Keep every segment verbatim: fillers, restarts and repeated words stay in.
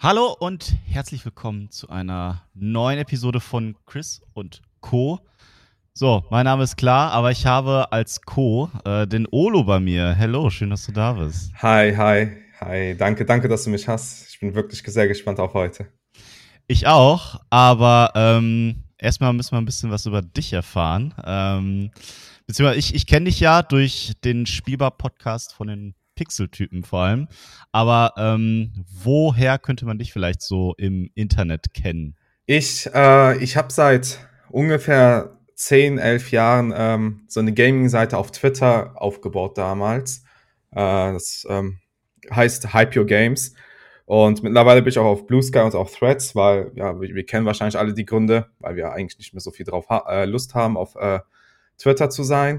Hallo und herzlich willkommen zu einer neuen Episode von Chris und Co. So, mein Name ist klar, aber ich habe als Co. Äh, den Olo bei mir. Hello, schön, dass du da bist. Hi, hi, hi. Danke, danke, dass du mich hast. Ich bin wirklich sehr gespannt auf heute. Ich auch, aber ähm, erstmal müssen wir ein bisschen was über dich erfahren. Ähm, beziehungsweise ich, ich kenne dich ja durch den Spielbar-Podcast von den Pixel-Typen vor allem. Aber ähm, woher könnte man dich vielleicht so im Internet kennen? Ich, äh, ich habe seit ungefähr zehn, elf Jahren ähm, so eine Gaming-Seite auf Twitter aufgebaut damals. Äh, das ähm, heißt Hype Your Games. Und mittlerweile bin ich auch auf Blue Sky und auf Threads, weil ja, wir, wir kennen wahrscheinlich alle die Gründe, weil wir eigentlich nicht mehr so viel drauf ha- äh, Lust haben, auf äh, Twitter zu sein.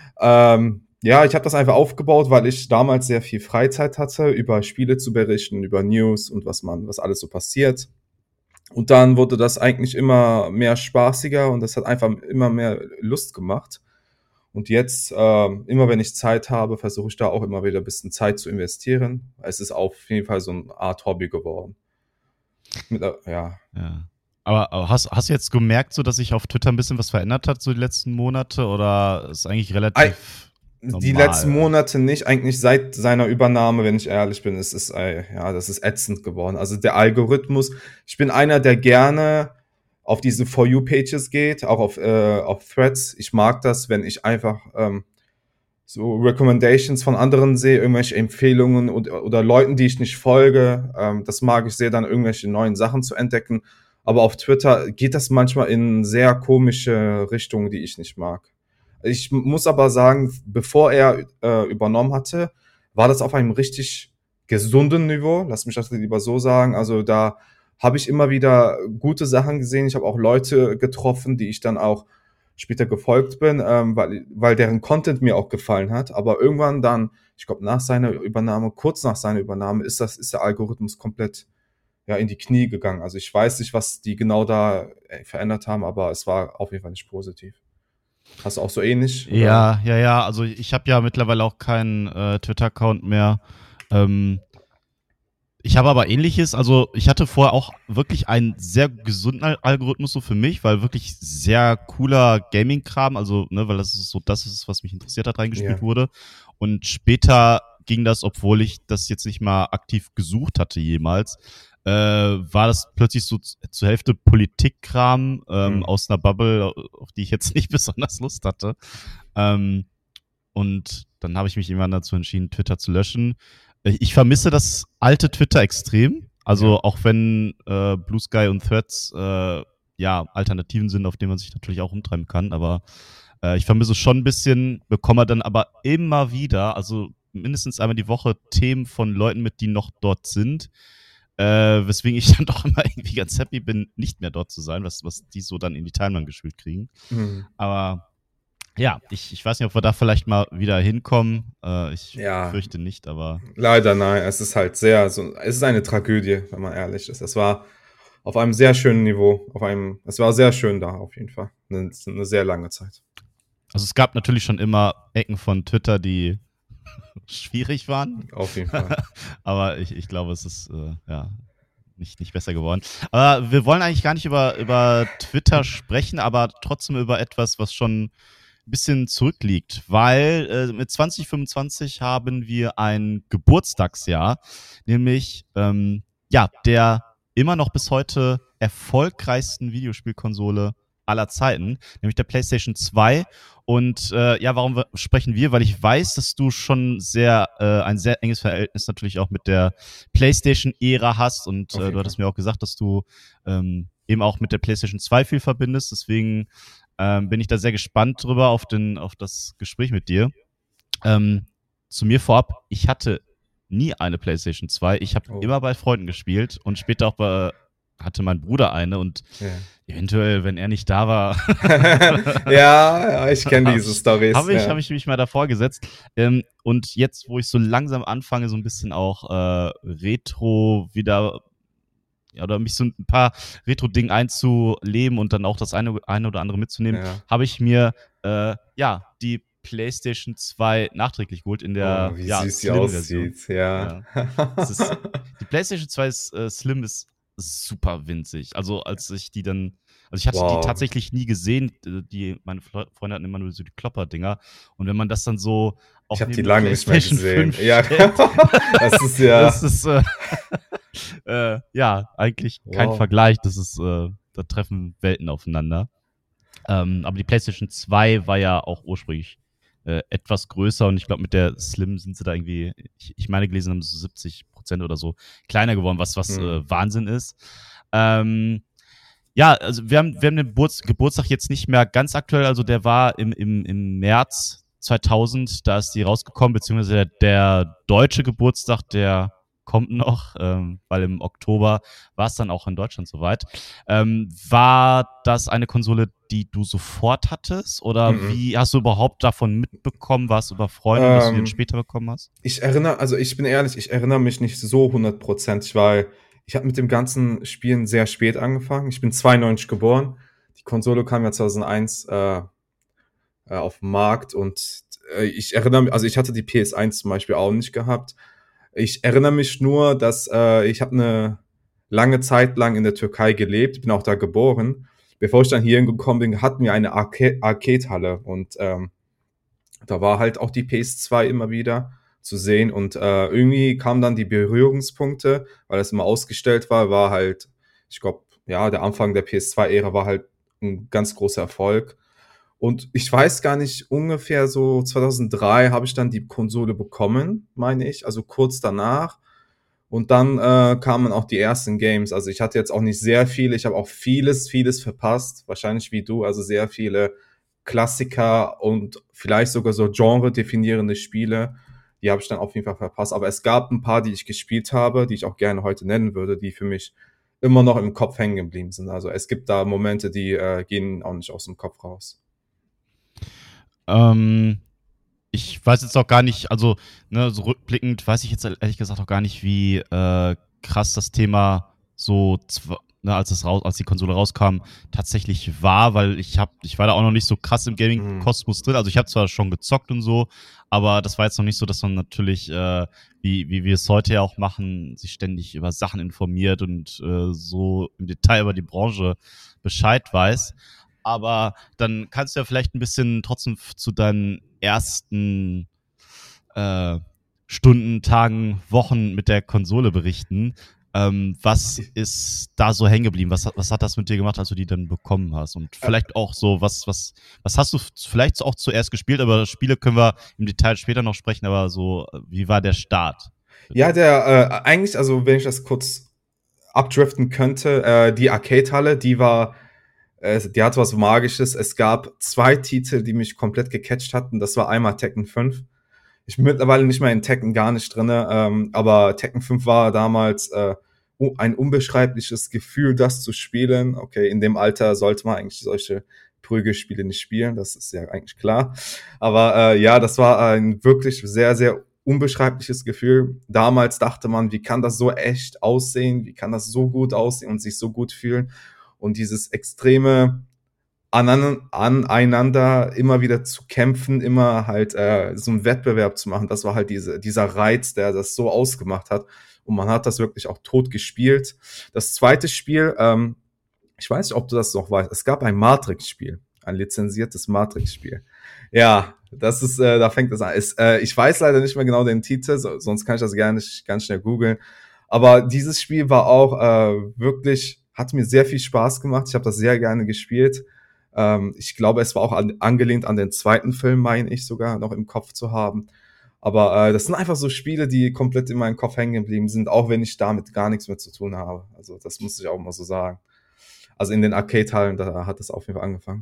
Ähm, ja, ich habe das einfach aufgebaut, weil ich damals sehr viel Freizeit hatte, über Spiele zu berichten, über News und was man, was alles so passiert. Und dann wurde das eigentlich immer mehr spaßiger und das hat einfach immer mehr Lust gemacht. Und jetzt, ähm, immer wenn ich Zeit habe, versuche ich da auch immer wieder ein bisschen Zeit zu investieren. Es ist auf jeden Fall so eine Art Hobby geworden. Mit, äh, ja. Ja. Aber, aber hast, hast du jetzt gemerkt, so dass sich auf Twitter ein bisschen was verändert hat, so die letzten Monate? Oder ist eigentlich Ei, relativ Die letzten normal? Monate nicht, eigentlich seit seiner Übernahme, wenn ich ehrlich bin, es ist, äh, ja, das ist ätzend geworden. Also der Algorithmus, ich bin einer, der gerne auf diese For You-Pages geht, auch auf, äh, auf Threads. Ich mag das, wenn ich einfach ähm, so Recommendations von anderen sehe, irgendwelche Empfehlungen und, oder Leuten, die ich nicht folge. Ähm, das mag ich sehr, dann irgendwelche neuen Sachen zu entdecken. Aber auf Twitter geht das manchmal in sehr komische Richtungen, die ich nicht mag. Ich muss aber sagen, bevor er äh, übernommen hatte, war das auf einem richtig gesunden Niveau. Lass mich das lieber so sagen. Also da habe ich immer wieder gute Sachen gesehen. Ich habe auch Leute getroffen, die ich dann auch später gefolgt bin, ähm, weil, weil deren Content mir auch gefallen hat. Aber irgendwann dann, ich glaube, nach seiner Übernahme, kurz nach seiner Übernahme, ist das, ist der Algorithmus komplett ja, in die Knie gegangen. Also ich weiß nicht, was die genau da äh, verändert haben, aber es war auf jeden Fall nicht positiv. Hast du auch so ähnlich? Oder? Ja, ja, ja. Also ich habe ja mittlerweile auch keinen äh, Twitter-Account mehr. Ähm, ich habe aber ähnliches. Also ich hatte vorher auch wirklich einen sehr gesunden Al Algorithmus so für mich, weil wirklich sehr cooler Gaming-Kram, also ne, weil das ist so das ist, was mich interessiert hat, reingespielt Ja. wurde. Und später ging das, obwohl ich das jetzt nicht mal aktiv gesucht hatte jemals, äh, war das plötzlich so z- zur Hälfte Politikkram ähm, Hm. aus einer Bubble, auf die ich jetzt nicht besonders Lust hatte. Ähm, und dann habe ich mich irgendwann dazu entschieden, Twitter zu löschen. Ich vermisse das alte Twitter extrem. Ja. Also auch wenn äh, Blue Sky und Threads äh, ja Alternativen sind, auf denen man sich natürlich auch umtreiben kann. Aber äh, ich vermisse es schon ein bisschen, bekomme dann aber immer wieder, also mindestens einmal die Woche, Themen von Leuten mit, die noch dort sind. Äh, weswegen ich dann doch immer irgendwie ganz happy bin, nicht mehr dort zu sein, was, was die so dann in die Timeline gespielt kriegen. Hm. Aber ja, ich, ich weiß nicht, ob wir da vielleicht mal wieder hinkommen. Äh, ich Ja, fürchte nicht, aber leider nein. Es ist halt sehr, so, es ist eine Tragödie, wenn man ehrlich ist. Es war auf einem sehr schönen Niveau, auf einem, es war sehr schön da, auf jeden Fall. Eine, eine sehr lange Zeit. also es gab natürlich schon immer Ecken von Twitter, die schwierig waren. Auf jeden Fall. Aber ich, ich glaube, es ist äh, ja nicht, nicht besser geworden. Aber wir wollen eigentlich gar nicht über, über Twitter sprechen, aber trotzdem über etwas, was schon ein bisschen zurückliegt. Weil äh, mit zwanzig fünfundzwanzig haben wir ein Geburtstagsjahr, nämlich ähm, ja, der immer noch bis heute erfolgreichsten Videospielkonsole aller Zeiten, nämlich der PlayStation zwei. Und äh, ja, warum wir- sprechen wir? Weil ich weiß, dass du schon sehr äh, ein sehr enges Verhältnis natürlich auch mit der PlayStation-Ära hast. Und Auf äh, du jeden Fall. hattest mir auch gesagt, dass du ähm, eben auch mit der PlayStation zwei viel verbindest. Deswegen ähm, bin ich da sehr gespannt drüber auf, den, auf das Gespräch mit dir. Ähm, zu mir vorab, ich hatte nie eine PlayStation zwei. Ich habe Oh, immer bei Freunden gespielt und später auch bei, hatte mein Bruder eine und ja. eventuell, wenn er nicht da war, Ja, ja, ich kenne habe diese ich, Stories, hab ich, hab ja. ich mich mal davor gesetzt. Ähm, und jetzt, wo ich so langsam anfange, so ein bisschen auch äh, Retro wieder ja, oder mich so ein paar Retro-Dingen einzuleben und dann auch das eine, eine oder andere mitzunehmen, Ja. habe ich mir äh, ja die PlayStation zwei nachträglich geholt in der Oh, wie ja, süß sie Slim-Version. aussieht, ja. Ja. Es ist, die PlayStation zwei ist, äh, Slim ist super winzig. Also als ich die dann, also ich hatte die Wow. tatsächlich nie gesehen. Die, meine Fle- Freunde hatten immer nur so die Klopper-Dinger. Und wenn man das dann so Ich auch habe die neben die lange nicht mehr PlayStation gesehen. fünf Ja, stellt, das ist ja. das ist äh, äh, ja eigentlich kein Wow. Vergleich. Das ist, äh, da treffen Welten aufeinander. Ähm, aber die PlayStation zwei war ja auch ursprünglich äh, etwas größer und ich glaube, mit der Slim sind sie da irgendwie, ich, ich meine gelesen haben, so siebzig Prozent oder so kleiner geworden, was, was Hm. äh, Wahnsinn ist. Ähm, ja, also wir haben, wir haben den Geburts Geburtstag jetzt nicht mehr ganz aktuell, also der war im, im, im März zweitausend, da ist die rausgekommen, beziehungsweise der, der deutsche Geburtstag, der kommt noch, ähm, weil im Oktober war es dann auch in Deutschland soweit. Ähm, war das eine Konsole, die du sofort hattest? Oder Mhm. wie hast du überhaupt davon mitbekommen? War es über Freunde, dass du die dann Ähm, später bekommen hast? Ich erinnere, also ich bin ehrlich, ich erinnere mich nicht so hundertprozentig, weil ich habe mit dem ganzen Spielen sehr spät angefangen. Ich bin zweiundneunzig geboren. Die Konsole kam ja zweitausendeins äh, äh, auf den Markt und äh, ich erinnere mich, also ich hatte die P S eins zum Beispiel auch nicht gehabt. Ich erinnere mich nur, dass äh, ich habe eine lange Zeit lang in der Türkei gelebt, bin auch da geboren. Bevor ich dann hierhin gekommen bin, hatten wir eine Arca- Arcade-Halle und ähm, da war halt auch die P S zwei immer wieder zu sehen und äh, irgendwie kamen dann die Berührungspunkte, weil das immer ausgestellt war, war halt, ich glaube, ja, der Anfang der P S zwei-Ära war halt ein ganz großer Erfolg. Und ich weiß gar nicht, ungefähr so zweitausenddrei habe ich dann die Konsole bekommen, meine ich, also kurz danach. Und dann äh, kamen auch die ersten Games. Also ich hatte jetzt auch nicht sehr viele, ich habe auch vieles, vieles verpasst, wahrscheinlich wie du, also sehr viele Klassiker und vielleicht sogar so genre-definierende Spiele, die habe ich dann auf jeden Fall verpasst. Aber es gab ein paar, die ich gespielt habe, die ich auch gerne heute nennen würde, die für mich immer noch im Kopf hängen geblieben sind. Also es gibt da Momente, die äh, gehen auch nicht aus dem Kopf raus. Ähm, ich weiß jetzt auch gar nicht, also ne, so rückblickend weiß ich jetzt ehrlich gesagt auch gar nicht, wie äh, krass das Thema so, zw- ne, als es raus, als die Konsole rauskam, tatsächlich war, weil ich hab, ich war da auch noch nicht so krass im Mhm. Gaming-Kosmos drin. Also ich habe zwar schon gezockt und so, aber das war jetzt noch nicht so, dass man natürlich, äh, wie, wie wir es heute ja auch machen, sich ständig über Sachen informiert und äh, so im Detail über die Branche Bescheid weiß. Aber dann kannst du ja vielleicht ein bisschen trotzdem f- zu deinen ersten äh, Stunden, Tagen, Wochen mit der Konsole berichten. Ähm, was ist da so hängen geblieben? Was, hat- was hat das mit dir gemacht, als du die dann bekommen hast? Und vielleicht auch so, was, was, was hast du f- vielleicht auch zuerst gespielt? Aber Spiele können wir im Detail später noch sprechen, aber so, äh, wie war der Start für Ja, dich? der äh, eigentlich, also wenn ich das kurz abdriften könnte, äh, die Arcade-Halle, die war, äh, die hat was Magisches. Es gab zwei Titel, die mich komplett gecatcht hatten. Das war einmal Tekken fünf. Ich bin mittlerweile nicht mehr in Tekken gar nicht drinne, ähm, aber Tekken fünf war damals äh, u- ein unbeschreibliches Gefühl, das zu spielen. Okay, in dem Alter sollte man eigentlich solche Prügelspiele nicht spielen, das ist ja eigentlich klar. Aber äh, ja, das war ein wirklich sehr, sehr unbeschreibliches Gefühl. Damals dachte man, wie kann das so echt aussehen? Wie kann das so gut aussehen und sich so gut fühlen? Und dieses extreme anan aneinander immer wieder zu kämpfen, immer halt äh, so einen Wettbewerb zu machen. Das war halt diese, dieser Reiz, der das so ausgemacht hat. Und man hat das wirklich auch tot gespielt. Das zweite Spiel, ähm, ich weiß nicht, ob du das noch weißt, es gab ein Matrix-Spiel, ein lizenziertes Matrix-Spiel. Ja, das ist, äh, da fängt es an. Ist, äh, ich weiß leider nicht mehr genau den Titel, so, sonst kann ich das gerne ganz schnell googeln. Aber dieses Spiel war auch äh, wirklich, hat mir sehr viel Spaß gemacht. Ich habe das sehr gerne gespielt. Ähm, ich glaube, es war auch an, angelehnt an den zweiten Film, meine ich sogar, noch im Kopf zu haben. Aber äh, das sind einfach so Spiele, die komplett in meinem Kopf hängen geblieben sind, auch wenn ich damit gar nichts mehr zu tun habe. Also das muss ich auch mal so sagen. Also in den Arcade-Hallen, da hat es auf jeden Fall angefangen,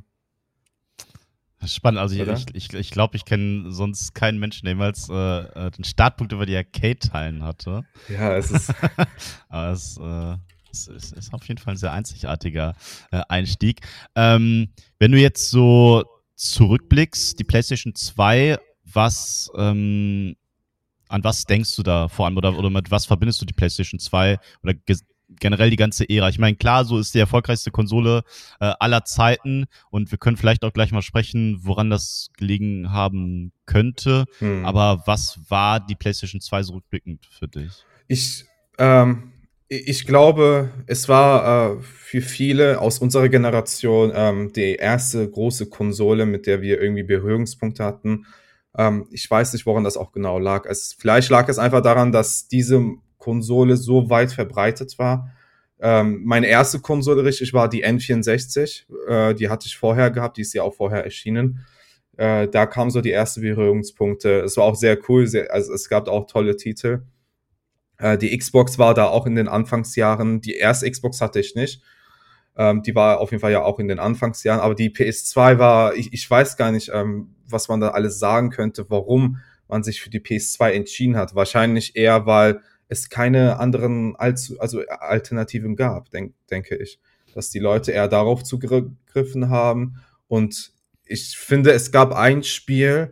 Spannend, also ich, oder? ich, ich, ich glaube, ich kenne sonst keinen Menschen, der jemals äh, äh, den Startpunkt über die Arcade-Teilen hatte. Ja, es ist. Aber es, äh, es, es ist auf jeden Fall ein sehr einzigartiger äh, Einstieg. Ähm, wenn du jetzt so zurückblickst, die PlayStation zwei, was, ähm, an was denkst du da vor allem oder, oder mit was verbindest du die PlayStation zwei oder ges- generell die ganze Ära. Ich meine, klar, so ist die erfolgreichste Konsole äh, aller Zeiten und wir können vielleicht auch gleich mal sprechen, woran das gelegen haben könnte. Hm. Aber was war die PlayStation zwei so rückblickend für dich? Ich, ähm, ich glaube, es war äh, für viele aus unserer Generation ähm, die erste große Konsole, mit der wir irgendwie Berührungspunkte hatten. Ähm, ich weiß nicht, woran das auch genau lag. Es, vielleicht lag es einfach daran, dass diese Konsole so weit verbreitet war. Ähm, meine erste Konsole richtig war die N vierundsechzig. Äh, die hatte ich vorher gehabt, die ist ja auch vorher erschienen. Äh, da kamen so die ersten Berührungspunkte. Es war auch sehr cool, sehr, also es gab auch tolle Titel. Äh, die Xbox war da auch in den Anfangsjahren. Die erste Xbox hatte ich nicht. Ähm, die war auf jeden Fall ja auch in den Anfangsjahren. Aber die P S zwei war, ich, ich weiß gar nicht, ähm, was man da alles sagen könnte, warum man sich für die P S zwei entschieden hat. Wahrscheinlich eher, weil es keine anderen allzu, also Alternativen gab, denk, denke ich. Dass die Leute eher darauf zugegriffen haben. Und ich finde, es gab ein Spiel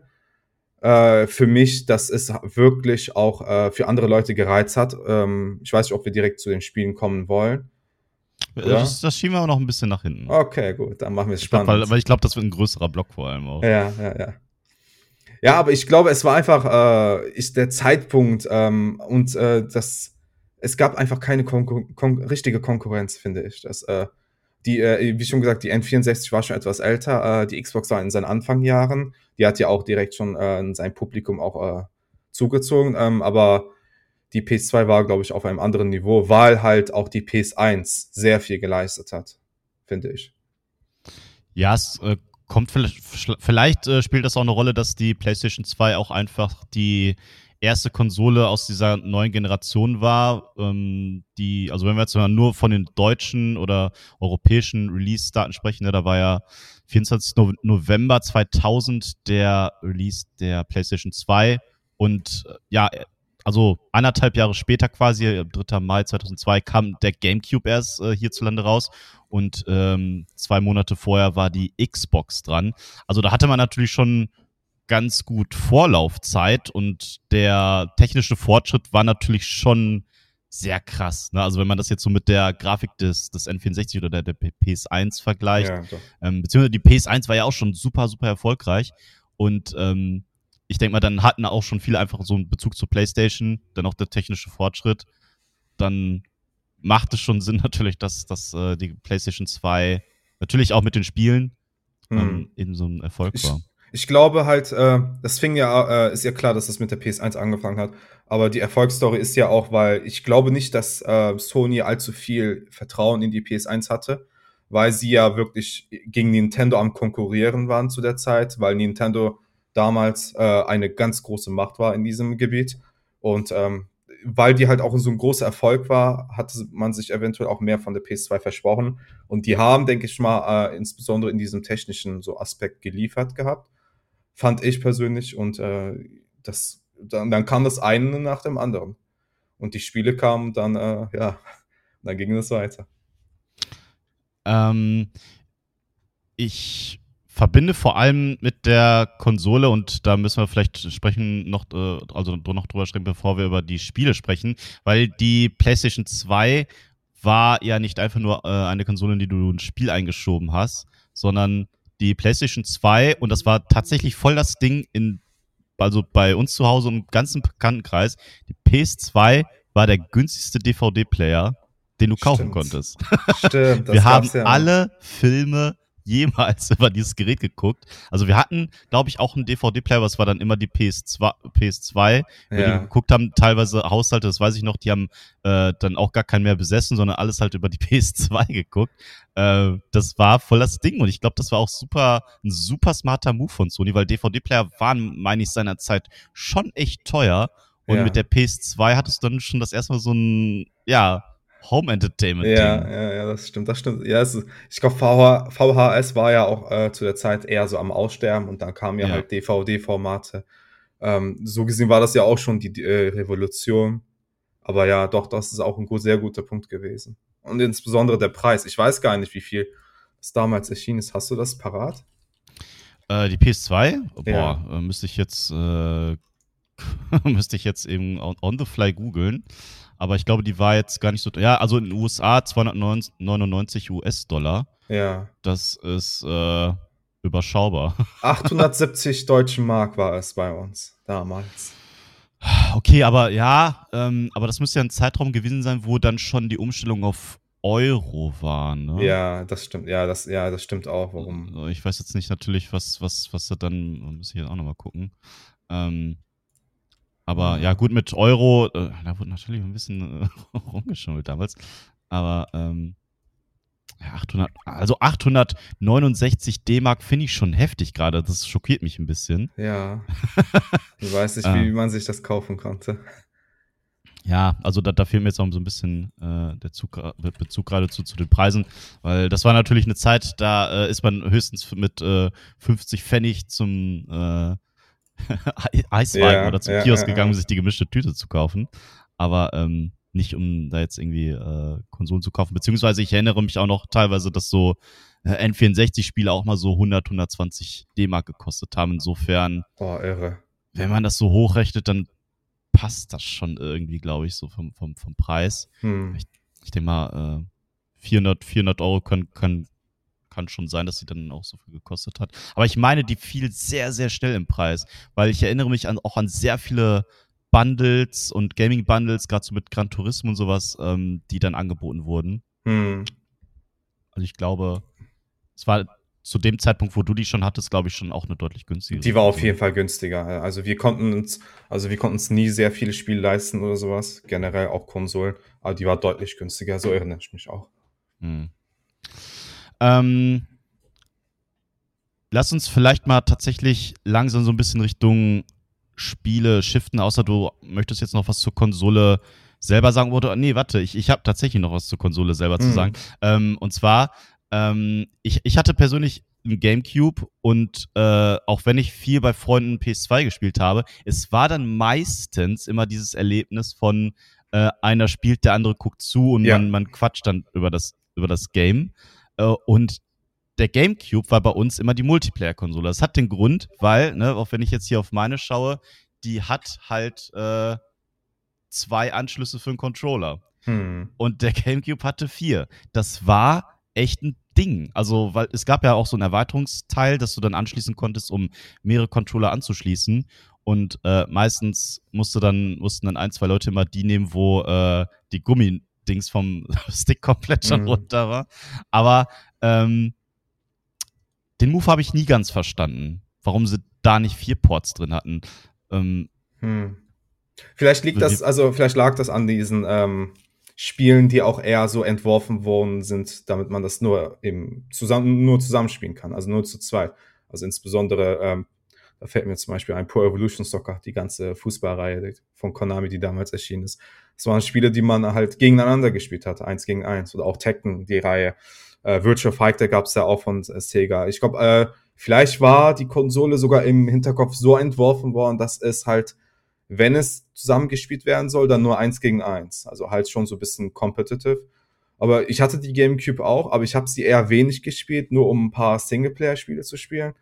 äh, für mich, dass es wirklich auch äh, für andere Leute gereizt hat. Ähm, ich weiß nicht, ob wir direkt zu den Spielen kommen wollen. Das, das schieben wir aber noch ein bisschen nach hinten. Okay, gut, dann machen wir es ich spannend. Glaub, weil, weil ich glaube, das wird ein größerer Block vor allem auch. Ja, ja, ja. Ja, aber ich glaube, es war einfach äh, ist der Zeitpunkt ähm, und äh, das, es gab einfach keine Konkur- kon- richtige Konkurrenz, finde ich. Das, äh, die, äh, wie schon gesagt, die N vierundsechzig war schon etwas älter, äh, die Xbox war in seinen Anfangjahren, die hat ja auch direkt schon äh, sein Publikum auch äh, zugezogen, ähm, aber die P S zwei war, glaube ich, auf einem anderen Niveau, weil halt auch die P S eins sehr viel geleistet hat, finde ich. Ja, es äh, kommt vielleicht, vielleicht äh, spielt das auch eine Rolle, dass die PlayStation zwei auch einfach die erste Konsole aus dieser neuen Generation war, ähm, die, also wenn wir jetzt mal nur von den deutschen oder europäischen Release-Daten sprechen, ne, da war ja vierundzwanzigsten November zweitausend der Release der PlayStation zwei und äh, ja, also anderthalb Jahre später quasi, dritter Mai zweitausendzwei, kam der GameCube erst äh, hierzulande raus und ähm, zwei Monate vorher war die Xbox dran. Also da hatte man natürlich schon ganz gut Vorlaufzeit und der technische Fortschritt war natürlich schon sehr krass. Ne? Also wenn man das jetzt so mit der Grafik des, des N vierundsechzig oder der, der P S eins vergleicht, ja, ähm, beziehungsweise die P S eins war ja auch schon super, super erfolgreich und ähm, ich denke mal, dann hatten auch schon viele einfach so einen Bezug zur PlayStation, dann auch der technische Fortschritt. Dann macht es schon Sinn natürlich, dass, dass äh, die PlayStation zwei natürlich auch mit den Spielen ähm, hm. eben so ein Erfolg ich, war. Ich glaube halt, äh, das fing ja, äh, ist ja klar, dass das mit der P S eins angefangen hat, aber die Erfolgsstory ist ja auch, weil ich glaube nicht, dass äh, Sony allzu viel Vertrauen in die P S eins hatte, weil sie ja wirklich gegen Nintendo am Konkurrieren waren zu der Zeit, weil Nintendo damals äh, eine ganz große Macht war in diesem Gebiet und ähm, weil die halt auch so ein großer Erfolg war, hatte man sich eventuell auch mehr von der P S zwei versprochen und die haben, denke ich mal, äh, insbesondere in diesem technischen so Aspekt geliefert gehabt, fand ich persönlich und äh, das dann, dann kam das eine nach dem anderen und die Spiele kamen dann, äh, ja, dann ging es weiter. Ähm, ich verbinde vor allem mit der Konsole und da müssen wir vielleicht sprechen, noch, äh, also noch drüber sprechen, bevor wir über die Spiele sprechen, weil die PlayStation zwei war ja nicht einfach nur äh, eine Konsole, in die du ein Spiel eingeschoben hast, sondern die PlayStation zwei, und das war tatsächlich voll das Ding in, also bei uns zu Hause und im ganzen Bekanntenkreis, die P S zwei war der günstigste D V D-Player, den du kaufen Stimmt. konntest. Stimmt, das wir haben ja alle Filme jemals über dieses Gerät geguckt. Also wir hatten, glaube ich, auch einen D V D-Player, aber es war dann immer die P S zwei, P S zwei über ja. die wir geguckt haben. Teilweise Haushalte, das weiß ich noch, die haben äh, dann auch gar keinen mehr besessen, sondern alles halt über die P S zwei geguckt. Äh, das war voll das Ding und ich glaube, das war auch super, ein super smarter Move von Sony, weil D V D-Player waren, meine ich, seinerzeit schon echt teuer und ja. mit der P S zwei hattest du dann schon das erste Mal so ein, ja, Home-Entertainment-Ding. Ja, ja, ja, das stimmt, das stimmt. Ja, es ist, ich glaube, V H S war ja auch äh, zu der Zeit eher so am Aussterben und dann kamen ja, ja. halt D V D-Formate. Ähm, so gesehen war das ja auch schon die, die äh, Revolution. Aber ja, doch, das ist auch ein gut, sehr guter Punkt gewesen. Und insbesondere der Preis. Ich weiß gar nicht, wie viel es damals erschienen ist. Hast du das parat? Äh, die P S zwei? Boah, ja. äh, müsste ich jetzt äh, müsste ich jetzt eben on, on the fly googeln. aber ich glaube, die war jetzt gar nicht so, ja, also in den U S A zweihundertneunundneunzig US-Dollar. Ja. Das ist äh, überschaubar. achthundertsiebzig deutsche Mark war es bei uns damals. Okay, aber ja, ähm, aber das müsste ja ein Zeitraum gewesen sein, wo dann schon die Umstellung auf Euro war, ne? Ja, das stimmt. Ja, das, ja, das stimmt auch. Warum? Ich weiß jetzt nicht natürlich, was, was, was da dann, muss ich jetzt auch nochmal gucken. Ähm, aber ja, gut, mit Euro, äh, da wurde natürlich ein bisschen äh, rumgeschummelt damals. Aber ähm, ja, achthundert, also achthundertneunundsechzig D-Mark finde ich schon heftig gerade. Das schockiert mich ein bisschen. Ja. Ich weiß nicht, wie man sich das kaufen konnte. Ja, also da, da fehlt mir jetzt auch so ein bisschen äh, der Zug, Bezug gerade zu, zu den Preisen, weil das war natürlich eine Zeit, da äh, ist man höchstens mit äh, fünfzig Pfennig zum äh, Eiswagen Ja, oder zum ja, Kiosk ja, gegangen, um ja. sich die gemischte Tüte zu kaufen. Aber ähm, nicht, um da jetzt irgendwie äh, Konsolen zu kaufen. Beziehungsweise ich erinnere mich auch noch teilweise, dass so äh, N vierundsechzig-Spiele auch mal so hundert, hundertzwanzig D-Mark gekostet haben. Insofern, Oh, irre. wenn man das so hochrechnet, dann passt das schon irgendwie, glaube ich, so vom, vom, vom Preis. Hm. Ich, ich denke mal, äh, vierhundert, vierhundert Euro können, können, kann schon sein, dass sie dann auch so viel gekostet hat. Aber ich meine, die fiel sehr, sehr schnell im Preis, weil ich erinnere mich an, auch an sehr viele Bundles und Gaming-Bundles, gerade so mit Gran Turismo und sowas, ähm, die dann angeboten wurden. Hm. Also ich glaube, es war zu dem Zeitpunkt, wo du die schon hattest, glaube ich, schon auch eine deutlich günstigere. Die war auf jeden Fall günstiger. Also wir konnten uns, also wir konnten uns nie sehr viele Spiele leisten oder sowas. Generell auch Konsolen. Aber die war deutlich günstiger. So erinnere ich mich auch. Hm. Ähm, lass uns vielleicht mal tatsächlich langsam so ein bisschen Richtung Spiele shiften, außer du möchtest jetzt noch was zur Konsole selber sagen. Oder nee, warte, ich, ich habe tatsächlich noch was zur Konsole selber zu Hm. sagen. Ähm, und zwar, ähm, ich, ich hatte persönlich einen GameCube und äh, auch wenn ich viel bei Freunden P S zwei gespielt habe, es war dann meistens immer dieses Erlebnis von äh, einer spielt, der andere guckt zu und Ja. man, man quatscht dann über das, über das Game. Äh, und der GameCube war bei uns immer die Multiplayer-Konsole. Das hat den Grund, weil, ne, auch wenn ich jetzt hier auf meine schaue, die hat halt äh, zwei Anschlüsse für einen Controller. Hm. Und der GameCube hatte vier. Das war echt ein Ding. Also, weil es gab ja auch so einen Erweiterungsteil, dass du dann anschließen konntest, um mehrere Controller anzuschließen. Und äh, meistens musste dann, mussten dann ein, zwei Leute immer die nehmen, wo äh, die Gummidings vom Stick komplett schon Mhm. runter war. Aber ähm, den Move habe ich nie ganz verstanden, warum sie da nicht vier Ports drin hatten. Ähm, Hm. Vielleicht liegt Wie- das, also vielleicht lag das an diesen ähm, Spielen, die auch eher so entworfen worden sind, damit man das nur eben zusammen, nur zusammenspielen kann, also nur zu zweit. Also insbesondere, ähm, da fällt mir zum Beispiel ein Pro Evolution Soccer, die ganze Fußballreihe von Konami, die damals erschienen ist. Das waren Spiele, die man halt gegeneinander gespielt hat, eins gegen eins. Oder auch Tekken, die Reihe. Äh, Virtual Fighter gab es ja auch von äh, Sega. Ich glaube, äh, vielleicht war die Konsole sogar im Hinterkopf so entworfen worden, dass es halt, wenn es zusammengespielt werden soll, dann nur eins gegen eins. Also halt schon so ein bisschen competitive. Aber ich hatte die GameCube auch, aber ich habe sie eher wenig gespielt, nur um ein paar Singleplayer-Spiele zu spielen.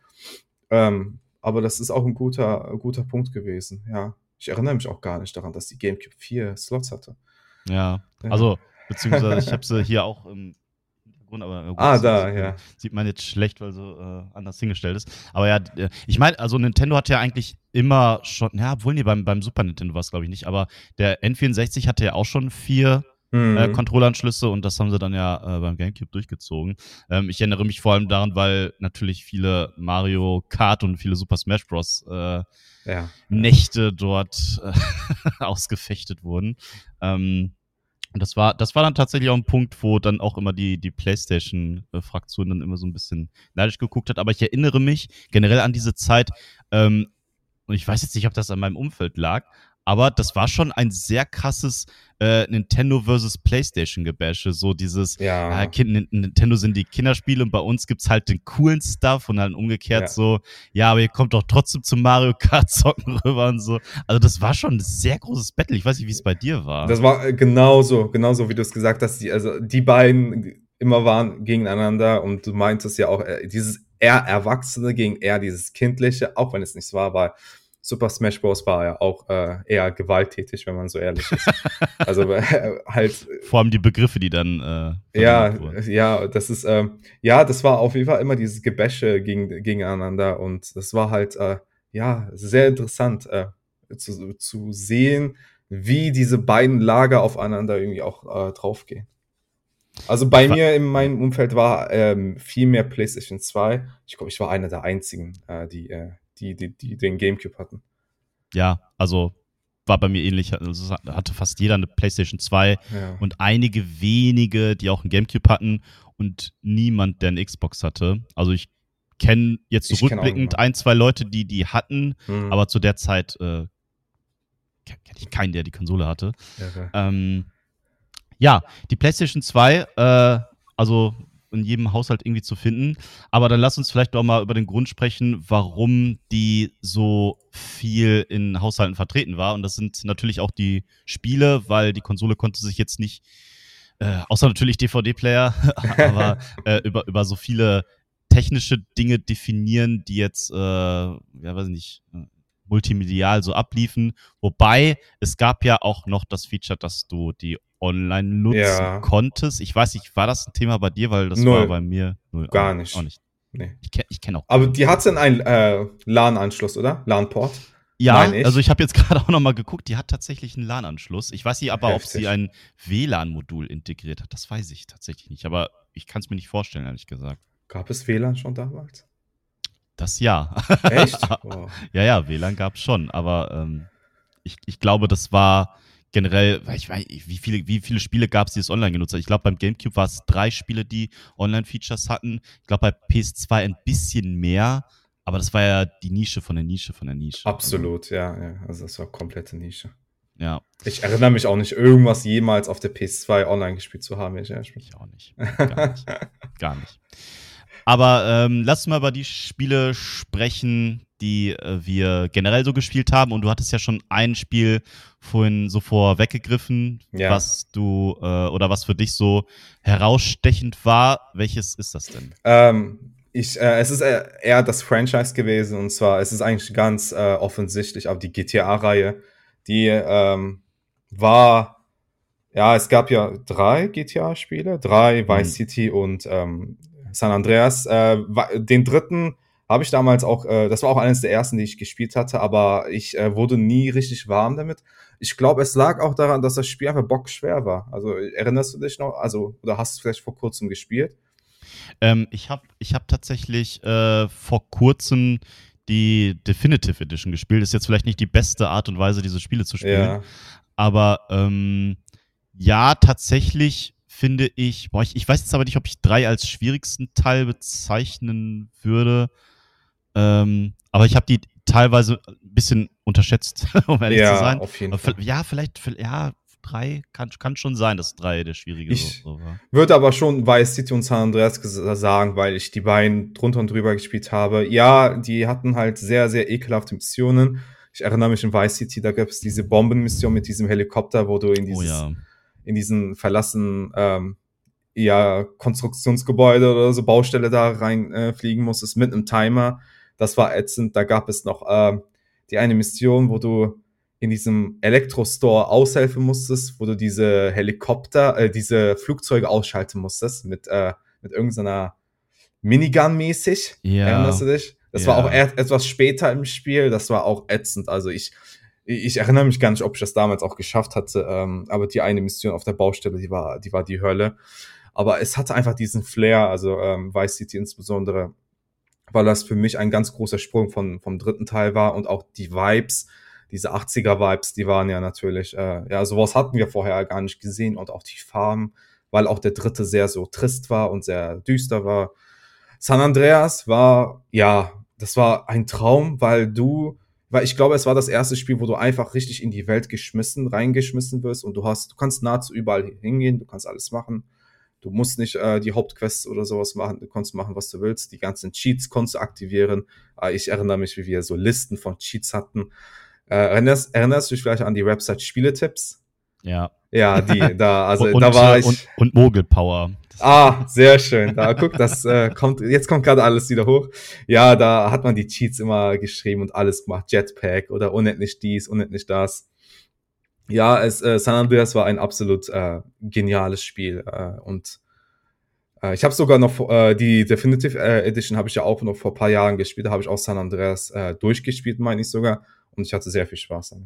Ähm, aber das ist auch ein guter, ein guter Punkt gewesen, ja. Ich erinnere mich auch gar nicht daran, dass die GameCube vier Slots hatte. ja, Ja. also, beziehungsweise ich habe sie hier auch im Hintergrund, aber gut, Ah, das da, sieht, ja. sieht man jetzt schlecht, weil so äh, anders hingestellt ist. Aber ja, d- äh, ich meine, also Nintendo hat ja eigentlich immer schon, ja, obwohl nee, beim, beim Super Nintendo war es, glaube ich, nicht, aber der N vierundsechzig hatte ja auch schon vier Mhm. äh, Controlleranschlüsse und das haben sie dann ja äh, beim GameCube durchgezogen. Ähm, ich erinnere mich vor allem daran, weil natürlich viele Mario Kart und viele Super Smash Bros. Äh, Ja. Nächte dort äh, ausgefechtet wurden. Ähm, und das war, das war dann tatsächlich auch ein Punkt, wo dann auch immer die, die PlayStation-Fraktion dann immer so ein bisschen neidisch geguckt hat. Aber ich erinnere mich generell an diese Zeit, ähm, und ich weiß jetzt nicht, ob das an meinem Umfeld lag, aber das war schon ein sehr krasses äh, Nintendo versus PlayStation-Gebäsche. So dieses, Ja. äh, kind, Nintendo sind die Kinderspiele und bei uns gibt's halt den coolen Stuff und dann umgekehrt Ja. so, ja, aber ihr kommt doch trotzdem zum Mario Kart zocken rüber und so. Also das war schon ein sehr großes Battle. Ich weiß nicht, wie es bei dir war. Das war äh, genauso, genauso wie du es gesagt hast. Die, also die beiden immer waren gegeneinander und du meintest ja auch, äh, dieses eher Erwachsene gegen eher dieses Kindliche, auch wenn es nicht so war, weil Super Smash Bros. War ja auch äh, eher gewalttätig, wenn man so ehrlich ist. Also äh, halt. Vor allem die Begriffe, die dann äh, Ja, wurden. ja, das ist, ähm, ja, das war auf jeden Fall immer dieses Gebäsche gegen, gegeneinander und das war halt, äh, ja, sehr interessant äh, zu, zu sehen, wie diese beiden Lager aufeinander irgendwie auch äh, draufgehen. Also bei War, mir in meinem Umfeld war ähm, viel mehr PlayStation zwei. Ich glaube, ich war einer der einzigen, äh, die, äh, die, die, die den GameCube hatten. Ja, also war bei mir ähnlich. Also hatte fast jeder eine PlayStation zwei Ja. und einige wenige, die auch einen GameCube hatten und niemand, der eine Xbox hatte. Also ich kenne jetzt Ich kenn auch rückblickend niemanden. ein, zwei Leute, die die hatten, Hm. aber zu der Zeit äh, kenne ich keinen, der die Konsole hatte. Irre. Ähm, ja, die PlayStation zwei, äh, also in jedem Haushalt irgendwie zu finden. Aber dann lass uns vielleicht doch mal über den Grund sprechen, warum die so viel in Haushalten vertreten war. Und das sind natürlich auch die Spiele, weil die Konsole konnte sich jetzt nicht, äh, außer natürlich D V D-Player, aber äh, über, über so viele technische Dinge definieren, die jetzt, äh, ja, weiß ich nicht, multimedial so abliefen. Wobei, es gab ja auch noch das Feature, dass du die online nutzen Ja. konntest. Ich weiß nicht, war das ein Thema bei dir? Weil das Null. war bei mir null. Gar auch, nicht. Auch nicht. Nee. Ich kenne ich kenn auch. Aber die hatte einen äh, LAN-Anschluss, oder? LAN-Port? Ja, Mein ich. also ich habe jetzt gerade auch noch mal geguckt, die hat tatsächlich einen LAN-Anschluss. Ich weiß nicht aber, ob Heftig. sie ein W LAN-Modul integriert hat. Das weiß ich tatsächlich nicht. Aber ich kann es mir nicht vorstellen, ehrlich gesagt. Gab es W LAN schon damals? Das ja. Echt? Wow. Ja, ja, W LAN gab es schon. Aber ähm, ich, ich glaube, das war generell, ich weiß, wie viele, wie viele Spiele gab es, die es online genutzt haben. Ich glaube, beim GameCube war es drei Spiele, die Online-Features hatten. Ich glaube, bei P S zwei ein bisschen mehr. Aber das war ja die Nische von der Nische von der Nische. Absolut, also, ja, ja. Also das war komplette Nische. Ja. Ich erinnere mich auch nicht, irgendwas jemals auf der P S zwei online gespielt zu haben. Ich, ich auch nicht. Gar nicht. Gar nicht. Aber ähm, lass uns mal über die Spiele sprechen, die äh, wir generell so gespielt haben. Und du hattest ja schon ein Spiel vorhin so vorweggegriffen, Ja. was du äh, oder was für dich so herausstechend war. Welches ist das denn? Ähm, ich, äh, es ist eher das Franchise gewesen. Und zwar, es ist eigentlich ganz äh, offensichtlich, aber die G T A-Reihe, die ähm, war, ja, es gab ja drei G T A-Spiele, drei, Vice Hm. City und ähm, San Andreas. Äh, den dritten habe ich damals auch, äh, das war auch eines der ersten, die ich gespielt hatte, aber ich äh, wurde nie richtig warm damit. Ich glaube, es lag auch daran, dass das Spiel einfach bockschwer war. Also erinnerst du dich noch? Also, oder hast du es vielleicht vor kurzem gespielt? Ähm, ich habe ich hab tatsächlich äh, vor kurzem die Definitive Edition gespielt. Ist jetzt vielleicht nicht die beste Art und Weise, diese Spiele zu spielen. Ja. Aber ähm, ja, tatsächlich finde ich, boah, ich, ich weiß jetzt aber nicht, ob ich drei als schwierigsten Teil bezeichnen würde. Ähm, aber ich habe die teilweise ein bisschen unterschätzt, um ehrlich Ja, zu sein. auf jeden Aber Fall. vi- Ja, vielleicht, vi- ja, drei kann, kann schon sein, dass drei der schwierige Ich- so, so war. Würde aber schon Vice City und San Andreas ges- sagen, weil ich die beiden drunter und drüber gespielt habe. Ja, die hatten halt sehr, sehr ekelhafte Missionen. Ich erinnere mich in Vice City, da gab es diese Bombenmission mit diesem Helikopter, wo du in Oh dieses, ja. in diesen verlassenen ähm, ja, Konstruktionsgebäude oder so Baustelle da reinfliegen äh, fliegen musstest mit einem Timer. Das war ätzend. Da gab es noch äh, die eine Mission, wo du in diesem Elektrostore aushelfen musstest, wo du diese Helikopter, äh, diese Flugzeuge ausschalten musstest mit, äh, mit irgendeiner Minigun mäßig. Ja. Erinnerst du dich? Das Ja. war auch erst etwas später im Spiel. Das war auch ätzend. Also ich, ich erinnere mich gar nicht, ob ich das damals auch geschafft hatte. Ähm, aber die eine Mission auf der Baustelle, die war, die war die Hölle. Aber es hatte einfach diesen Flair, also ähm, Vice City insbesondere, weil das für mich ein ganz großer Sprung von, vom dritten Teil war und auch die Vibes, diese achtziger-Vibes, die waren ja natürlich, äh, ja, sowas hatten wir vorher gar nicht gesehen und auch die Farben, weil auch der dritte sehr so trist war und sehr düster war. San Andreas war, ja, das war ein Traum, weil du, weil ich glaube, es war das erste Spiel, wo du einfach richtig in die Welt geschmissen, reingeschmissen wirst und du hast, du kannst nahezu überall hingehen, du kannst alles machen. Du musst nicht äh, die Hauptquests oder sowas machen, du kannst machen, was du willst. Die ganzen Cheats konntest du aktivieren. Äh, ich erinnere mich, wie wir so Listen von Cheats hatten. Äh, erinnerst, erinnerst du dich vielleicht an die Website Spieletipps? Ja. Ja, die, da, also und, da war äh, ich. Und, und Mogel-Power. Ah, sehr schön. Da guck, das äh, kommt, jetzt kommt gerade alles wieder hoch. Ja, da hat man die Cheats immer geschrieben und alles gemacht. Jetpack oder unendlich dies, unendlich das. Ja, es, äh, San Andreas war ein absolut äh, geniales Spiel. Äh, und äh, ich habe sogar noch äh, die Definitive äh, Edition habe ich ja auch noch vor ein paar Jahren gespielt. Da habe ich auch San Andreas äh, durchgespielt, meine ich sogar. Und ich hatte sehr viel Spaß damit.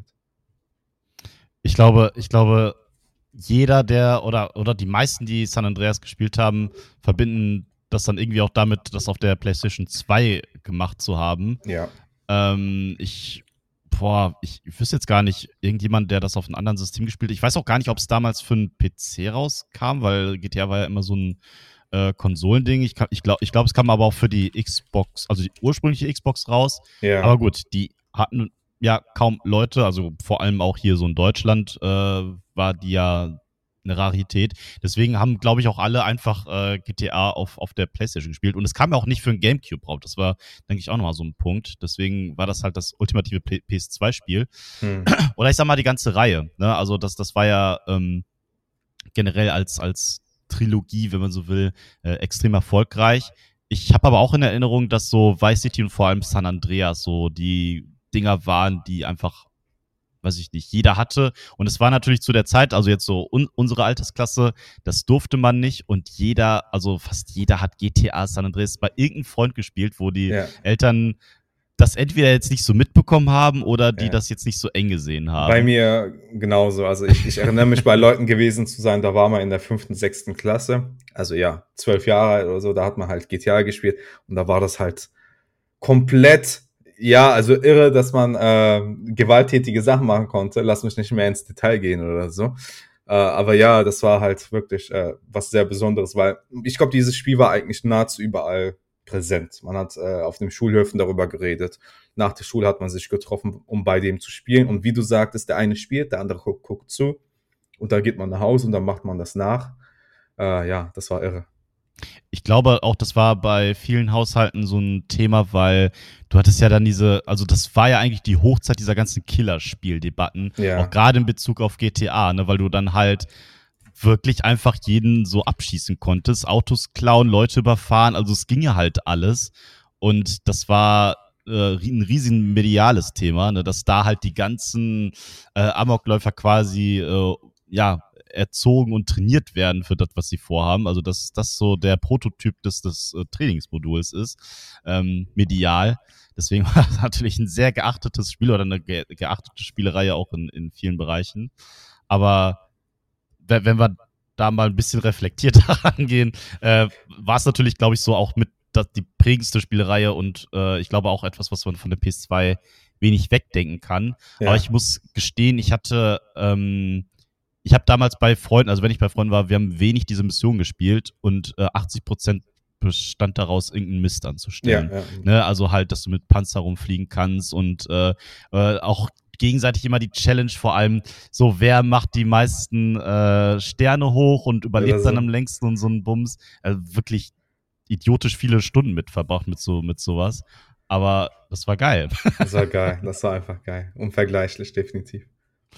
Ich glaube, ich glaube, jeder, der oder, oder die meisten, die San Andreas gespielt haben, verbinden das dann irgendwie auch damit, das auf der PlayStation zwei gemacht zu haben. Ja. Ähm, ich, boah, ich, ich wüsste jetzt gar nicht, irgendjemand, der das auf einem anderen System gespielt hat. Ich weiß auch gar nicht, ob es damals für einen P C rauskam, weil G T A war ja immer so ein äh, Konsolending. Ich, ich glaube, ich glaub, es kam aber auch für die Xbox, also die ursprüngliche Xbox raus. Ja. Aber gut, die hatten ja kaum Leute, also vor allem auch hier so in Deutschland äh, war die ja eine Rarität. Deswegen haben, glaube ich, auch alle einfach äh, G T A auf, auf der PlayStation gespielt. Und es kam ja auch nicht für ein GameCube raus. Das war, denke ich, auch nochmal so ein Punkt. Deswegen war das halt das ultimative P S zwei Spiel. Hm. Oder ich sag mal die ganze Reihe. Ne? Also das, das war ja ähm, generell als, als Trilogie, wenn man so will, äh, extrem erfolgreich. Ich habe aber auch in Erinnerung, dass so Vice City und vor allem San Andreas so die Dinger waren, die einfach, weiß ich nicht, jeder hatte. Und es war natürlich zu der Zeit, also jetzt so un- unsere Altersklasse, das durfte man nicht. Und jeder, also fast jeder hat G T A San Andreas bei irgendeinem Freund gespielt, wo die ja. Eltern das entweder jetzt nicht so mitbekommen haben oder die ja. das jetzt nicht so eng gesehen haben. Bei mir genauso. Also ich, ich erinnere mich, bei Leuten gewesen zu sein, da war man in der fünften, sechsten Klasse. Also ja, zwölf Jahre alt oder so, da hat man halt G T A gespielt. Und da war das halt komplett, ja, also irre, dass man äh, gewalttätige Sachen machen konnte. Lass mich nicht mehr ins Detail gehen oder so. Äh, aber ja, das war halt wirklich äh, was sehr Besonderes, weil ich glaube, dieses Spiel war eigentlich nahezu überall präsent. Man hat äh, auf den Schulhöfen darüber geredet. Nach der Schule hat man sich getroffen, um bei dem zu spielen. Und wie du sagtest, der eine spielt, der andere guckt, guckt zu. Und da geht man nach Hause und dann macht man das nach. Äh, ja, das war irre. Ich glaube auch, das war bei vielen Haushalten so ein Thema, weil du hattest ja dann diese, also das war ja eigentlich die Hochzeit dieser ganzen Killerspieldebatten, ja. Auch gerade in Bezug auf G T A, ne, weil du dann halt wirklich einfach jeden so abschießen konntest, Autos klauen, Leute überfahren, also es ging ja halt alles und das war äh, ein riesen mediales Thema, ne, dass da halt die ganzen äh, Amokläufer quasi, äh, ja, erzogen und trainiert werden für das, was sie vorhaben. Also dass das so der Prototyp des, des äh, Trainingsmoduls ist, ähm, medial. Deswegen war das natürlich ein sehr geachtetes Spiel oder eine ge- geachtete Spielereihe auch in, in vielen Bereichen. Aber wenn, wenn wir da mal ein bisschen reflektierter rangehen, äh, war es natürlich, glaube ich, so auch mit das, die prägendste Spielereihe und äh, ich glaube auch etwas, was man von der P S zwei wenig wegdenken kann. Ja. Aber ich muss gestehen, ich hatte ähm, Ich habe damals bei Freunden, also wenn ich bei Freunden war, wir haben wenig diese Mission gespielt und äh, achtzig Prozent bestand daraus, irgendeinen Mist anzustellen. Ja, ja. Ne? Also halt, dass du mit Panzer rumfliegen kannst und äh, äh, auch gegenseitig immer die Challenge, vor allem so, wer macht die meisten äh, Sterne hoch und überlebt dann am längsten und so einen Bums. Also wirklich idiotisch viele Stunden mit verbracht mit so mit sowas. Aber das war geil. Das war geil, das war einfach geil. Unvergleichlich, definitiv.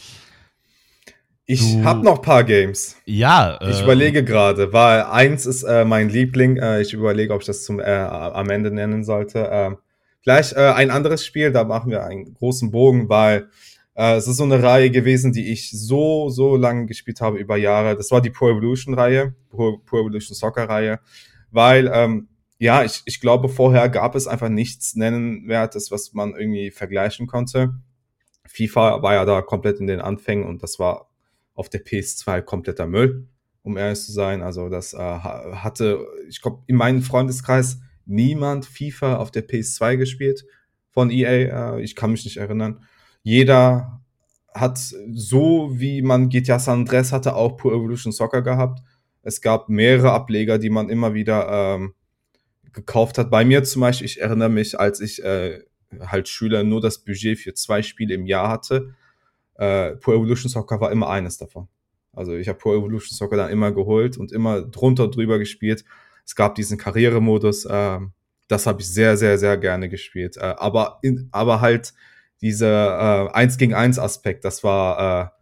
Ich habe noch ein paar Games. Ja. Äh, ich überlege gerade, weil eins ist äh, mein Liebling. Äh, ich überlege, ob ich das zum äh, am Ende nennen sollte. Äh, gleich äh, ein anderes Spiel, da machen wir einen großen Bogen, weil äh, es ist so eine Reihe gewesen, die ich so, so lange gespielt habe, über Jahre. Das war die Pro Evolution-Reihe, Pro, Pro Evolution Soccer-Reihe, weil, ähm, ja, ich, ich glaube, vorher gab es einfach nichts Nennenwertes, was man irgendwie vergleichen konnte. FIFA war ja da komplett in den Anfängen und das war auf der P S zwei kompletter Müll, um ehrlich zu sein. Also das äh, hatte, ich glaube, in meinem Freundeskreis niemand FIFA auf der P S zwei gespielt von E A. Äh, ich kann mich nicht erinnern. Jeder hat, so wie man G T A San Andreas hatte, auch Pro Evolution Soccer gehabt. Es gab mehrere Ableger, die man immer wieder ähm, gekauft hat. Bei mir zum Beispiel, ich erinnere mich, als ich äh, halt Schüler nur das Budget für zwei Spiele im Jahr hatte, Uh, Pro Evolution Soccer war immer eines davon. Also ich habe Pro Evolution Soccer dann immer geholt und immer drunter drüber gespielt. Es gab diesen Karrieremodus, uh, das habe ich sehr, sehr, sehr gerne gespielt. Uh, aber, in, aber halt dieser uh, eins gegen eins Aspekt, das war uh,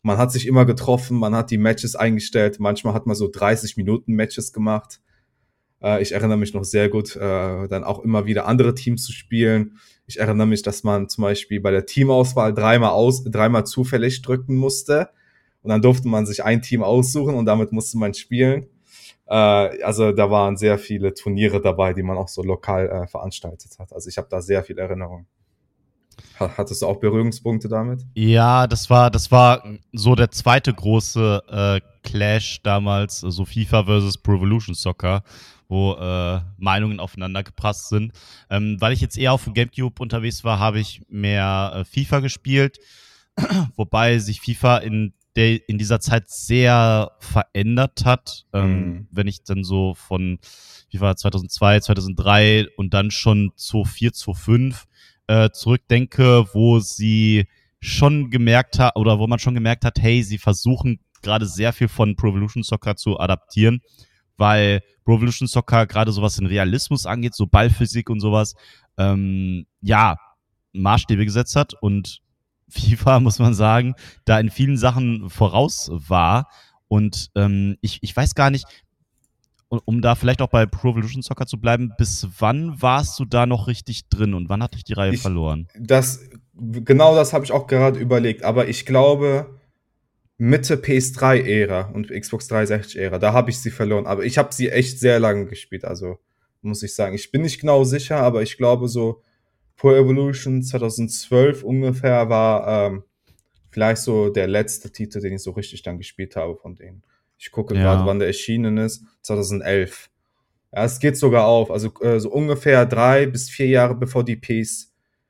Man hat sich immer getroffen, man hat die Matches eingestellt. Manchmal hat man so dreißig Minuten Matches gemacht. Äh, ich erinnere mich noch sehr gut, äh, dann auch immer wieder andere Teams zu spielen. Ich erinnere mich, dass man zum Beispiel bei der Teamauswahl dreimal aus, dreimal zufällig drücken musste. Und dann durfte man sich ein Team aussuchen und damit musste man spielen. Äh, also da waren sehr viele Turniere dabei, die man auch so lokal äh, veranstaltet hat. Also ich habe da sehr viel Erinnerung. Hattest du auch Berührungspunkte damit? Ja, das war, das war so der zweite große äh, Clash damals, so FIFA versus Pro Evolution Soccer, wo äh, Meinungen aufeinander geprasst sind. Ähm, weil ich jetzt eher auf dem GameCube unterwegs war, habe ich mehr äh, FIFA gespielt, wobei sich FIFA in, der, in dieser Zeit sehr verändert hat. Ähm, Mhm. Wenn ich dann so von FIFA zweitausendzwei, zweitausenddrei und dann schon zweitausendvier, zweitausendfünf äh, zurückdenke, wo sie schon gemerkt hat, oder wo man schon gemerkt hat, hey, sie versuchen gerade sehr viel von Pro Evolution Soccer zu adaptieren, weil Pro Evolution Soccer gerade sowas in Realismus angeht, so Ballphysik und sowas, ähm, ja, Maßstäbe gesetzt hat und FIFA, muss man sagen, da in vielen Sachen voraus war. Und ähm, ich, ich weiß gar nicht, um, um da vielleicht auch bei Pro Evolution Soccer zu bleiben, bis wann warst du da noch richtig drin und wann hatte ich die Reihe Ich, verloren? das, genau das habe ich auch gerade überlegt, aber ich glaube Mitte P S drei Ära und Xbox dreihundertsechzig Ära, da habe ich sie verloren, aber ich habe sie echt sehr lange gespielt, also muss ich sagen. Ich bin nicht genau sicher, aber ich glaube so Pro Evolution zweitausendzwölf ungefähr war ähm, vielleicht so der letzte Titel, den ich so richtig dann gespielt habe von denen. Ich gucke gerade, Ja. wann der erschienen ist, zweitausendelf. Ja, es geht sogar auf, also äh, so ungefähr drei bis vier Jahre bevor die P S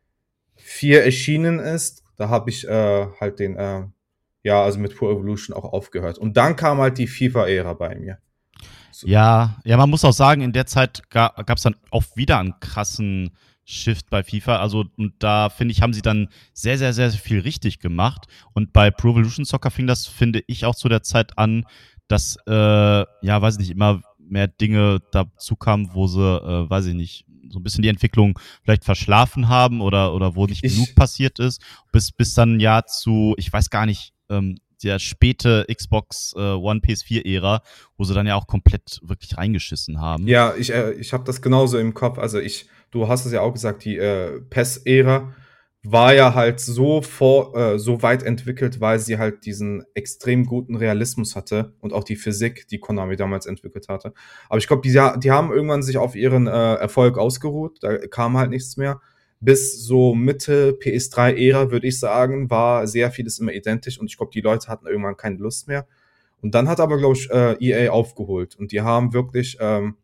vier erschienen ist, da habe ich äh, halt den, äh, ja, also mit Pro Evolution auch aufgehört. Und dann kam halt die FIFA-Ära bei mir. So, Ja, ja, man muss auch sagen, in der Zeit ga, gab es dann auch wieder einen krassen Shift bei FIFA. Also, und da finde ich, haben sie dann sehr, sehr, sehr viel richtig gemacht. Und bei Pro Evolution Soccer fing das, finde ich, auch zu der Zeit an, dass, äh, ja, weiß ich nicht, immer mehr Dinge dazu kamen, wo sie, äh, weiß ich nicht, so ein bisschen die Entwicklung vielleicht verschlafen haben oder, oder wo nicht ich, genug passiert ist, bis, bis dann ja zu, ich weiß gar nicht, ähm, der späte Xbox äh, One P S vier Ära, wo sie dann ja auch komplett wirklich reingeschissen haben. ja, ich, äh, ich habe das genauso im Kopf. Also ich, du hast es ja auch gesagt, die äh, P E S-Ära war ja halt so vor, äh, so weit entwickelt, weil sie halt diesen extrem guten Realismus hatte und auch die Physik, die Konami damals entwickelt hatte. Aber ich glaube, die, die haben irgendwann sich auf ihren äh, Erfolg ausgeruht. Da kam halt nichts mehr. Bis so Mitte P S drei Ära, würde ich sagen, war sehr vieles immer identisch und ich glaube, die Leute hatten irgendwann keine Lust mehr. Und dann hat aber, glaube ich, äh, E A aufgeholt und die haben wirklich ähm,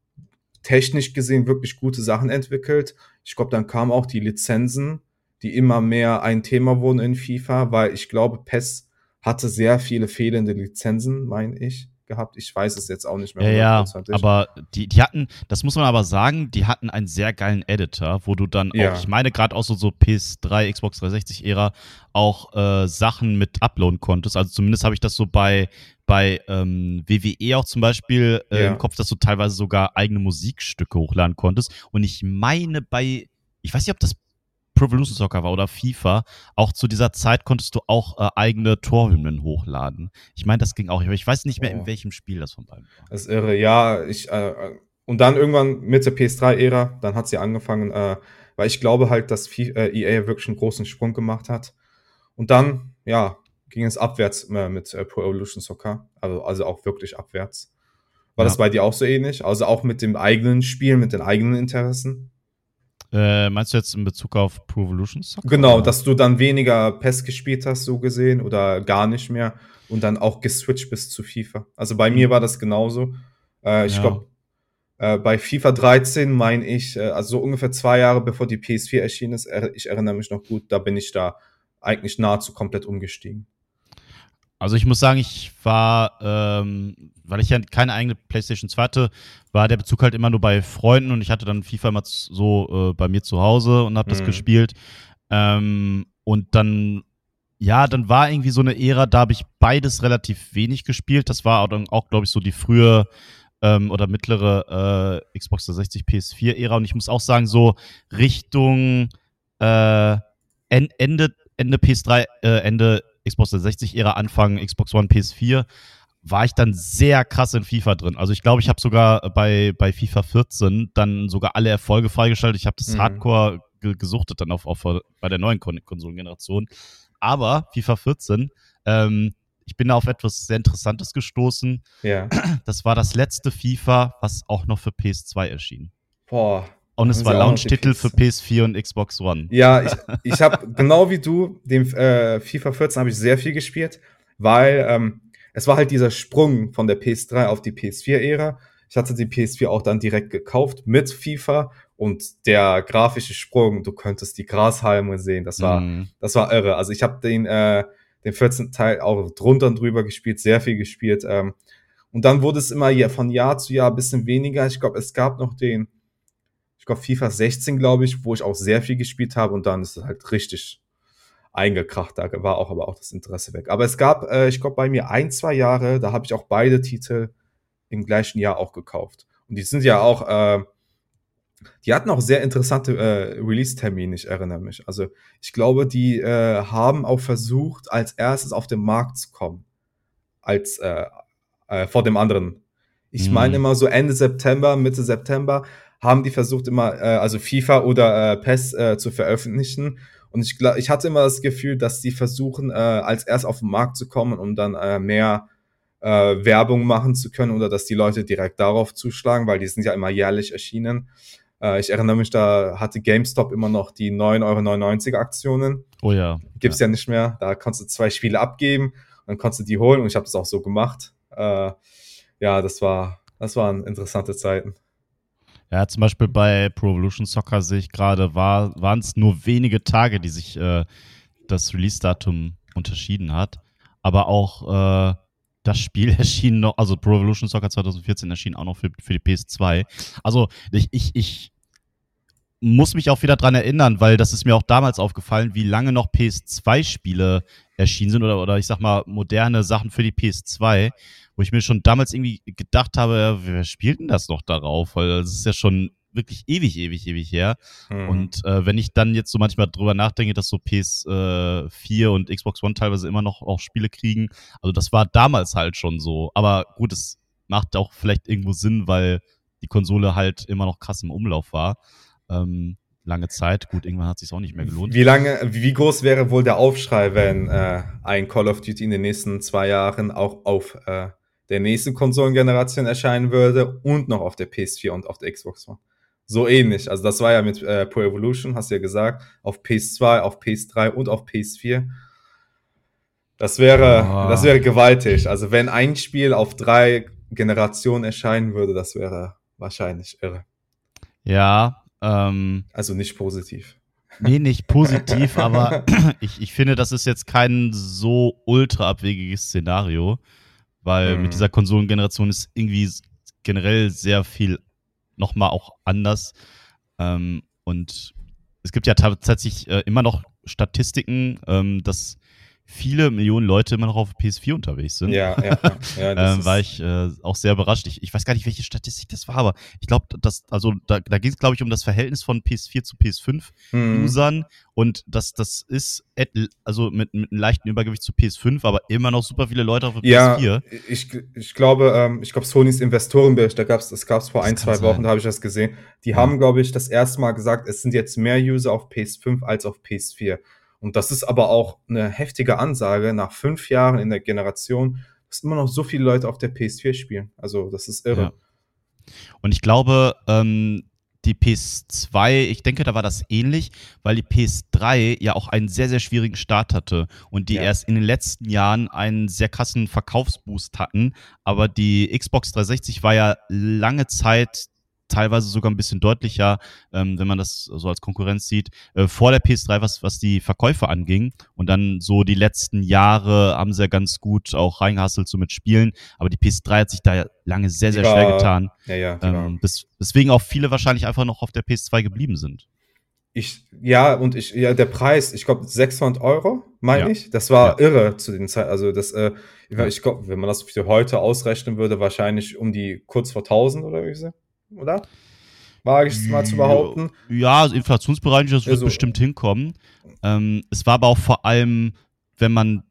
technisch gesehen wirklich gute Sachen entwickelt. Ich glaube, dann kamen auch die Lizenzen, die immer mehr ein Thema wurden in FIFA, weil ich glaube, P E S hatte sehr viele fehlende Lizenzen, meine ich, gehabt. Ich weiß es jetzt auch nicht mehr Ja, ja, hundertprozentig. aber die, die hatten, das muss man aber sagen, die hatten einen sehr geilen Editor, wo du dann Ja. auch, ich meine gerade auch so, so P S drei, Xbox dreihundertsechzig Ära auch äh, Sachen mit uploaden konntest. Also zumindest habe ich das so bei, bei ähm, W W E auch zum Beispiel äh, Ja. im Kopf, dass du teilweise sogar eigene Musikstücke hochladen konntest. Und ich meine bei, ich weiß nicht, ob das Pro Evolution Soccer war oder FIFA, auch zu dieser Zeit konntest du auch äh, eigene Torhymnen hochladen. Ich meine, das ging auch. Aber ich weiß nicht mehr, Oh. in welchem Spiel das von beiden war. Das ist irre, ja, ich, äh, und dann irgendwann mit der P S drei Ära, dann hat sie angefangen, äh, weil ich glaube halt, dass F- äh, E A wirklich einen großen Sprung gemacht hat. Und dann, ja, ging es abwärts äh, mit äh, Pro Evolution Soccer, also, also auch wirklich abwärts. War Ja. das bei dir auch so ähnlich? Also auch mit dem eigenen Spiel, mit den eigenen Interessen? Äh, meinst du jetzt in Bezug auf Pro Evolution Soccer? Genau, oder? dass du dann weniger P E S gespielt hast, so gesehen, oder gar nicht mehr und dann auch geswitcht bist zu FIFA. Also bei mir war das genauso. Äh, ich Ja. glaube, äh, bei FIFA dreizehn meine ich, äh, also so ungefähr zwei Jahre bevor die P S vier erschienen ist, er, ich erinnere mich noch gut, da bin ich da eigentlich nahezu komplett umgestiegen. Also ich muss sagen, ich war, ähm, weil ich ja keine eigene PlayStation zwei hatte, war der Bezug halt immer nur bei Freunden und ich hatte dann FIFA immer z- so äh, bei mir zu Hause und habe das Mhm. gespielt. Ähm, und dann, ja, dann war irgendwie so eine Ära, da habe ich beides relativ wenig gespielt. Das war auch, dann auch glaube ich, so die frühe ähm, oder mittlere äh, Xbox dreihundertsechzig P S vier Ära. Und ich muss auch sagen, so Richtung äh, En- Ende, Ende P S drei, äh, Ende Xbox dreihundertsechzig-Ära, Anfang Xbox One, P S vier, war ich dann sehr krass in FIFA drin. Also ich glaube, ich habe sogar bei, bei FIFA vierzehn dann sogar alle Erfolge freigeschaltet. Ich habe das mhm. Hardcore ge- gesuchtet dann auf, auf bei der neuen Kon- Konsolengeneration. Aber FIFA vierzehn, ähm, ich bin da auf etwas sehr Interessantes gestoßen. Ja. Das war das letzte FIFA, was auch noch für P S zwei erschien. Boah. Und es war Launch-Titel für P S vier und Xbox One. Ja, ich, ich habe genau wie du, dem äh, FIFA vierzehn habe ich sehr viel gespielt, weil ähm, es war halt dieser Sprung von der P S drei auf die P S vier-Ära. Ich hatte die P S vier auch dann direkt gekauft mit FIFA und der grafische Sprung, du könntest die Grashalme sehen, das war, mm. das war irre. Also ich habe den, äh, den vierzehnten Teil auch drunter und drüber gespielt, sehr viel gespielt. Ähm, und dann wurde es immer ja, von Jahr zu Jahr ein bisschen weniger. Ich glaube, es gab noch den, ich glaube FIFA sechzehn, glaube ich, wo ich auch sehr viel gespielt habe und dann ist es halt richtig eingekracht, da war auch aber auch das Interesse weg. Aber es gab, äh, ich glaube, bei mir ein, zwei Jahre, da habe ich auch beide Titel im gleichen Jahr auch gekauft. Und die sind ja auch, äh, die hatten auch sehr interessante äh, Release-Termine, ich erinnere mich. Also ich glaube, die äh, haben auch versucht, als erstes auf den Markt zu kommen, als äh, äh, vor dem anderen. Ich mhm. meine immer so Ende September, Mitte September haben die versucht immer, äh, also FIFA oder äh, P E S äh, zu veröffentlichen. Und ich glaube, ich hatte immer das Gefühl, dass die versuchen, äh, als erst auf den Markt zu kommen, um dann äh, mehr äh, Werbung machen zu können oder dass die Leute direkt darauf zuschlagen, weil die sind ja immer jährlich erschienen. Äh, ich erinnere mich, da hatte GameStop immer noch die neun Euro neunundneunzig Aktionen. Oh ja. Gibt's ja. ja nicht mehr. Da konntest du zwei Spiele abgeben und dann konntest du die holen und ich habe das auch so gemacht. Äh, ja, das war, das waren interessante Zeiten. Ja, zum Beispiel bei Pro Evolution Soccer sehe ich gerade, war, waren es nur wenige Tage, die sich äh, das Release-Datum unterschieden hat. Aber auch äh, das Spiel erschien noch, also Pro Evolution Soccer zwanzig vierzehn erschien auch noch für, für die P S zwei. Also ich, ich, ich muss mich auch wieder dran erinnern, weil das ist mir auch damals aufgefallen, wie lange noch P S zwei Spiele erschienen sind oder, oder ich sag mal moderne Sachen für die P S zwei, wo ich mir schon damals irgendwie gedacht habe, ja, wer spielt denn das noch darauf? Weil das ist ja schon wirklich ewig, ewig, ewig her. Mhm. Und äh, wenn ich dann jetzt so manchmal drüber nachdenke, dass so P S vier und Xbox One teilweise immer noch auch Spiele kriegen, also das war damals halt schon so. Aber gut, es macht auch vielleicht irgendwo Sinn, weil die Konsole halt immer noch krass im Umlauf war. Ähm, lange Zeit. Gut, irgendwann hat es sich auch nicht mehr gelohnt. Wie lange, wie groß wäre wohl der Aufschrei, wenn äh, ein Call of Duty in den nächsten zwei Jahren auch auf äh, der nächsten Konsolengeneration erscheinen würde und noch auf der P S vier und auf der Xbox One? So ähnlich. Also das war ja mit äh, Pro Evolution, hast du ja gesagt, auf P S zwei, auf P S drei und auf P S vier. Das wäre, oh. das wäre gewaltig. Also wenn ein Spiel auf drei Generationen erscheinen würde, das wäre wahrscheinlich irre. Ja, Ähm, also nicht positiv. Nee, nicht positiv, aber ich, ich finde, das ist jetzt kein so ultra abwegiges Szenario, weil mhm. mit dieser Konsolengeneration ist irgendwie generell sehr viel nochmal auch anders. Ähm, und es gibt ja tatsächlich äh, immer noch Statistiken, ähm, dass viele Millionen Leute immer noch auf P S vier unterwegs sind. Ja, ja, ja. ja das ähm, war ich äh, auch sehr überrascht. Ich, ich weiß gar nicht, welche Statistik das war, aber ich glaube, dass, also da, da ging es, glaube ich, um das Verhältnis von P S vier zu P S fünf mhm. Usern und das, das ist et, also mit, mit einem leichten Übergewicht zu P S fünf, aber immer noch super viele Leute auf der ja, P S vier. Ich, ich glaube, ähm, ich glaube, Sonys Investorenbericht, da gab's, das gab's vor das ein, zwei sein. Wochen, da habe ich das gesehen. Die ja. haben, glaube ich, das erste Mal gesagt, es sind jetzt mehr User auf P S fünf als auf P S vier. Und das ist aber auch eine heftige Ansage nach fünf Jahren in der Generation, dass immer noch so viele Leute auf der P S vier spielen. Also das ist irre. Ja. Und ich glaube, ähm, die P S zwei, ich denke, da war das ähnlich, weil die P S drei ja auch einen sehr, sehr schwierigen Start hatte und die ja. erst in den letzten Jahren einen sehr krassen Verkaufsboost hatten. Aber die Xbox dreihundertsechzig war ja lange Zeit teilweise sogar ein bisschen deutlicher, ähm, wenn man das so als Konkurrenz sieht, äh, vor der P S drei, was, was die Verkäufe anging. Und dann so die letzten Jahre haben sie ja ganz gut auch reingehustelt so mit Spielen. Aber die P S drei hat sich da lange sehr, sehr war, schwer getan. Ja, ja, ähm, bis, deswegen auch viele wahrscheinlich einfach noch auf der P S zwei geblieben sind. Ich, ja, und ich, ja, der Preis, ich glaube sechshundert Euro, meine ja. ich. Das war ja. irre zu den Zeiten. Also das, äh, ja. ich glaube, wenn man das für heute ausrechnen würde, wahrscheinlich um die kurz vor tausend oder wie sie. Oder? Wage ich es mal zu behaupten. Ja, also inflationsbereinigt, das wird also, bestimmt hinkommen. Ähm, es war aber auch vor allem, wenn man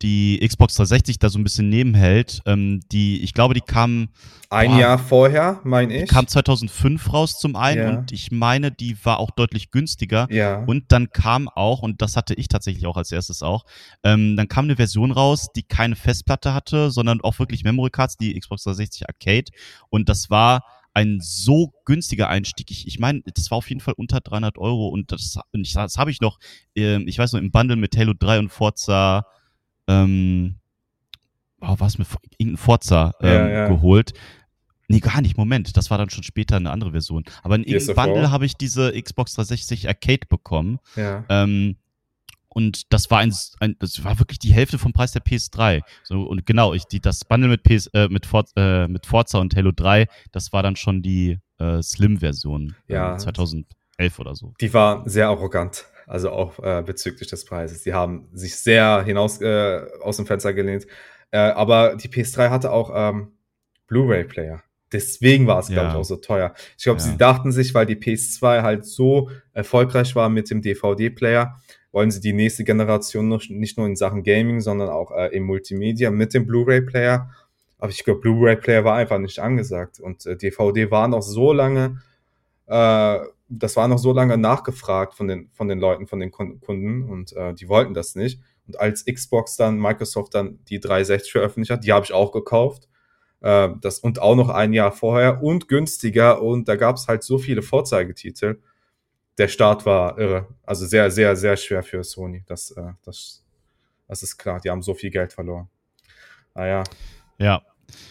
die Xbox dreihundertsechzig da so ein bisschen nebenhält, ähm, die, ich glaube, die kam Ein boah, Jahr vorher, meine die ich. kam zweitausendfünf raus zum einen Ja. und ich meine, die war auch deutlich günstiger. Ja. Und dann kam auch, und das hatte ich tatsächlich auch als erstes auch, ähm, dann kam eine Version raus, die keine Festplatte hatte, sondern auch wirklich Memory Cards, die Xbox dreihundertsechzig Arcade. Und das war ein so günstiger Einstieg. Ich, ich meine, das war auf jeden Fall unter dreihundert Euro und das, und ich, das habe ich noch, ähm, ich weiß noch, im Bundle mit Halo drei und Forza, ähm, oh, was mit irgendein Forza ähm, Ja, ja. geholt. Nee, gar nicht, Moment, das war dann schon später eine andere Version. Aber in Gears irgendeinem of War? Bundle habe ich diese Xbox dreihundertsechzig Arcade bekommen. Ja. Ähm, und das war ein, ein, das war wirklich die Hälfte vom Preis der P S drei. So, und genau, ich, die, das Bundle mit, P S, äh, mit, For, äh, mit Forza und Halo drei, das war dann schon die äh, Slim-Version, Ja. ähm, zweitausendelf oder so. Die war sehr arrogant, also auch äh, bezüglich des Preises. Die haben sich sehr hinaus äh, aus dem Fenster gelehnt. Äh, aber die P S drei hatte auch ähm, Blu-ray-Player. Deswegen war es, glaube ich, Ja. auch so teuer. Ich glaube, Ja. sie dachten sich, weil die P S zwei halt so erfolgreich war mit dem D V D-Player, wollen sie die nächste Generation noch, nicht nur in Sachen Gaming, sondern auch äh, im Multimedia mit dem Blu-ray-Player. Aber ich glaube, Blu-ray-Player war einfach nicht angesagt. Und äh, D V D war noch so lange, äh, das war noch so lange nachgefragt von den, von den Leuten, von den Kunden. Und äh, die wollten das nicht. Und als Xbox dann, Microsoft dann die dreihundertsechzig veröffentlicht hat, die habe ich auch gekauft. Äh, das, und auch noch ein Jahr vorher und günstiger. Und da gab es halt so viele Vorzeigetitel. Der Start war irre. Also sehr, sehr, sehr schwer für Sony. Das, äh, das, das ist klar. Die haben so viel Geld verloren. Naja. Ja.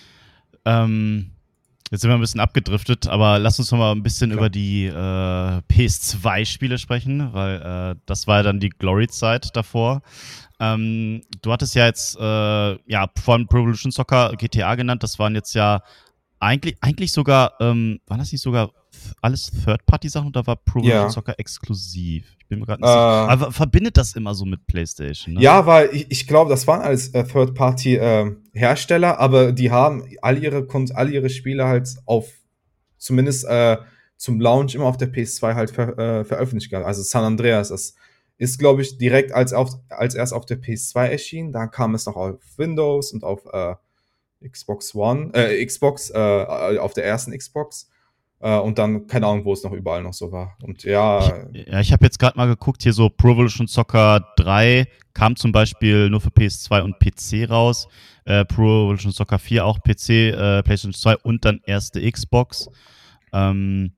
Ähm, jetzt sind wir ein bisschen abgedriftet, aber lass uns noch mal ein bisschen Klar. über die äh, P S zwei Spiele sprechen, weil äh, das war ja dann die Glory-Zeit davor. Ähm, du hattest ja jetzt äh, ja, von Pro Evolution Soccer G T A genannt, das waren jetzt ja eigentlich, eigentlich sogar, ähm, waren das nicht sogar alles Third-Party-Sachen oder war Pro Evolution Ja. Soccer exklusiv? Ich bin mir gerade nicht Äh, sicher. Aber verbindet das immer so mit PlayStation, ne? Ja, weil ich, ich glaube, das waren alles äh, Third-Party-Hersteller, aber die haben all ihre, Kon- all ihre Spiele halt auf, zumindest äh, zum Launch immer auf der P S zwei halt ver, äh, veröffentlicht gehabt. Also San Andreas, das ist, glaube ich, direkt als, auf, als erst auf der P S zwei erschienen. Dann kam es noch auf Windows und auf äh, Xbox One, äh, Xbox, äh, auf der ersten Xbox. Äh, und dann, keine Ahnung, wo es noch überall noch so war. Und ja, Ich, ja, ich habe jetzt gerade mal geguckt, hier so Pro Evolution Soccer drei kam zum Beispiel nur für P S zwei und P C raus. Äh, Pro Evolution Soccer vier auch P C, äh, PlayStation zwei und dann erste Xbox. Ähm,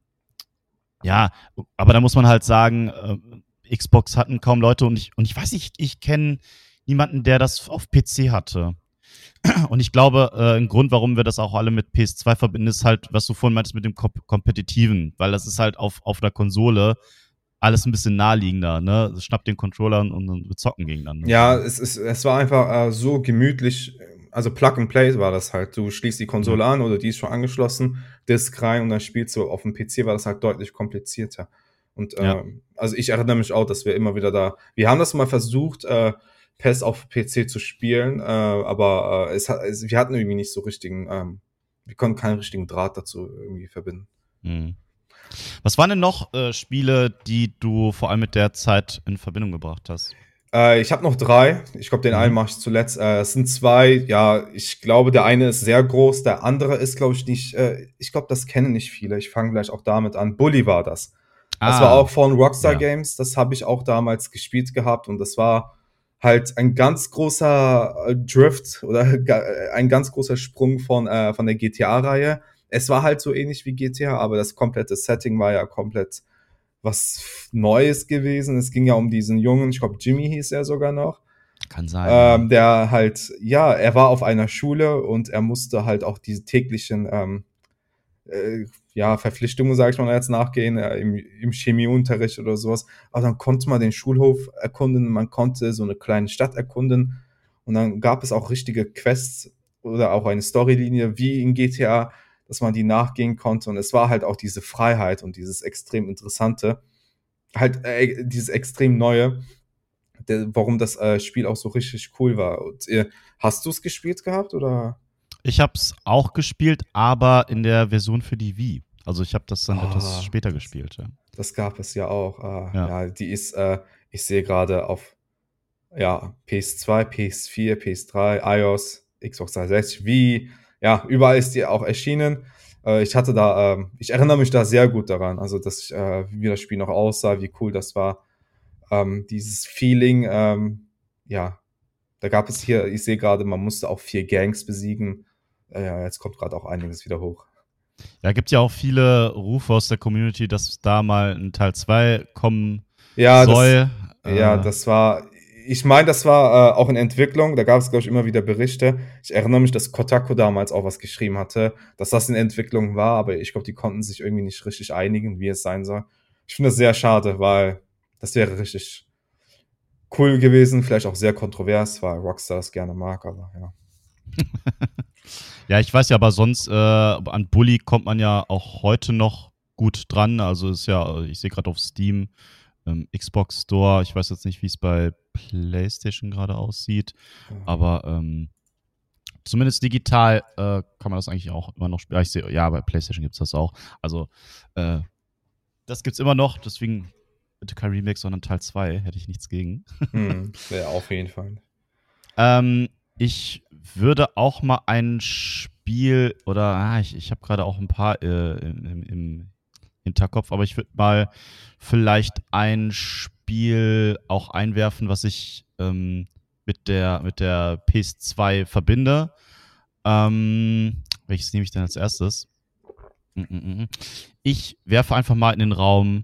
ja, aber da muss man halt sagen, äh, Xbox hatten kaum Leute und ich, und ich weiß nicht, ich kenne niemanden, der das auf P C hatte. Und ich glaube, äh, ein Grund, warum wir das auch alle mit P S zwei verbinden, ist halt, was du vorhin meintest mit dem Kom- Kompetitiven, weil das ist halt auf, auf der Konsole alles ein bisschen naheliegender, ne? Schnapp den Controller und, und wir zocken gegeneinander. ja, es, ist, es war einfach äh, so gemütlich, also Plug and Play war das halt. Du schließt die Konsole an oder die ist schon angeschlossen, Disk rein und dann spielst du. Auf dem P C war das halt deutlich komplizierter. Und äh, Ja. also ich erinnere mich auch, dass wir immer wieder da, wir haben das mal versucht, äh, P E S auf P C zu spielen, äh, aber äh, es, hat- es, wir hatten irgendwie nicht so richtigen, ähm, wir konnten keinen richtigen Draht dazu irgendwie verbinden. Mhm. Was waren denn noch äh, Spiele, die du vor allem mit der Zeit in Verbindung gebracht hast? Äh, ich habe noch drei. Ich glaube, den Mhm. einen mache ich zuletzt. Äh, es sind zwei. Ja, ich glaube, der eine ist sehr groß, der andere ist, glaube ich, nicht. Äh, ich glaube, das kennen nicht viele. Ich fange gleich auch damit an. Bully war das. Das Ah, war auch von Rockstar ja. Games. Das habe ich auch damals gespielt gehabt und das war halt ein ganz großer äh, Drift oder ga- äh, ein ganz großer Sprung von, äh, von der G T A-Reihe. Es war halt so ähnlich wie G T A, aber das komplette Setting war ja komplett was Neues gewesen. Es ging ja um diesen Jungen, ich glaube Jimmy hieß er sogar noch, Kann sein. ähm, der halt, ja, er war auf einer Schule und er musste halt auch diese täglichen ähm, äh, ja, Verpflichtungen, sage ich mal, jetzt nachgehen, äh, im, im Chemieunterricht oder sowas. Aber dann konnte man den Schulhof erkunden, man konnte so eine kleine Stadt erkunden und dann gab es auch richtige Quests oder auch eine Storylinie wie in G T A, dass man die nachgehen konnte und es war halt auch diese Freiheit und dieses extrem Interessante, halt äh, dieses extrem Neue, der, warum das äh, Spiel auch so richtig cool war. Und, äh, hast du es gespielt gehabt oder? Ich habe es auch gespielt, aber in der Version für die Wii. Also ich habe das dann Ah, etwas später gespielt. Ja. Das gab es ja auch. Ah, Ja. ja. Die ist, äh, ich sehe gerade auf ja, P S zwei, P S vier, P S drei, iOS, Xbox dreihundertsechzig, Wii, ja, überall ist die auch erschienen. Äh, ich hatte da, ähm, ich erinnere mich da sehr gut daran, also dass ich, äh, wie das Spiel noch aussah, wie cool das war. Ähm, dieses Feeling, ähm, ja, da gab es hier, ich sehe gerade, man musste auch vier Gangs besiegen. Äh, ja, jetzt kommt gerade auch einiges wieder hoch. Ja, gibt ja auch viele Rufe aus der Community, dass da mal ein Teil zwei kommen Ja, das, soll. ja, Äh, das war, ich meine, das war äh, auch in Entwicklung. Da gab es, glaube ich, immer wieder Berichte. Ich erinnere mich, dass Kotaku damals auch was geschrieben hatte, dass das in Entwicklung war, aber ich glaube, die konnten sich irgendwie nicht richtig einigen, wie es sein soll. Ich finde das sehr schade, weil das wäre richtig cool gewesen, vielleicht auch sehr kontrovers, weil Rockstar es gerne mag, aber ja. ja, ich weiß ja, aber sonst äh, an Bully kommt man ja auch heute noch gut dran. Also ist ja, ich sehe gerade auf Steam, ähm, Xbox Store. Ich weiß jetzt nicht, wie es bei PlayStation gerade aussieht, aber ähm, zumindest digital äh, kann man das eigentlich auch immer noch spielen. Ich sehe, ja, bei PlayStation gibt es das auch. Also äh, das gibt's immer noch. Deswegen bitte kein Remake, sondern Teil zwei. Hätte ich nichts gegen. Hm, ja, auf jeden Fall. Ähm, ich würde auch mal ein Spiel oder ah, ich, ich habe gerade auch ein paar äh, im, im Hinterkopf, aber ich würde mal vielleicht ein Spiel auch einwerfen, was ich ähm, mit der mit der P S zwei verbinde. Ähm, welches nehme ich denn als erstes? Mm, mm, mm. Ich werfe einfach mal in den Raum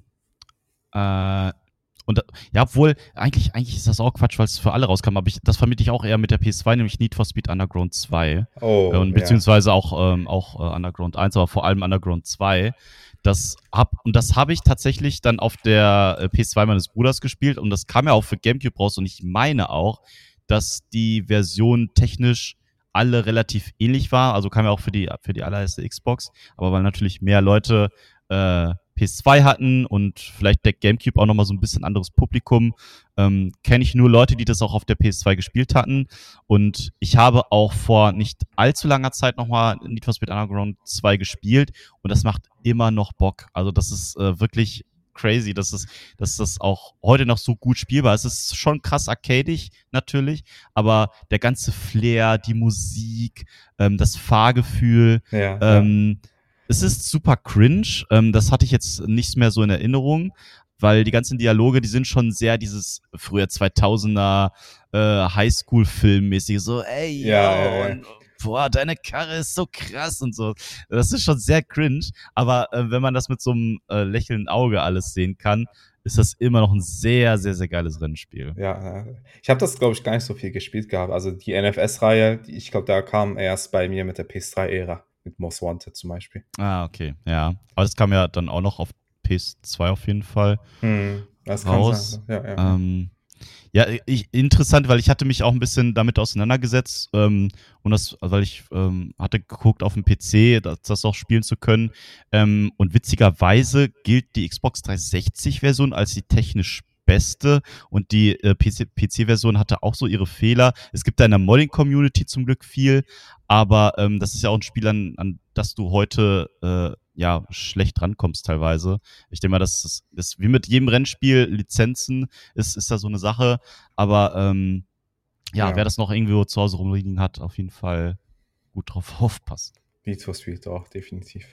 äh, und ja, obwohl, eigentlich, eigentlich ist das auch Quatsch, weil es für alle rauskam, aber ich, das vermute ich auch eher mit der P S zwei, nämlich Need for Speed Underground zwei. Äh, Oh, und ja. beziehungsweise auch, ähm, auch äh, Underground eins, aber vor allem Underground zwei. Das hab, und das habe ich tatsächlich dann auf der äh, P S zwei meines Bruders gespielt und das kam ja auch für GameCube raus und ich meine auch, dass die Version technisch alle relativ ähnlich war, also kam ja auch für die, für die allererste Xbox, aber weil natürlich mehr Leute äh, P S zwei hatten und vielleicht der GameCube auch nochmal so ein bisschen anderes Publikum, ähm, kenne ich nur Leute, die das auch auf der P S zwei gespielt hatten. Und ich habe auch vor nicht allzu langer Zeit nochmal Need for Speed Underground zwei gespielt und das macht immer noch Bock. Also das ist äh, wirklich crazy, dass es, dass das auch heute noch so gut spielbar ist. Es ist schon krass arcadig natürlich, aber der ganze Flair, die Musik, ähm, das Fahrgefühl, Ja, ja. ähm, es ist super cringe. Ähm, das hatte ich jetzt nicht mehr so in Erinnerung, weil die ganzen Dialoge, die sind schon sehr dieses früher zweitausender äh, Highschool-Film-mäßige. So, ey, Ja, ja, yo, ja. und boah, deine Karre ist so krass und so. Das ist schon sehr cringe. Aber äh, wenn man das mit so einem äh, lächelnden Auge alles sehen kann, ist das immer noch ein sehr, sehr, sehr geiles Rennspiel. Ja, ja. Ich habe das, glaube ich, gar nicht so viel gespielt gehabt. Also die N F S-Reihe, die- ich glaube, da kam erst bei mir mit der P S drei-Ära, mit Most Wanted zum Beispiel. Ah, okay, ja. Aber das kam ja dann auch noch auf P S zwei auf jeden Fall Hm, das kann raus. sein. Ja, ja, ja. Ähm, ja, ich, interessant, weil ich hatte mich auch ein bisschen damit auseinandergesetzt ähm, und das, weil ich ähm, hatte geguckt auf dem P C, das, das auch spielen zu können. Ähm, und witzigerweise gilt die Xbox dreihundertsechzig-Version als die technisch beste und die äh, P C-Version hatte auch so ihre Fehler. Es gibt da in der Modding-Community zum Glück viel, aber ähm, das ist ja auch ein Spiel, an, an das du heute äh, ja schlecht rankommst teilweise. Ich denke mal, das ist, das wie mit jedem Rennspiel, Lizenzen ist, ist da so eine Sache, aber ähm, ja, Ja. wer das noch irgendwo zu Hause rumliegen hat, auf jeden Fall gut drauf aufpassen. Need for Speed auch, definitiv.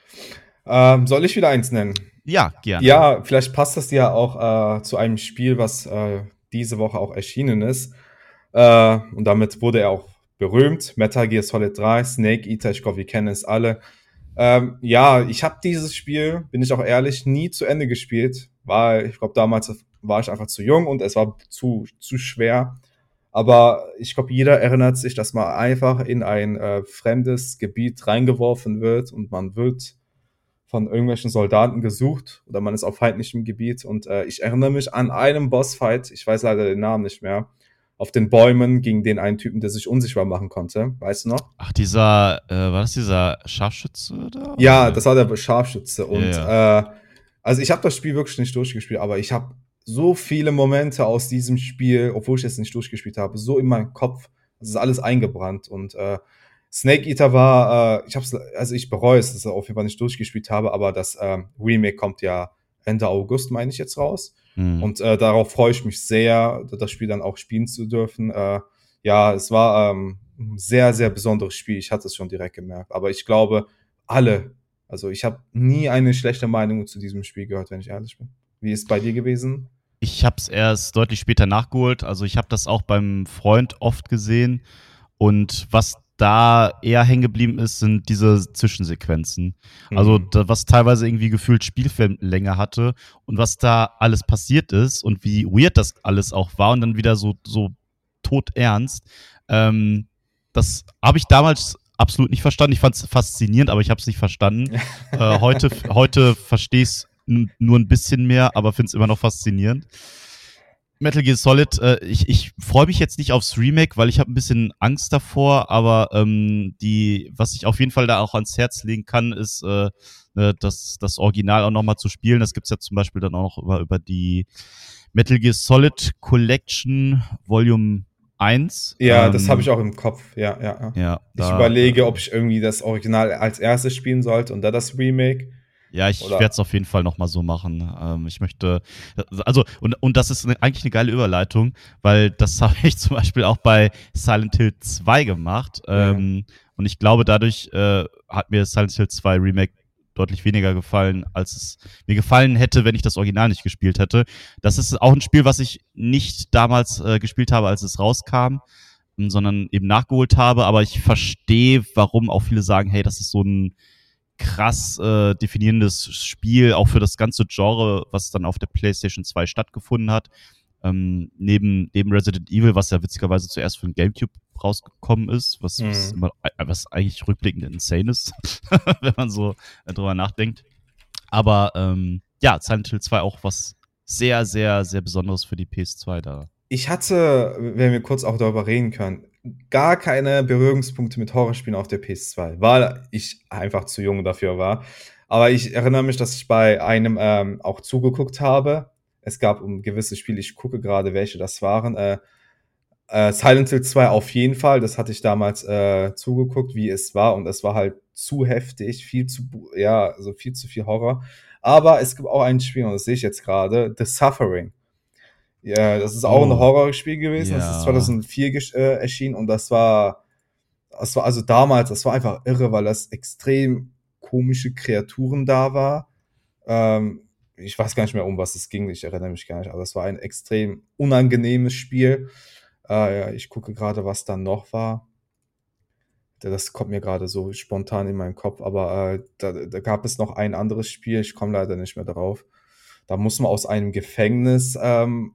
Ähm, soll ich wieder eins nennen? Ja, gerne. Ja, vielleicht passt das ja auch äh, zu einem Spiel, was äh, diese Woche auch erschienen ist. Äh, und damit wurde er auch berühmt. Metal Gear Solid drei, Snake Eater, ich glaube, wir kennen es alle. Ähm, ja, ich habe dieses Spiel, bin ich auch ehrlich, nie zu Ende gespielt, weil ich glaube, damals war ich einfach zu jung und es war zu, zu schwer. Aber ich glaube, jeder erinnert sich, dass man einfach in ein äh, fremdes Gebiet reingeworfen wird und man wird von irgendwelchen Soldaten gesucht oder man ist auf feindlichem Gebiet. Und äh, ich erinnere mich an einen Bossfight, ich weiß leider den Namen nicht mehr, auf den Bäumen gegen den einen Typen, der sich unsichtbar machen konnte. Weißt du noch? Ach, dieser, äh, war das dieser Scharfschütze da? Ja, Oder? das war der Scharfschütze. Und Ja, äh, also ich habe das Spiel wirklich nicht durchgespielt, aber ich habe so viele Momente aus diesem Spiel, obwohl ich es nicht durchgespielt habe, so in meinem Kopf. Es ist alles eingebrannt. Und äh, Snake Eater war, äh, ich hab's, also ich bereue es, dass ich auf jeden Fall nicht durchgespielt habe, aber das ähm, Remake kommt ja Ende August, meine ich jetzt, raus. Mhm. Und äh, darauf freue ich mich sehr, das Spiel dann auch spielen zu dürfen. Äh, ja, es war ähm, ein sehr, sehr besonderes Spiel. Ich hatte es schon direkt gemerkt. Aber ich glaube, alle, also ich habe nie eine schlechte Meinung zu diesem Spiel gehört, wenn ich ehrlich bin. Wie ist es bei dir gewesen? Ich habe es erst deutlich später nachgeholt. Also ich habe das auch beim Freund oft gesehen. Und was da eher hängen geblieben ist, sind diese Zwischensequenzen. Also Hm. da, was teilweise irgendwie gefühlt Spielfilmlänge hatte und was da alles passiert ist und wie weird das alles auch war und dann wieder so, so todernst. Ähm, das habe ich damals absolut nicht verstanden. Ich fand es faszinierend, aber ich habe es nicht verstanden. Äh, heute heute verstehe ich es nur ein bisschen mehr, aber finde es immer noch faszinierend. Metal Gear Solid, äh, ich, ich freue mich jetzt nicht aufs Remake, weil ich habe ein bisschen Angst davor, aber ähm, die, was ich auf jeden Fall da auch ans Herz legen kann, ist äh, ne, das, das Original auch nochmal zu spielen. Das gibt's ja zum Beispiel dann auch noch über, über die Metal Gear Solid Collection Volume eins. Ja, Ähm, das habe ich auch im Kopf. Ja, ja, ja. ja, Ich da, überlege, äh, ob ich irgendwie das Original als erstes spielen sollte und dann das Remake. Ja, ich Oder werde es auf jeden Fall nochmal so machen. Ähm, ich möchte, also, und, und das ist eine, eigentlich eine geile Überleitung, weil das habe ich zum Beispiel auch bei Silent Hill zwei gemacht. ja. Ähm, und ich glaube, dadurch äh, hat mir Silent Hill zwei Remake deutlich weniger gefallen, als es mir gefallen hätte, wenn ich das Original nicht gespielt hätte. Das ist auch ein Spiel, was ich nicht damals äh, gespielt habe, als es rauskam, sondern eben nachgeholt habe. Aber ich verstehe, warum auch viele sagen, hey, das ist so ein krass äh, definierendes Spiel, auch für das ganze Genre, was dann auf der PlayStation zwei stattgefunden hat. Ähm, neben, neben Resident Evil, was ja witzigerweise zuerst für den GameCube rausgekommen ist, was, Mhm. was, immer, was eigentlich rückblickend insane ist, wenn man so äh, drüber nachdenkt. Aber ähm, ja, Silent Hill zwei auch was sehr, sehr, sehr Besonderes für die P S zwei da. Ich hatte, wenn wir kurz auch darüber reden können, gar keine Berührungspunkte mit Horrorspielen auf der P S zwei, weil ich einfach zu jung dafür war. Aber ich erinnere mich, dass ich bei einem ähm, auch zugeguckt habe. Es gab um gewisse Spiele, ich gucke gerade, welche das waren. Äh, äh, Silent Hill zwei auf jeden Fall, das hatte ich damals äh, zugeguckt, wie es war. Und es war halt zu heftig, viel zu, bu- ja, also viel zu viel Horror. Aber es gibt auch ein Spiel, und das sehe ich jetzt gerade, The Suffering. Ja, das ist auch ein Oh, Horrorspiel gewesen. Das ist ja. zweitausendvier gesch- äh, erschienen und das war, das war also damals, das war einfach irre, weil das extrem komische Kreaturen da war. Ähm, ich weiß gar nicht mehr, um was es ging, ich erinnere mich gar nicht, aber es war ein extrem unangenehmes Spiel. Äh, ja, ich gucke gerade, was da noch war. Das kommt mir gerade so spontan in meinen Kopf, aber äh, da, da gab es noch ein anderes Spiel, ich komme leider nicht mehr drauf. Da muss man aus einem Gefängnis ähm,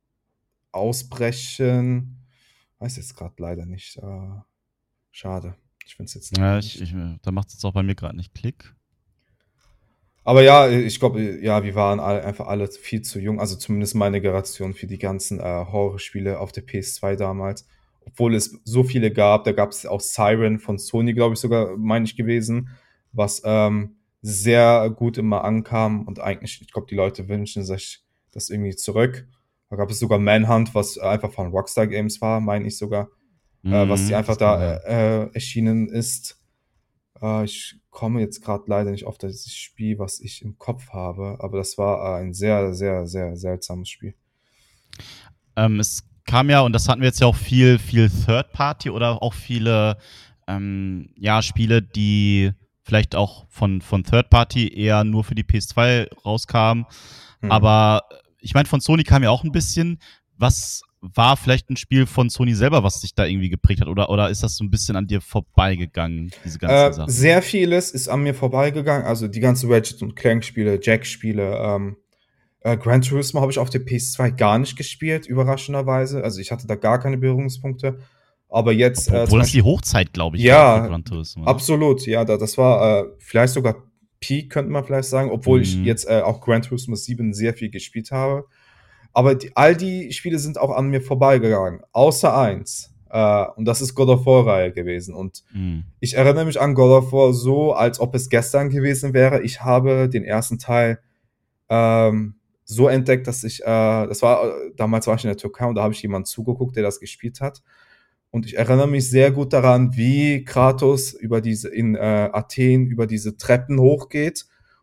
ausbrechen. Weiß jetzt gerade leider nicht. Äh, schade. Ich finde es jetzt leider Ja, ich, nicht. ich, da macht es jetzt auch bei mir gerade nicht Klick. Aber ja, ich glaube, ja, wir waren alle, einfach alle viel zu jung, also zumindest meine Generation für die ganzen äh, Horrorspiele auf der P S zwei damals. Obwohl es so viele gab, da gab es auch Siren von Sony, glaube ich sogar, meine ich gewesen, was ähm, sehr gut immer ankam und eigentlich, ich glaube, die Leute wünschen sich das irgendwie zurück. Da gab es sogar Manhunt, was einfach von Rockstar Games war, meine ich sogar, äh, was die Mhm, einfach das kann da sein. äh, äh, erschienen ist. Äh, ich komme jetzt gerade leider nicht auf das Spiel, was ich im Kopf habe, aber das war äh, ein sehr, sehr, sehr seltsames Spiel. Ähm, es kam ja, und das hatten wir jetzt ja auch viel, viel Third Party oder auch viele ähm, ja, Spiele, die vielleicht auch von, von Third Party eher nur für die P S zwei rauskamen. Hm. Aber ich meine, von Sony kam ja auch ein bisschen. Was war vielleicht ein Spiel von Sony selber, was dich da irgendwie geprägt hat? Oder, oder ist das so ein bisschen an dir vorbeigegangen, diese ganzen Äh, Sachen? sehr vieles ist an mir vorbeigegangen, also die ganzen Ratchet und Clank-Spiele, Jack-Spiele, ähm, äh, Gran Turismo habe ich auf der P S zwei gar nicht gespielt, überraschenderweise. Also ich hatte da gar keine Berührungspunkte. Aber jetzt Obwohl, äh, obwohl zum das die Beispiel, Hochzeit, glaube ich, war für ja, Gran Turismo, ne? absolut, ja, da, das war äh, vielleicht sogar Peak, könnte man vielleicht sagen, obwohl ich Mhm. jetzt äh, auch Gran Turismo sieben sehr viel gespielt habe. Aber die, all die Spiele sind auch an mir vorbeigegangen, außer eins. Äh, und das ist God of War-Reihe gewesen. Und Mhm. ich erinnere mich an God of War so, als ob es gestern gewesen wäre. Ich habe den ersten Teil ähm, so entdeckt, dass ich, äh, das war, äh, damals war ich in der Türkei und da habe ich jemanden zugeguckt, der das gespielt hat. Und ich erinnere mich sehr gut daran, wie Kratos über diese, in äh, Athen über diese Treppen hochgeht.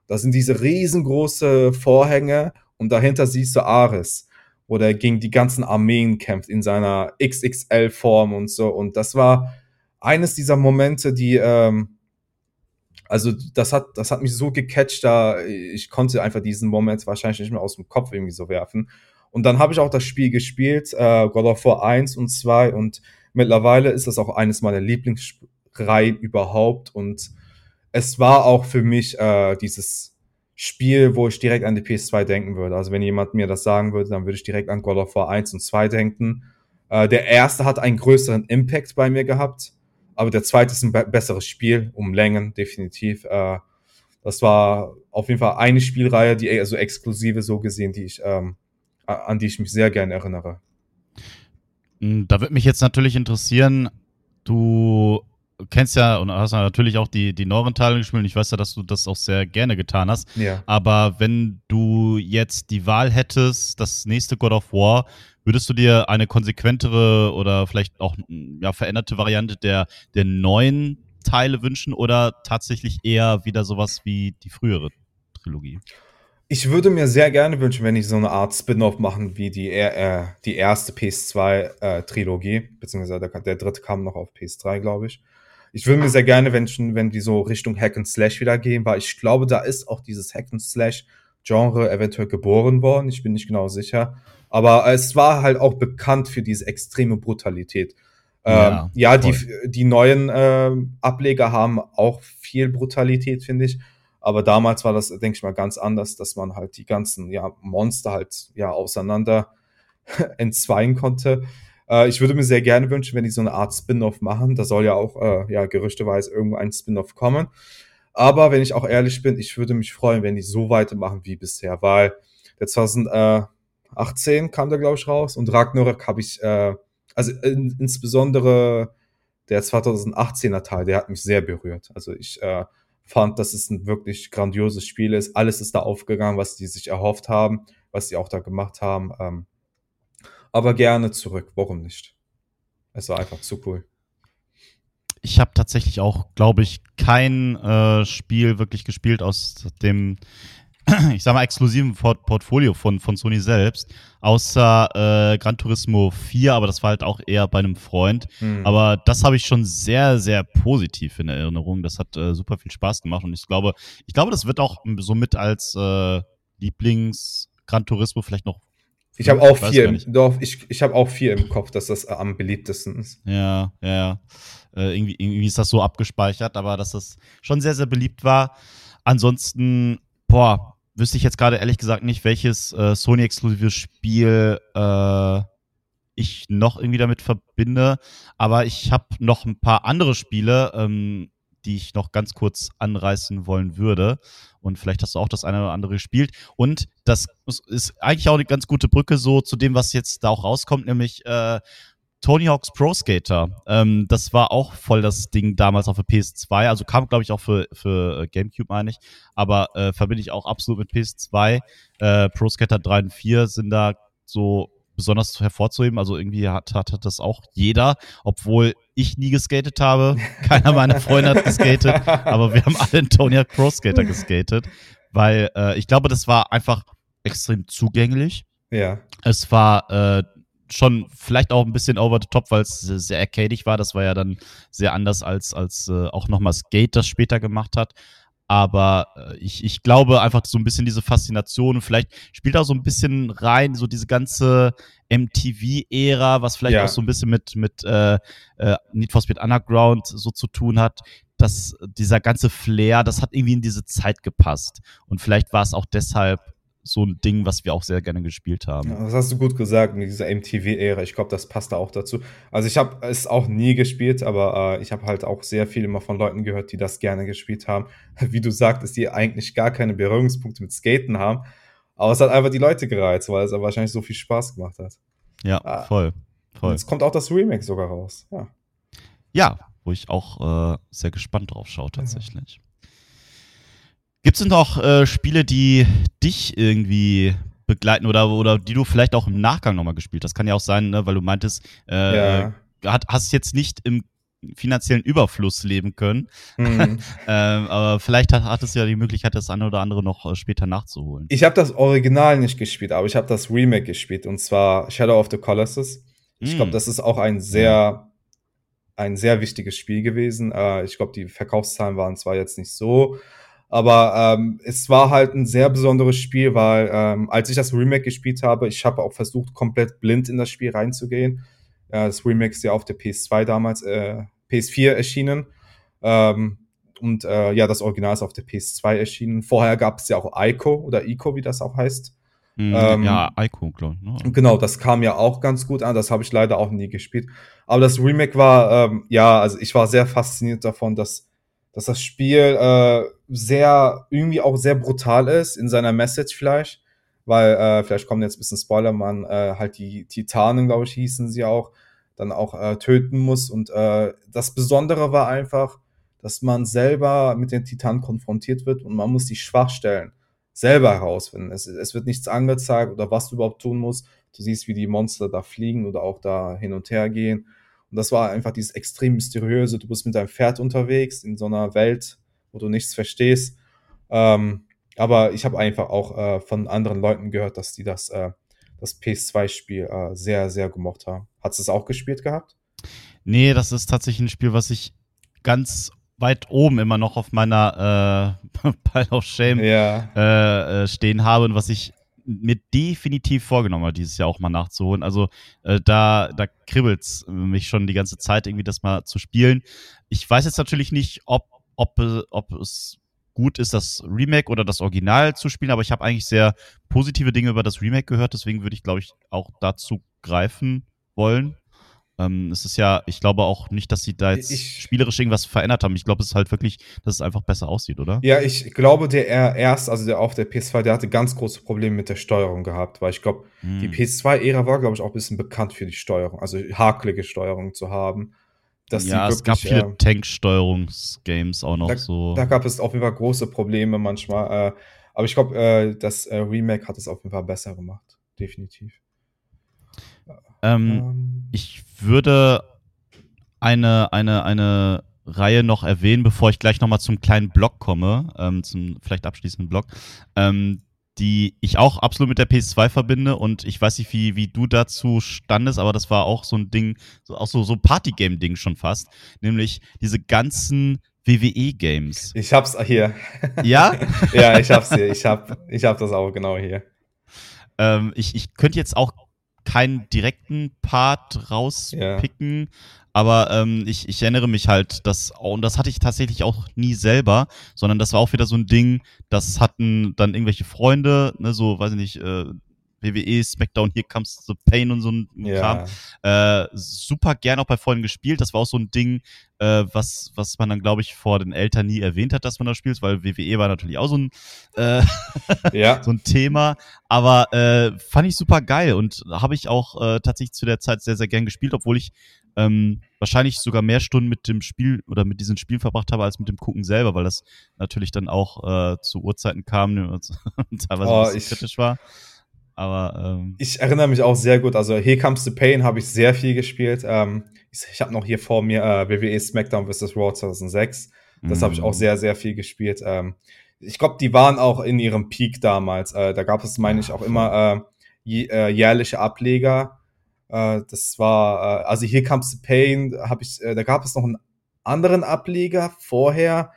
Das sind diese riesengroße Vorhänge und dahinter siehst du Ares, wo der gegen die ganzen Armeen kämpft in seiner X X L-Form und so. Und das war eines dieser Momente, die, ähm, also das hat, das hat mich so gecatcht, da ich konnte einfach diesen Moment wahrscheinlich nicht mehr aus dem Kopf irgendwie so werfen. Und dann habe ich auch das Spiel gespielt, äh, God of War eins und zwei, und mittlerweile ist das auch eines meiner Lieblingsreihen überhaupt. Und es war auch für mich äh, dieses Spiel, wo ich direkt an die P S zwei denken würde. Also wenn jemand mir das sagen würde, dann würde ich direkt an God of War eins und zwei denken. Äh, der erste hat einen größeren Impact bei mir gehabt, aber der zweite ist ein be- besseres Spiel, um Längen, definitiv. Äh, das war auf jeden Fall eine Spielreihe, die also exklusive so gesehen, die ich, ähm, an die ich mich sehr gerne erinnere. Da würde mich jetzt natürlich interessieren, du kennst ja und hast ja natürlich auch die, die neueren Teile gespielt und ich weiß ja, dass du das auch sehr gerne getan hast. Ja. Aber wenn du jetzt die Wahl hättest, das nächste God of War, würdest du dir eine konsequentere oder vielleicht auch ja, veränderte Variante der, der neuen Teile wünschen oder tatsächlich eher wieder sowas wie die frühere Trilogie? Ich würde mir sehr gerne wünschen, wenn ich so eine Art Spin-off machen wie die, äh, die erste P S zwei äh, Trilogie, beziehungsweise der, der dritte kam noch auf P S drei, glaube ich. Ich würde mir sehr gerne wünschen, wenn die so Richtung Hack and Slash wieder gehen, weil ich glaube, da ist auch dieses Hack and Slash Genre eventuell geboren worden. Ich bin nicht genau sicher. Aber es war halt auch bekannt für diese extreme Brutalität. Ja, Ähm, ja, die, voll. die neuen ähm, Ableger haben auch viel Brutalität, finde ich. Aber damals war das, denke ich mal, ganz anders, dass man halt die ganzen ja, Monster halt ja auseinander entzweien konnte. Äh, ich würde mir sehr gerne wünschen, wenn die so eine Art Spin-off machen. Da soll ja auch äh, ja gerüchteweise irgendwo ein Spin-off kommen. Aber wenn ich auch ehrlich bin, ich würde mich freuen, wenn die so weitermachen wie bisher, weil der zwanzig achtzehn kam da, glaube ich, raus und Ragnarök habe ich, äh, also in, insbesondere der zwanzig achtzehner Teil, der hat mich sehr berührt. Also ich äh, fand, dass es ein wirklich grandioses Spiel ist. Alles ist da aufgegangen, was die sich erhofft haben, was die auch da gemacht haben. Ähm, aber gerne zurück, warum nicht? Es war einfach zu cool. Ich habe tatsächlich auch, glaube ich, kein äh, Spiel wirklich gespielt aus dem, ich sag mal, exklusiven Port- Portfolio von, von Sony selbst, außer äh, Gran Turismo vier, aber das war halt auch eher bei einem Freund. Hm. Aber das habe ich schon sehr, sehr positiv in Erinnerung. Das hat äh, super viel Spaß gemacht und ich glaube, ich glaube, das wird auch somit als äh, Lieblings-Gran Turismo vielleicht noch. Ich habe auch Ich weiß vier, gar im, nicht. doch, ich, ich habe auch vier im Kopf, dass das äh, am beliebtesten ist. Ja, ja, ja. Äh, irgendwie, irgendwie ist das so abgespeichert, aber dass das schon sehr, sehr beliebt war. Ansonsten, boah, wüsste ich jetzt gerade ehrlich gesagt nicht, welches äh, Sony-exklusives Spiel äh, ich noch irgendwie damit verbinde. Aber ich habe noch ein paar andere Spiele, ähm, die ich noch ganz kurz anreißen wollen würde. Und vielleicht hast du auch das eine oder andere gespielt. Und das ist eigentlich auch eine ganz gute Brücke so zu dem, was jetzt da auch rauskommt, nämlich äh, Tony Hawk's Pro Skater. Ähm, das war auch voll das Ding damals auf der P S zwei. Also kam, glaube ich, auch für, für GameCube, meine ich. Aber äh, verbinde ich auch absolut mit P S zwei. Äh, Pro Skater drei und vier sind da so besonders hervorzuheben. Also irgendwie hat, hat, hat das auch jeder, obwohl ich nie geskatet habe. Keiner meiner Freunde hat geskatet. Aber wir haben alle in Tony Hawk Pro Skater geskatet. Weil äh, ich glaube, das war einfach extrem zugänglich. Ja. Es war äh, schon vielleicht auch ein bisschen over the top, weil es sehr arcadig war. Das war ja dann sehr anders als, als äh, auch nochmal Skate das später gemacht hat. Aber äh, ich, ich glaube einfach so ein bisschen diese Faszination. Vielleicht spielt auch so ein bisschen rein, so diese ganze M T V-Ära, was vielleicht Ja. auch so ein bisschen mit, mit äh, äh, Need for Speed Underground so zu tun hat. Dass dieser ganze Flair, das hat irgendwie in diese Zeit gepasst. Und vielleicht war es auch deshalb so ein Ding, was wir auch sehr gerne gespielt haben. Ja, das hast du gut gesagt, mit dieser M T V-Ära. Ich glaube, das passt da auch dazu. Also ich habe es auch nie gespielt, aber äh, ich habe halt auch sehr viel immer von Leuten gehört, die das gerne gespielt haben. Wie du sagtest, die eigentlich gar keine Berührungspunkte mit Skaten haben. Aber es hat einfach die Leute gereizt, weil es wahrscheinlich so viel Spaß gemacht hat. Ja, Ah, voll. Und voll. jetzt kommt auch das Remake sogar raus. Ja. Ja, wo ich auch äh, sehr gespannt drauf schaue tatsächlich. Gibt es denn noch äh, Spiele, die dich irgendwie begleiten oder, oder die du vielleicht auch im Nachgang nochmal gespielt hast? Kann ja auch sein, ne, weil du meintest, äh, Ja. hat, hast jetzt nicht im finanziellen Überfluss leben können. Mhm. ähm, aber vielleicht hat, hat es ja die Möglichkeit, das eine oder andere noch äh, später nachzuholen. Ich habe das Original nicht gespielt, aber ich habe das Remake gespielt, und zwar Shadow of the Colossus. Ich glaube, Mm. das ist auch ein sehr, ein sehr wichtiges Spiel gewesen. Äh, ich glaube, die Verkaufszahlen waren zwar jetzt nicht so, aber ähm, es war halt ein sehr besonderes Spiel, weil ähm, als ich das Remake gespielt habe, ich habe auch versucht, komplett blind in das Spiel reinzugehen. Äh, das Remake ist ja auf der P S zwei damals, äh, P S vier erschienen. Ähm, und äh, ja, das Original ist auf der P S zwei erschienen. Vorher gab es ja auch Ico oder Ico, wie das auch heißt. Mm, Ähm, ja, Ico, glaube ich. Ne? Genau, das kam ja auch ganz gut an. Das habe ich leider auch nie gespielt. Aber das Remake war, ähm, ja, also ich war sehr fasziniert davon, dass, dass das Spiel äh, sehr, irgendwie auch sehr brutal ist in seiner Message vielleicht. Weil, äh, vielleicht kommt jetzt ein bisschen Spoiler, man äh, halt die Titanen, glaube ich, hießen sie auch, dann auch äh, töten muss. Und äh, das Besondere war einfach, dass man selber mit den Titanen konfrontiert wird und man muss die Schwachstellen selber herausfinden. Es, es wird nichts angezeigt oder was du überhaupt tun musst. Du siehst, wie die Monster da fliegen oder auch da hin und her gehen. Und das war einfach dieses extrem mysteriöse. Du bist mit deinem Pferd unterwegs in so einer Welt, wo du nichts verstehst. Ähm, aber ich habe einfach auch äh, von anderen Leuten gehört, dass die das, äh, das P S zwei Spiel äh, sehr, sehr gemocht haben. Hast du es auch gespielt gehabt? Nee, das ist tatsächlich ein Spiel, was ich ganz weit oben immer noch auf meiner äh, Pile of Shame Ja. äh, äh, stehen habe und was ich mir definitiv vorgenommen habe, dieses Jahr auch mal nachzuholen. Also äh, da, da kribbelt's mich schon die ganze Zeit, irgendwie das mal zu spielen. Ich weiß jetzt natürlich nicht, ob, ob, äh, ob es gut ist, das Remake oder das Original zu spielen, aber ich habe eigentlich sehr positive Dinge über das Remake gehört, deswegen würde ich, glaube ich, auch dazu greifen wollen. Ähm, es ist ja, ich glaube auch nicht, dass sie da jetzt Ich, spielerisch irgendwas verändert haben. Ich glaube, es ist halt wirklich, dass es einfach besser aussieht, oder? ja, ich glaube, der er- erst, also der auf der P S zwei, der hatte ganz große Probleme mit der Steuerung gehabt, weil ich glaube, die Hm. P S zwei-Ära war, glaube ich, auch ein bisschen bekannt für die Steuerung, also hakelige Steuerung zu haben, dass die Ja, es gab wirklich, viele äh, Tanksteuerungsgames auch noch da, so. da gab es auf jeden Fall große Probleme manchmal, äh, aber ich glaube, äh, das äh, Remake hat es auf jeden Fall besser gemacht, definitiv. Ähm, Ähm, ich würde eine, eine, eine Reihe noch erwähnen, bevor ich gleich nochmal zum kleinen Block komme, ähm, zum vielleicht abschließenden Block, ähm, die ich auch absolut mit der P S zwei verbinde und ich weiß nicht, wie, wie du dazu standest, aber das war auch so ein Ding, so, auch so, so Partygame-Ding schon fast, nämlich diese ganzen W W E-Games. ich hab's hier. Ja? Ja, ich hab's hier. Ich hab, ich hab das auch genau hier. ähm, ich, ich könnte jetzt auch keinen direkten Part Ja. rauspicken, aber ähm, ich, ich erinnere mich halt, dass, und das hatte ich tatsächlich auch nie selber, sondern das war auch wieder so ein Ding, das hatten dann irgendwelche Freunde, ne, so, weiß ich nicht, äh, W W E, SmackDown, Here Comes the Pain und so ein Kram. Ja. Äh, super gern auch bei Freunden gespielt. Das war auch so ein Ding, äh, was, was man dann, glaube ich, vor den Eltern nie erwähnt hat, dass man das spielt, weil W W E war natürlich auch so ein, äh, Ja. so ein Thema. Aber äh, fand ich super geil und habe ich auch äh, tatsächlich zu der Zeit sehr, sehr gern gespielt, obwohl ich ähm, wahrscheinlich sogar mehr Stunden mit dem Spiel oder mit diesem Spiel verbracht habe, als mit dem Gucken selber, weil das natürlich dann auch äh, zu Uhrzeiten kam und teilweise Oh, ein bisschen ich, kritisch war. Aber ähm, ich erinnere mich auch sehr gut. Also Here Comes the Pain habe ich sehr viel gespielt. Ähm, ich ich habe noch hier vor mir äh, W W E SmackDown versus. Raw zweitausendsechs. Das habe ich auch mh, sehr, sehr viel gespielt. Ähm, ich glaube, die waren auch in ihrem Peak damals. Äh, da gab es, meine ich, ja, auch voll. immer äh, je, äh, jährliche Ableger. Äh, das war, äh, also Here Comes the Pain, habe ich, äh, da gab es noch einen anderen Ableger vorher.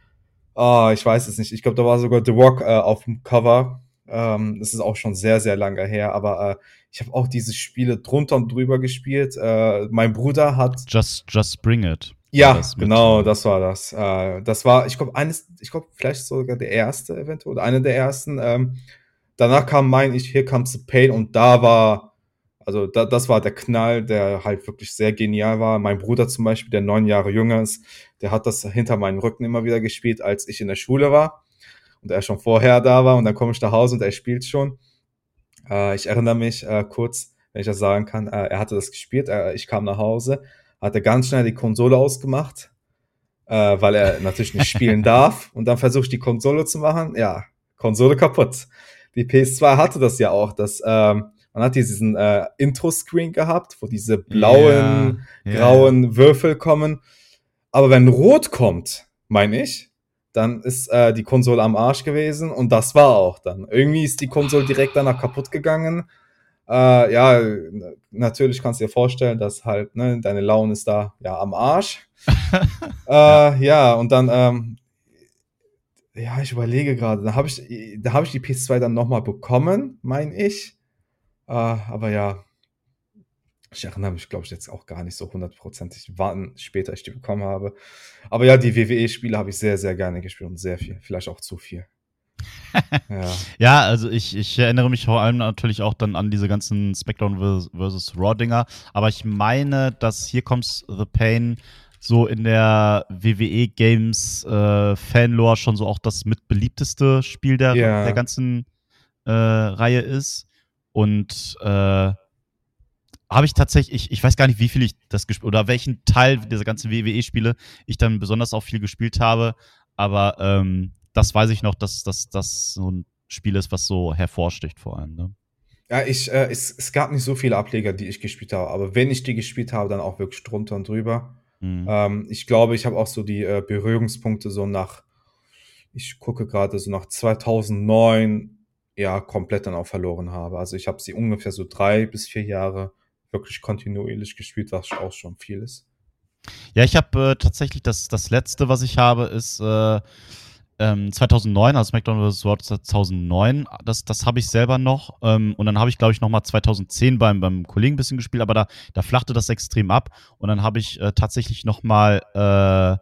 Ah, ich weiß es nicht. Ich glaube, da war sogar The Rock äh, auf dem Cover. Ähm, das ist auch schon sehr, sehr lange her. Aber äh, ich habe auch diese Spiele drunter und drüber gespielt. Äh, mein Bruder hat. Just, Just Bring It. War Ja, das mit, genau, äh, das war das. Äh, das war, ich glaube, eines, ich glaube, vielleicht sogar der erste eventuell oder einer der ersten. Ähm, danach kam, mein ich, Here Comes the Pain und da war, also da, das war der Knall, der halt wirklich sehr genial war. Mein Bruder zum Beispiel, der neun Jahre jünger ist, der hat das hinter meinem Rücken immer wieder gespielt, als ich in der Schule war und er schon vorher da war und dann komme ich nach Hause und er spielt schon. Äh, ich erinnere mich äh, kurz, wenn ich das sagen kann, äh, er hatte das gespielt, äh, ich kam nach Hause, hatte ganz schnell die Konsole ausgemacht, äh, weil er natürlich nicht spielen darf und dann versuche ich die Konsole zu machen, ja, Konsole kaputt. Die P S zwei hatte das ja auch, dass ähm, Man hat diesen äh, Intro-Screen gehabt, wo diese blauen, Ja, ja, grauen Würfel kommen. Aber wenn rot kommt, meine ich, dann ist äh, die Konsole am Arsch gewesen und das war auch dann. Irgendwie ist die Konsole direkt danach kaputt gegangen. Äh, ja, n- natürlich kannst du dir vorstellen, dass halt, ne, deine Laune ist da ja am Arsch. ja. Äh, ja, und dann, ähm, ja, ich überlege gerade, da habe ich, da habe ich die P S zwei dann nochmal bekommen, meine ich. Äh, aber ja, ich erinnere mich, glaube ich, jetzt auch gar nicht so hundertprozentig, wann später ich die bekommen habe. Aber ja, die W W E-Spiele habe ich sehr, sehr gerne gespielt und sehr viel. Vielleicht auch zu viel. Ja. Ja, also ich, ich erinnere mich vor allem natürlich auch dann an diese ganzen SmackDown versus. Raw-Dinger. Aber ich meine, dass Here Comes the Pain so in der W W E-Games äh, Fanlore schon so auch das mit beliebteste Spiel der, Ja. der ganzen äh, Reihe ist. Und äh, habe ich tatsächlich, ich, ich weiß gar nicht, wie viel ich das gespielt oder welchen Teil dieser ganzen W W E-Spiele ich dann besonders auch viel gespielt habe. Aber ähm, das weiß ich noch, dass das so ein Spiel ist, was so hervorsticht vor allem. Ne? Ja, ich, äh, es, es gab nicht so viele Ableger, die ich gespielt habe, aber wenn ich die gespielt habe, dann auch wirklich drunter und drüber. Mhm. Ähm, ich glaube, ich habe auch so die äh, Berührungspunkte so nach, ich gucke gerade so nach zweitausendneun, ja, komplett dann auch verloren habe. Also ich habe sie ungefähr so drei bis vier Jahre wirklich kontinuierlich gespielt, was auch schon viel ist. Ja, ich habe äh, tatsächlich das, das letzte, was ich habe, ist äh, ähm, zweitausendneun, also SmackDown versus. Raw zweitausendneun. Das, das habe ich selber noch. Ähm, und dann habe ich, glaube ich, noch mal zweitausendzehn beim, beim Kollegen ein bisschen gespielt, aber da, da flachte das extrem ab. Und dann habe ich äh, tatsächlich noch mal äh,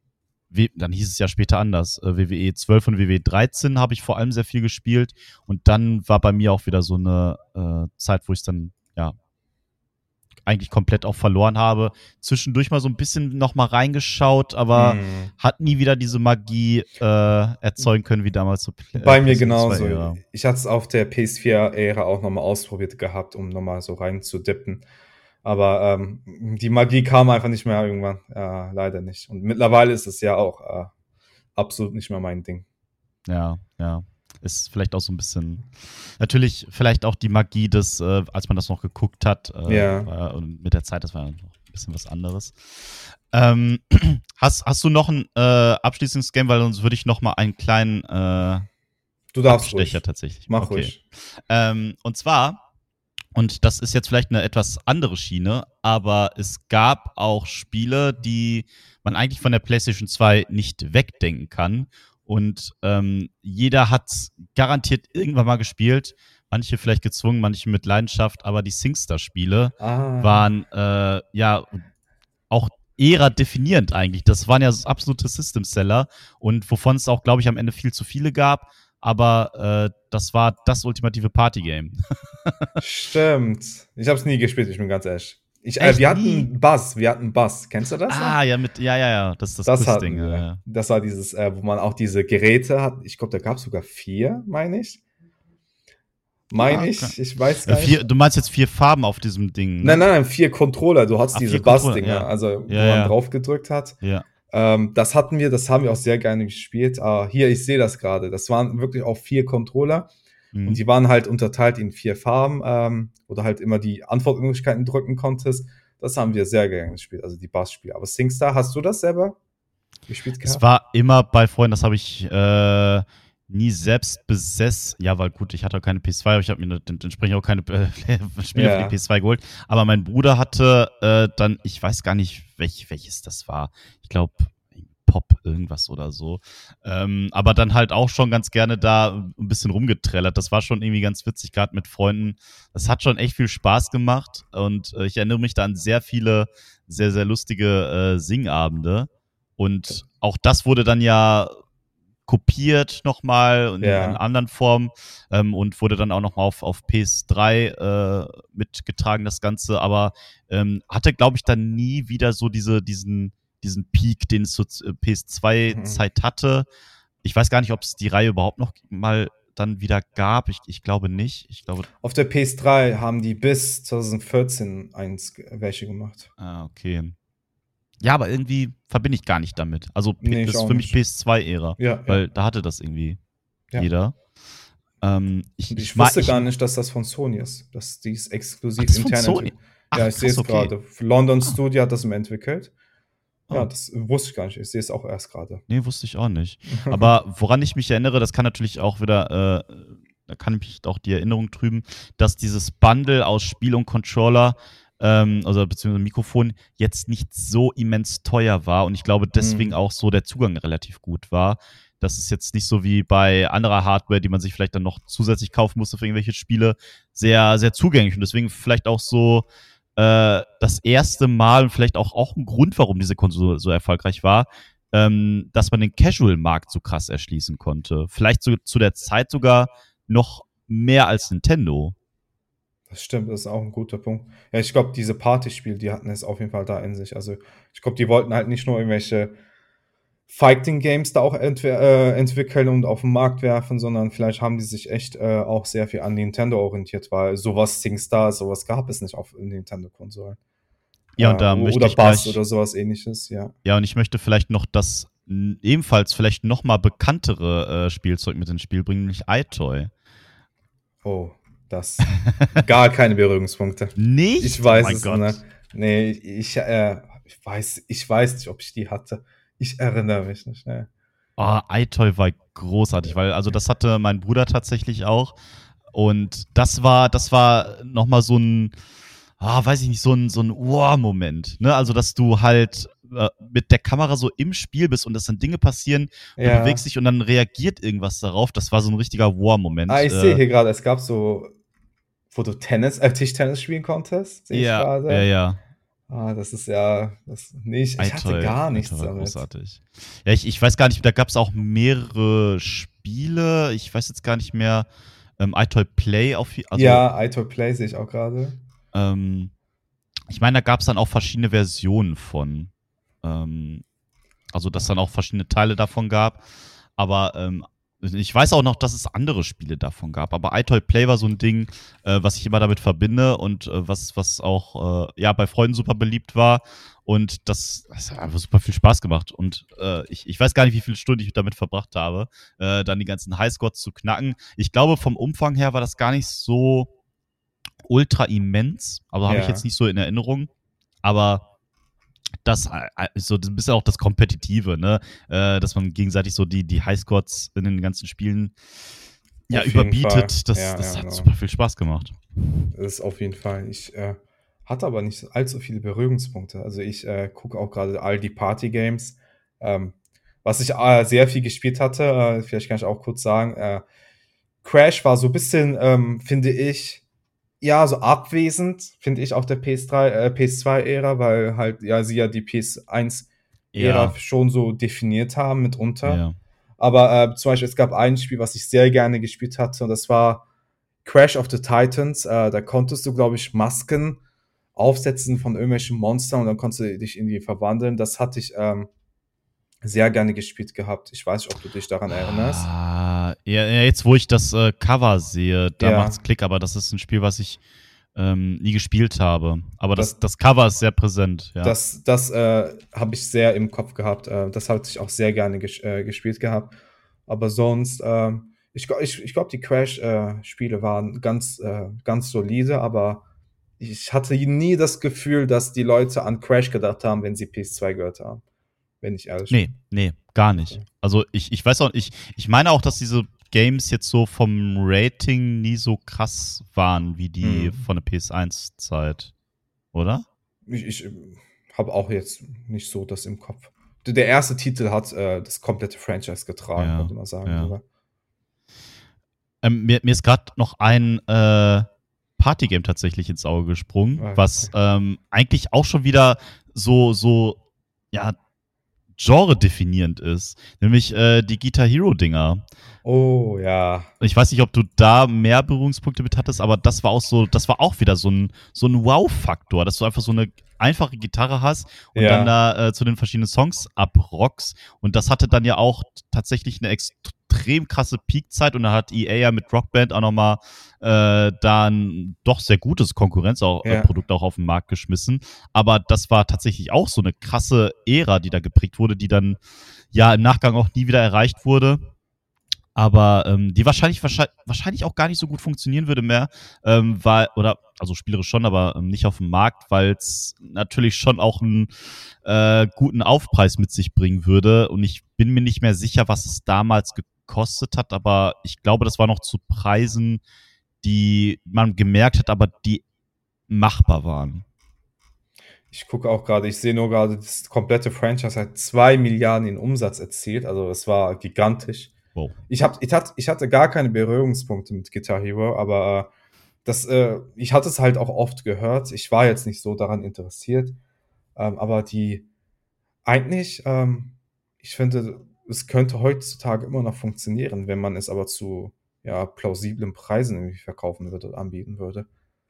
W- dann hieß es ja später anders. Äh, W W E zwölf und W W E dreizehn habe ich vor allem sehr viel gespielt. Und dann war bei mir auch wieder so eine äh, Zeit, wo ich es dann ja eigentlich komplett auch verloren habe. Zwischendurch mal so ein bisschen noch mal reingeschaut, aber Hm. hat nie wieder diese Magie äh, erzeugen können wie damals zur Pl- äh, Bei mir PlayStation genauso. zwei-Ära. Ich hatte es auf der P S vier-Ära auch nochmal ausprobiert gehabt, um nochmal so rein zu dippen. Aber ähm, die Magie kam einfach nicht mehr irgendwann. Ja, leider nicht. Und mittlerweile ist es ja auch äh, absolut nicht mehr mein Ding. Ja, ja. Ist vielleicht auch so ein bisschen, natürlich vielleicht auch die Magie des, äh, als man das noch geguckt hat, äh, Ja. war, und mit der Zeit, das war ja noch ein bisschen was anderes. Ähm, hast, hast du noch ein äh, abschließendes Game, weil sonst würde ich noch mal einen kleinen äh, Du darfst Abstecher ruhig. tatsächlich. Mach Okay. ruhig. Ähm, und zwar, und das ist jetzt vielleicht eine etwas andere Schiene, aber es gab auch Spiele, die man eigentlich von der PlayStation zwei nicht wegdenken kann. Und ähm, jeder hat garantiert irgendwann mal gespielt. Manche vielleicht gezwungen, manche mit Leidenschaft, aber die SingStar-Spiele Ah. waren äh, ja auch Ära definierend eigentlich. Das waren ja absolute System-Seller und wovon es auch, glaube ich, am Ende viel zu viele gab. Aber äh, das war das ultimative Partygame. Stimmt. Ich habe es nie gespielt, ich bin ganz ehrlich. Ich, äh, Echt wir nie? hatten Bass, wir hatten Bass. Kennst du das Ah, noch? ja, mit, ja, ja, ja, das ist das Das Quizding. hatten wir. Ja. Das war dieses, äh, wo man auch diese Geräte hat. Ich glaube, da gab es sogar vier, meine ich. Meine Ja, okay. ich, ich weiß Äh, gar vier, nicht. du meinst jetzt vier Farben auf diesem Ding, ne? Nein, nein, nein, vier Controller. Du hattest Ah, diese vier Controller, Bass-Dinger, ja. also Ja, wo man ja. drauf gedrückt hat. Ja. Ähm, das hatten wir, das haben wir auch sehr gerne gespielt. Ah, hier, ich sehe das gerade. Das waren wirklich auch vier Controller und Mhm. die waren halt unterteilt in vier Farben, ähm, wo du halt immer die Antwortmöglichkeiten drücken konntest. Das haben wir sehr gerne gespielt, also die Bassspiele. Aber SingStar, hast du das selber gespielt Es gehabt? war immer bei Freunden, das habe ich äh, nie selbst besessen. Ja, weil gut, ich hatte auch keine P S zwei, aber ich habe mir entsprechend auch keine äh, Spiele Ja. für die P S zwei geholt. Aber mein Bruder hatte äh, dann, ich weiß gar nicht, welch, welches das war. Ich glaube, Pop irgendwas oder so. Ähm, aber dann halt auch schon ganz gerne da ein bisschen rumgetrellert. Das war schon irgendwie ganz witzig, gerade mit Freunden. Das hat schon echt viel Spaß gemacht und äh, ich erinnere mich da an sehr viele sehr, sehr lustige äh, Singabende. Und auch das wurde dann ja kopiert nochmal in, Ja. in anderen Formen ähm, und wurde dann auch nochmal auf, auf P S drei äh, mitgetragen, das Ganze. Aber ähm, hatte, glaube ich, dann nie wieder so diese, diesen, diesen Peak, den es zur P S zwei-Zeit hatte. Ich weiß gar nicht, ob es die Reihe überhaupt noch mal dann wieder gab. Ich, ich glaube nicht. Ich glaube, Auf der P S drei haben die bis zwanzig vierzehn eins welche gemacht. ah, okay. Ja, aber irgendwie verbinde ich gar nicht damit. Also Nee, ich das ist auch für mich nicht. P S zwei-Ära, Ja, weil ja. da hatte das irgendwie Ja. jeder. Ähm, ich, Und ich, ich ma- wusste ich, gar nicht, dass das von Sony ist. Dass die es exklusiv ach, das ist von intern Sony. entwickelt. Ach, Ja, ich sehe krass, es okay. gerade. London Ah, Studio hat das entwickelt. Ja, ah. das wusste ich gar nicht. Ich sehe es auch erst gerade. Nee, wusste ich auch nicht. Aber woran ich mich erinnere, das kann natürlich auch wieder, äh, da kann ich mich auch die Erinnerung trüben, dass dieses Bundle aus Spiel und Controller, ähm, also beziehungsweise Mikrofon, jetzt nicht so immens teuer war und ich glaube deswegen Hm. auch so der Zugang relativ gut war. Das ist jetzt nicht so wie bei anderer Hardware, die man sich vielleicht dann noch zusätzlich kaufen musste für irgendwelche Spiele, sehr, sehr zugänglich und deswegen vielleicht auch so äh, das erste Mal und vielleicht auch, auch ein Grund, warum diese Konsole so erfolgreich war, ähm, dass man den Casual-Markt so krass erschließen konnte. Vielleicht so, zu der Zeit sogar noch mehr als Nintendo. Das stimmt, das ist auch ein guter Punkt. Ja, ich glaube, diese Partyspiele, die hatten es auf jeden Fall da in sich. Also, ich glaube, die wollten halt nicht nur irgendwelche Fighting Games da auch entw äh, entwickeln und auf den Markt werfen, sondern vielleicht haben die sich echt äh, auch sehr viel an Nintendo orientiert, weil sowas SingStar, sowas gab es nicht auf Nintendo-Konsolen. Äh, Ja, und da möchte oder ich Bass gleich, oder sowas ähnliches, ja. ja, und ich möchte vielleicht noch das n- ebenfalls vielleicht noch mal bekanntere äh, Spielzeug mit ins Spiel bringen, nämlich iToy. Oh, das gar keine Berührungspunkte. Nicht? Ich Oh weiß mein es, ne? Gott. Nee, ich, äh, ich weiß, ich weiß nicht, ob ich die hatte. Ich erinnere mich nicht, ne? Oh, iToy war großartig, weil also das hatte mein Bruder tatsächlich auch. Und das war, das war nochmal so ein, ah, weiß ich nicht, so ein, so ein Wow-Moment. Ne? Also, dass du halt äh, mit der Kamera so im Spiel bist und dass dann Dinge passieren, du bewegst Ja. dich und dann reagiert irgendwas darauf. Das war so ein richtiger Ah, Wow-Moment. ich sehe Äh, hier gerade, es gab so, wo du Tennis, äh, Tischtennis spielen konntest, sehe ich ja, ja, gerade. ja. Ah, das ist ja, das, nee, ich, ich hatte iToy, gar iToy nichts war damit. großartig. Ja, ich, ich weiß gar nicht, da gab es auch mehrere Spiele. Ich weiß jetzt gar nicht mehr. Ähm, iToy Play auf, also Ja, iToy Play sehe ich auch gerade. ähm, ich meine, da gab es dann auch verschiedene Versionen von. Ähm, also, dass dann auch verschiedene Teile davon gab. Aber ähm, ich weiß auch noch, dass es andere Spiele davon gab. Aber iToy Play war so ein Ding, äh, was ich immer damit verbinde und äh, was, was auch äh, ja, bei Freunden super beliebt war. Und das, das hat einfach super viel Spaß gemacht. Und äh, ich, ich weiß gar nicht, wie viele Stunden ich damit verbracht habe, äh, dann die ganzen Highscores zu knacken. Ich glaube, vom Umfang her war das gar nicht so ultra immens. Also habe ich jetzt Ja, nicht so in Erinnerung. Aber das äh, ist so ein bisschen auch das Kompetitive, ne? Äh, dass man gegenseitig so die, die Highscores in den ganzen Spielen ja, auf jeden Fall. überbietet. Das, Ja, das ja, hat genau. super viel Spaß gemacht. Das ist auf jeden Fall. Ich äh, hatte aber nicht allzu viele Berührungspunkte. Also ich äh, gucke auch gerade all die Party-Games. Ähm, was ich äh, sehr viel gespielt hatte, äh, vielleicht kann ich auch kurz sagen, äh, Crash war so ein bisschen, ähm, finde ich, ja, so abwesend, finde ich, auf der P S drei, äh, P S zwei-Ära, weil halt, ja, sie ja die P S eins-Ära Ja, schon so definiert haben mitunter. ja. Aber äh, zum Beispiel, es gab ein Spiel, was ich sehr gerne gespielt hatte, und das war Crash of the Titans. Äh, da konntest du, glaube ich, Masken aufsetzen von irgendwelchen Monstern und dann konntest du dich in die verwandeln. Das hatte ich ähm, sehr gerne gespielt gehabt. Ich weiß nicht, ob du dich daran erinnerst. Ah, ja, ja, jetzt, wo ich das äh, Cover sehe, da macht's Ja, Klick, aber das ist ein Spiel, was ich ähm, nie gespielt habe. Aber das, das, das Cover ist sehr präsent, ja. das, das äh, habe ich sehr im Kopf gehabt. Äh, das hatte ich auch sehr gerne ges äh, gespielt gehabt. Aber sonst, ähm, ich, gl- ich, ich glaube, die Crash-Spiele waren ganz, äh, ganz solide, aber ich hatte nie das Gefühl, dass die Leute an Crash gedacht haben, wenn sie P S zwei gehört haben, wenn ich ehrlich Nee, bin. nee, gar nicht. Okay. Also ich, ich weiß auch, ich, ich meine auch, dass diese Games jetzt so vom Rating nie so krass waren wie die Hm. von der P S eins Zeit, oder? Ich, ich habe auch jetzt nicht so das im Kopf. D- Der erste Titel hat äh, das komplette Franchise getragen, Ja, könnte man sagen, ja. oder? Ähm, mir, mir ist gerade noch ein äh, Partygame tatsächlich ins Auge gesprungen, Ah, was okay. ähm, eigentlich auch schon wieder so, so, ja, genre-definierend ist. Nämlich äh, die Guitar Hero-Dinger. Oh ja, Ich weiß nicht, ob du da mehr Berührungspunkte mit hattest, aber das war auch so, das war auch wieder so ein, so ein Wow-Faktor, dass du einfach so eine einfache Gitarre hast und dann ja, da äh, zu den verschiedenen Songs abrockst. Und das hatte dann ja auch tatsächlich eine extrem krasse Peakzeit und da hat E A ja mit Rockband auch nochmal äh, da ein doch sehr gutes ja. Konkurrenzprodukt auch auf den Markt geschmissen. Aber das war tatsächlich auch so eine krasse Ära, die da geprägt wurde, die dann ja im Nachgang auch nie wieder erreicht wurde. aber ähm, die wahrscheinlich, wahrscheinlich wahrscheinlich auch gar nicht so gut funktionieren würde mehr, ähm, weil, oder, also spielerisch schon, aber ähm, nicht auf dem Markt, weil es natürlich schon auch einen äh, guten Aufpreis mit sich bringen würde. Und ich bin mir nicht mehr sicher, was es damals gekostet hat, aber ich glaube, das war noch zu Preisen, die man gemerkt hat, aber die machbar waren. Ich gucke auch gerade, ich sehe nur gerade, das komplette Franchise hat zwei Milliarden in Umsatz erzielt. Also es war gigantisch. Wow. Ich, hab, ich, hatte, ich hatte gar keine Berührungspunkte mit Guitar Hero, aber äh, das, äh, ich hatte es halt auch oft gehört. Ich war jetzt nicht so daran interessiert. Ähm, aber die eigentlich, ähm, ich finde, es könnte heutzutage immer noch funktionieren, wenn man es aber zu ja, plausiblen Preisen irgendwie verkaufen würde oder anbieten würde.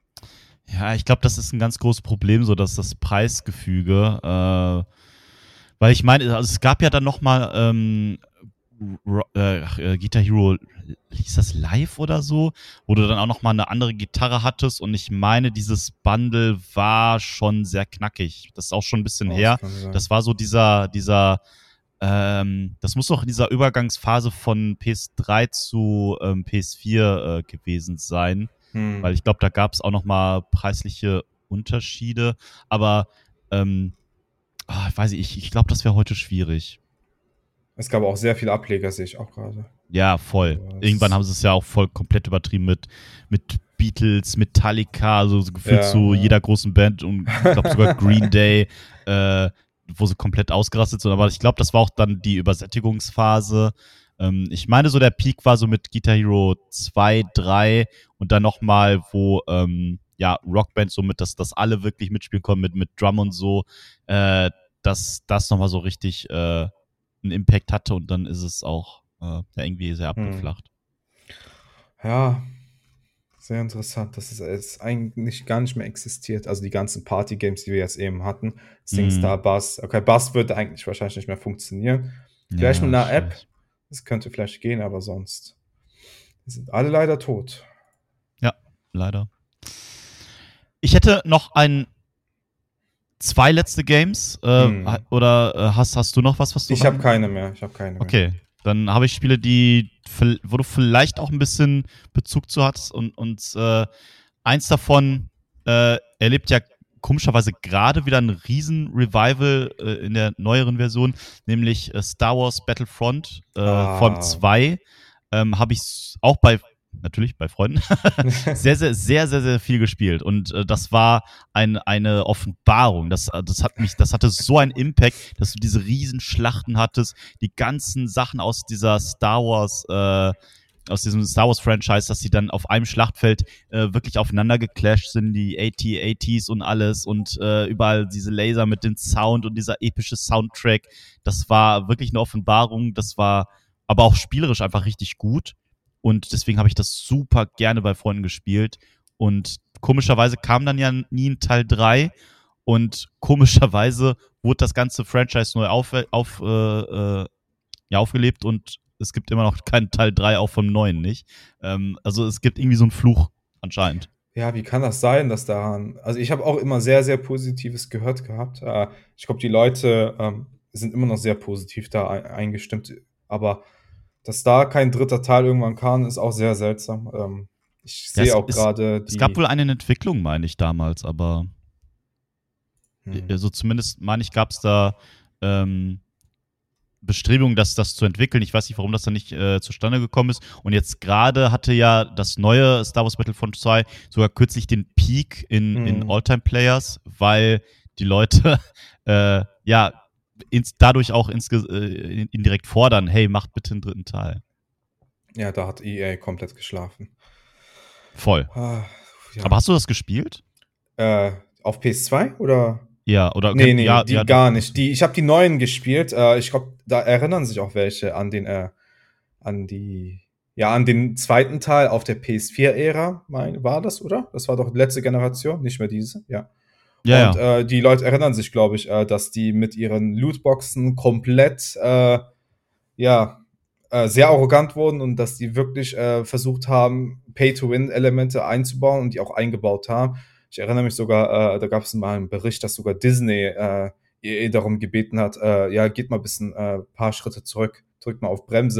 Ja, ich glaube, das ist ein ganz großes Problem, so dass das Preisgefüge, äh, weil ich meine, also es gab ja dann noch mal ähm, Ro- äh, ach, äh, Guitar Hero, hieß das live oder so, wo du dann auch noch mal eine andere Gitarre hattest und ich meine, dieses Bundle war schon sehr knackig. Das ist auch schon ein bisschen Oh, das her. kann sein. Das war so dieser, dieser, ähm, das muss doch in dieser Übergangsphase von P S drei zu ähm, P S vier äh, gewesen sein, weil Hm. ich glaube, da gab es auch noch mal preisliche Unterschiede, aber ähm, ah, weiß ich, ich glaube, das wäre heute schwierig. Es gab auch sehr viele Ableger, sehe ich auch gerade. Ja, voll. Also, es Irgendwann haben ist, sie es ja auch voll komplett übertrieben mit, mit Beatles, Metallica, also so gefühlt ja, zu ja. jeder großen Band und ich glaube sogar Green Day, äh, wo sie komplett ausgerastet sind. Aber ich glaube, das war auch dann die Übersättigungsphase. Ähm, ich meine, so der Peak war so mit Guitar Hero zwei, drei und dann nochmal, wo ähm, ja, Rockbands so mit, dass, dass alle wirklich mitspielen konnten mit, mit Drum und so, äh, dass das nochmal so richtig äh, einen Impact hatte und dann ist es auch äh, ja, irgendwie sehr Hm. abgeflacht. Ja, sehr interessant, dass es jetzt eigentlich gar nicht mehr existiert. Also die ganzen Party-Games, die wir jetzt eben hatten. Mhm. SingStar, Buzz. Okay, Buzz würde eigentlich wahrscheinlich nicht mehr funktionieren. Vielleicht mit Ja, einer App. schwierig. Das könnte vielleicht gehen, aber sonst sind alle leider tot. Ja, leider. Ich hätte noch ein, zwei letzte Games. Äh, Hm. oder äh, hast, hast du noch was, was du Ich habe rein? keine mehr. Ich habe keine mehr. Okay, dann habe ich Spiele, die, vi- wo du vielleicht auch ein bisschen Bezug zu hast und, und äh, eins davon äh, erlebt ja komischerweise gerade wieder ein riesen Revival äh, in der neueren Version, nämlich äh, Star Wars Battlefront, äh, vor allem Ah. zwei, ähm, habe ich auch bei, natürlich bei Freunden, sehr, sehr, sehr, sehr, sehr viel gespielt. Und äh, das war ein, eine Offenbarung. Das, äh, das hat mich, das hatte so einen Impact, dass du diese Riesenschlachten hattest, die ganzen Sachen aus dieser Star Wars, äh, aus diesem Star Wars Franchise, dass sie dann auf einem Schlachtfeld äh, wirklich aufeinander geclasht sind, die A T A Ts und alles und äh, überall diese Laser mit dem Sound und dieser epische Soundtrack. Das war wirklich eine Offenbarung. Das war aber auch spielerisch einfach richtig gut. Und deswegen habe ich das super gerne bei Freunden gespielt. Und komischerweise kam dann ja nie ein Teil drei. Und komischerweise wurde das ganze Franchise neu auf, auf, äh, äh, ja, aufgelebt und es gibt immer noch keinen Teil drei auch vom neuen nicht. Ähm, also es gibt irgendwie so einen Fluch anscheinend. Ja, wie kann das sein, dass daran also, ich habe auch immer sehr, sehr Positives gehört gehabt. Äh, ich glaube, die Leute, ähm, sind immer noch sehr positiv da ei eingestimmt, aber dass da kein dritter Teil irgendwann kam, ist auch sehr seltsam. Ähm, ich Ja, sehe es, auch es, gerade es gab die wohl eine Entwicklung, meine ich, damals, aber hm, also zumindest, meine ich, gab es da ähm, Bestrebungen, das, das zu entwickeln. Ich weiß nicht, warum das dann nicht äh, zustande gekommen ist. Und jetzt gerade hatte ja das neue Star Wars Battlefront zwei sogar kürzlich den Peak in, in mhm. All-Time-Players, weil die Leute äh, ja ins, dadurch auch ins, äh, indirekt fordern, hey, macht bitte einen dritten Teil. Ja, da hat E A komplett geschlafen. Voll. Ah, Aber ja. hast du das gespielt? Äh, auf P S zwei oder? Ja, oder Nee, kennt, nee, ja, ja, die doch. gar Hast nicht. du. Die ich habe die neuen gespielt. Äh, ich glaube, da erinnern sich auch welche an den äh, an die ja, an den zweiten Teil auf der P S vier-Ära, mein war das, oder? Das war doch die letzte Generation, nicht mehr diese, ja. Ja, Und, ja. äh, die Leute erinnern sich, glaube ich, äh, dass die mit ihren Lootboxen komplett, äh, ja, äh, sehr arrogant wurden und dass die wirklich, äh, versucht haben, Pay-to-Win-Elemente einzubauen und die auch eingebaut haben. Ich erinnere mich sogar, äh, da gab es mal einen Bericht, dass sogar Disney, äh, E A darum gebeten hat, äh, ja, geht mal ein bisschen, äh, paar Schritte zurück, drückt mal auf Bremse,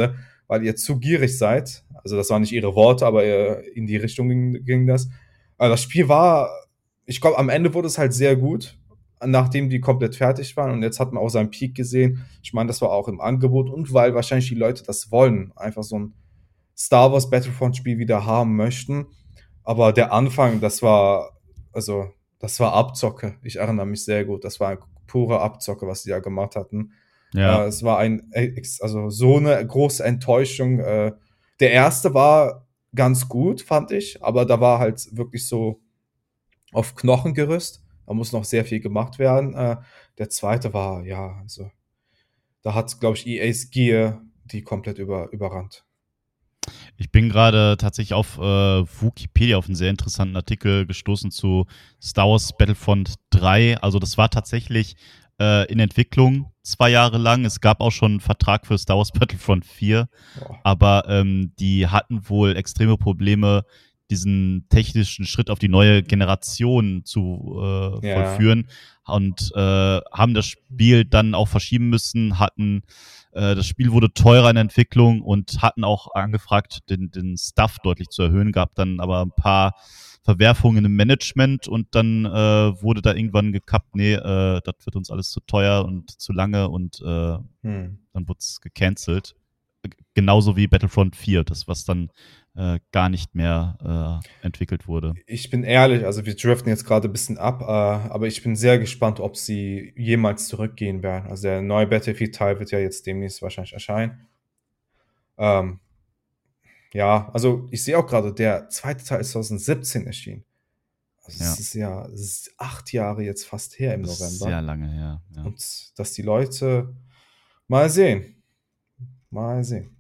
weil ihr zu gierig seid. Also das waren nicht ihre Worte, aber äh, in die Richtung ging, ging das. Aber das Spiel war, ich glaube, am Ende wurde es halt sehr gut, nachdem die komplett fertig waren. Und jetzt hat man auch seinen Peak gesehen. Ich meine, das war auch im Angebot und weil wahrscheinlich die Leute das wollen, einfach so ein Star Wars Battlefront-Spiel wieder haben möchten. Aber der Anfang, das war, also, das war Abzocke. Ich erinnere mich sehr gut. Das war pure Abzocke, was die da gemacht hatten. Ja. Äh, es war ein, ex- also so eine große Enttäuschung. Äh, der erste war ganz gut, fand ich, aber da war halt wirklich so auf Knochengerüst. Da muss noch sehr viel gemacht werden. Äh, der zweite war, ja, also, da hat, glaube ich, E A's Gear die komplett über, überrannt. Ich bin gerade tatsächlich auf äh, Wikipedia auf einen sehr interessanten Artikel gestoßen zu Star Wars Battlefront drei. Also das war tatsächlich äh, in Entwicklung zwei Jahre lang. Es gab auch schon einen Vertrag für Star Wars Battlefront vier, Boah. aber ähm, die hatten wohl extreme Probleme, diesen technischen Schritt auf die neue Generation zu äh, Ja. vollführen und äh, haben das Spiel dann auch verschieben müssen, hatten äh, das Spiel wurde teurer in der Entwicklung und hatten auch angefragt, den, den Stuff deutlich zu erhöhen, gab dann aber ein paar Verwerfungen im Management und dann äh, wurde da irgendwann gekappt, nee, äh, das wird uns alles zu teuer und zu lange und äh, Hm. dann wurde es gecancelt. Genauso wie Battlefront vier, das was dann äh, gar nicht mehr äh, entwickelt wurde. Ich bin ehrlich, also wir driften jetzt gerade ein bisschen ab, äh, aber ich bin sehr gespannt, ob sie jemals zurückgehen werden. Also der neue Battlefield-Teil wird ja jetzt demnächst wahrscheinlich erscheinen. Ähm, ja, also ich sehe auch gerade, der zweite Teil ist zwanzig siebzehn erschienen. Also Ja. es ist ja es ist acht Jahre jetzt fast her im Das ist November. sehr lange her. Ja. Und dass die Leute mal sehen. Mal sehen.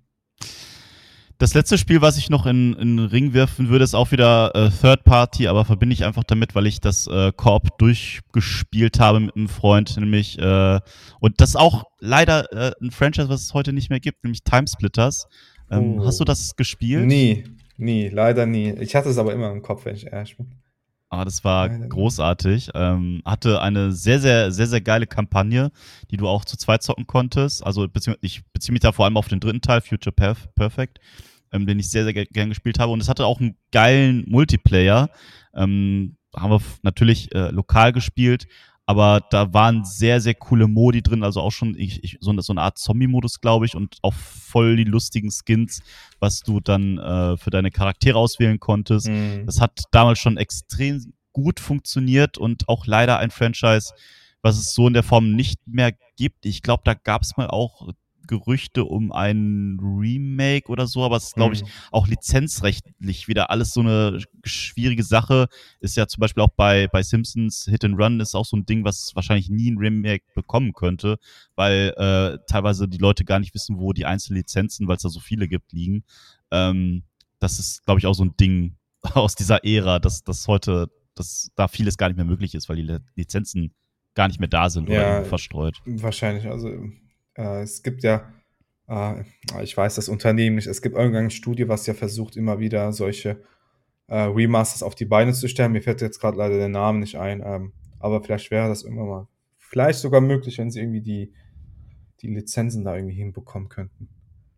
Das letzte Spiel, was ich noch in, in den Ring werfen würde, ist auch wieder äh, Third Party, aber verbinde ich einfach damit, weil ich das äh, Koop durchgespielt habe mit einem Freund, nämlich äh, und das auch leider äh, ein Franchise, was es heute nicht mehr gibt, nämlich Timesplitters. Ähm, Oh. Hast du das gespielt? Nie, nie, leider nie. Ich hatte es aber immer im Kopf, wenn ich ehrlich bin. Ah, das war Leider nie. großartig. Ähm, hatte eine sehr, sehr, sehr, sehr geile Kampagne, die du auch zu zweit zocken konntest. Also bezieh ich beziehe mich da vor allem auf den dritten Teil, Future Perf Perfect, ähm, den ich sehr, sehr ge- gern gespielt habe. Und es hatte auch einen geilen Multiplayer. Ähm, haben wir f- natürlich äh, lokal gespielt, aber da waren sehr, sehr coole Modi drin. Also auch schon ich, ich, so, eine, so eine Art Zombie-Modus, glaube ich, und auch voll die lustigen Skins, was du dann äh, für deine Charaktere auswählen konntest. Hm. Das hat damals schon extrem gut funktioniert und auch leider ein Franchise, was es so in der Form nicht mehr gibt. Ich glaube, da gab es mal auch Gerüchte um ein Remake oder so, aber es ist, glaube ich, Hm. auch lizenzrechtlich wieder alles so eine schwierige Sache. Ist ja zum Beispiel auch bei, bei Simpsons Hit and Run ist auch so ein Ding, was wahrscheinlich nie ein Remake bekommen könnte, weil äh, teilweise die Leute gar nicht wissen, wo die einzelnen Lizenzen, weil es da so viele gibt, liegen. Ähm, das ist, glaube ich, auch so ein Ding aus dieser Ära, dass, dass heute, dass da vieles gar nicht mehr möglich ist, weil die Le- Lizenzen gar nicht mehr da sind oder Ja, irgendwo verstreut. wahrscheinlich. Also äh, es gibt ja, äh, ich weiß das Unternehmen nicht, es gibt irgendein Studio, was ja versucht, immer wieder solche äh, Remasters auf die Beine zu stellen. Mir fällt jetzt gerade leider der Name nicht ein, ähm, aber vielleicht wäre das irgendwann mal, vielleicht sogar möglich, wenn sie irgendwie die, die Lizenzen da irgendwie hinbekommen könnten.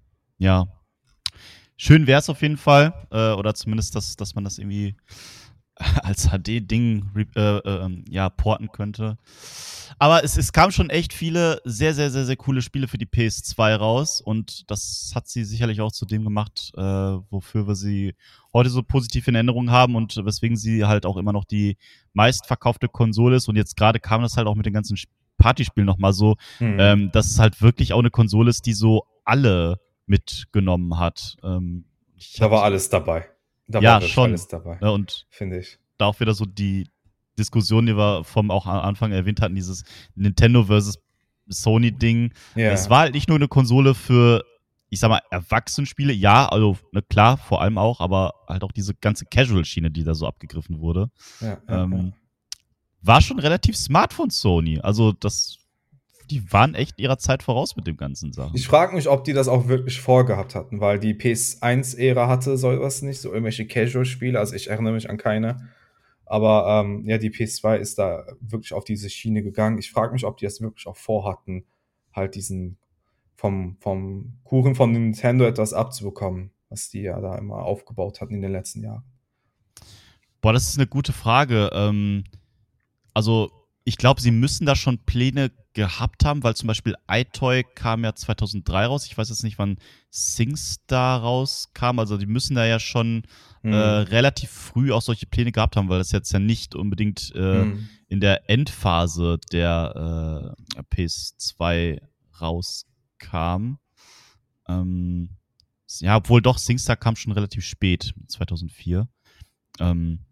Ja. Schön wäre es auf jeden Fall, äh, oder zumindest, dass, dass man das irgendwie als H D-Ding äh, äh, ja, porten könnte. Aber es, es kamen schon echt viele sehr, sehr, sehr, sehr coole Spiele für die P S zwei raus und das hat sie sicherlich auch zu dem gemacht, äh, wofür wir sie heute so positiv in Erinnerung haben und weswegen sie halt auch immer noch die meistverkaufte Konsole ist und jetzt gerade kam das halt auch mit den ganzen Partyspielen nochmal so, Hm. ähm, dass es halt wirklich auch eine Konsole ist, die so alle mitgenommen hat. Ähm, ich Da hab, war alles dabei. Da ja, war wirklich schon. alles dabei, Ne, und finde ich. da auch wieder so die Diskussion, die wir vom auch am Anfang erwähnt hatten, dieses Nintendo versus Sony-Ding. Ja. Es war halt nicht nur eine Konsole für, ich sag mal, Erwachsenenspiele, ja, also ne, klar, vor allem auch, aber halt auch diese ganze Casual-Schiene, die da so abgegriffen wurde. Ja, ja, Ähm, ja. War schon relativ smart von Sony. Also das, die waren echt ihrer Zeit voraus mit dem ganzen Sachen. Ich frage mich, ob die das auch wirklich vorgehabt hatten, weil die P S eins Ära hatte sowas nicht, so irgendwelche Casual-Spiele, also ich erinnere mich an keine. Aber ähm, ja, die P S zwei ist da wirklich auf diese Schiene gegangen. Ich frage mich, ob die das wirklich auch vorhatten, halt diesen vom, vom Kuchen von Nintendo etwas abzubekommen, was die ja da immer aufgebaut hatten in den letzten Jahren. Boah, das ist eine gute Frage. Ähm, also, ich glaube, sie müssen da schon Pläne gehabt haben, weil zum Beispiel iToy kam ja zweitausenddrei raus. Ich weiß jetzt nicht, wann SingStar rauskam. Also, die müssen da ja schon Hm. äh, relativ früh auch solche Pläne gehabt haben, weil das jetzt ja nicht unbedingt äh, Hm. in der Endphase der äh, P S zwei rauskam. Ähm, ja, obwohl doch, SingStar kam schon relativ spät, zweitausendvier. Ähm,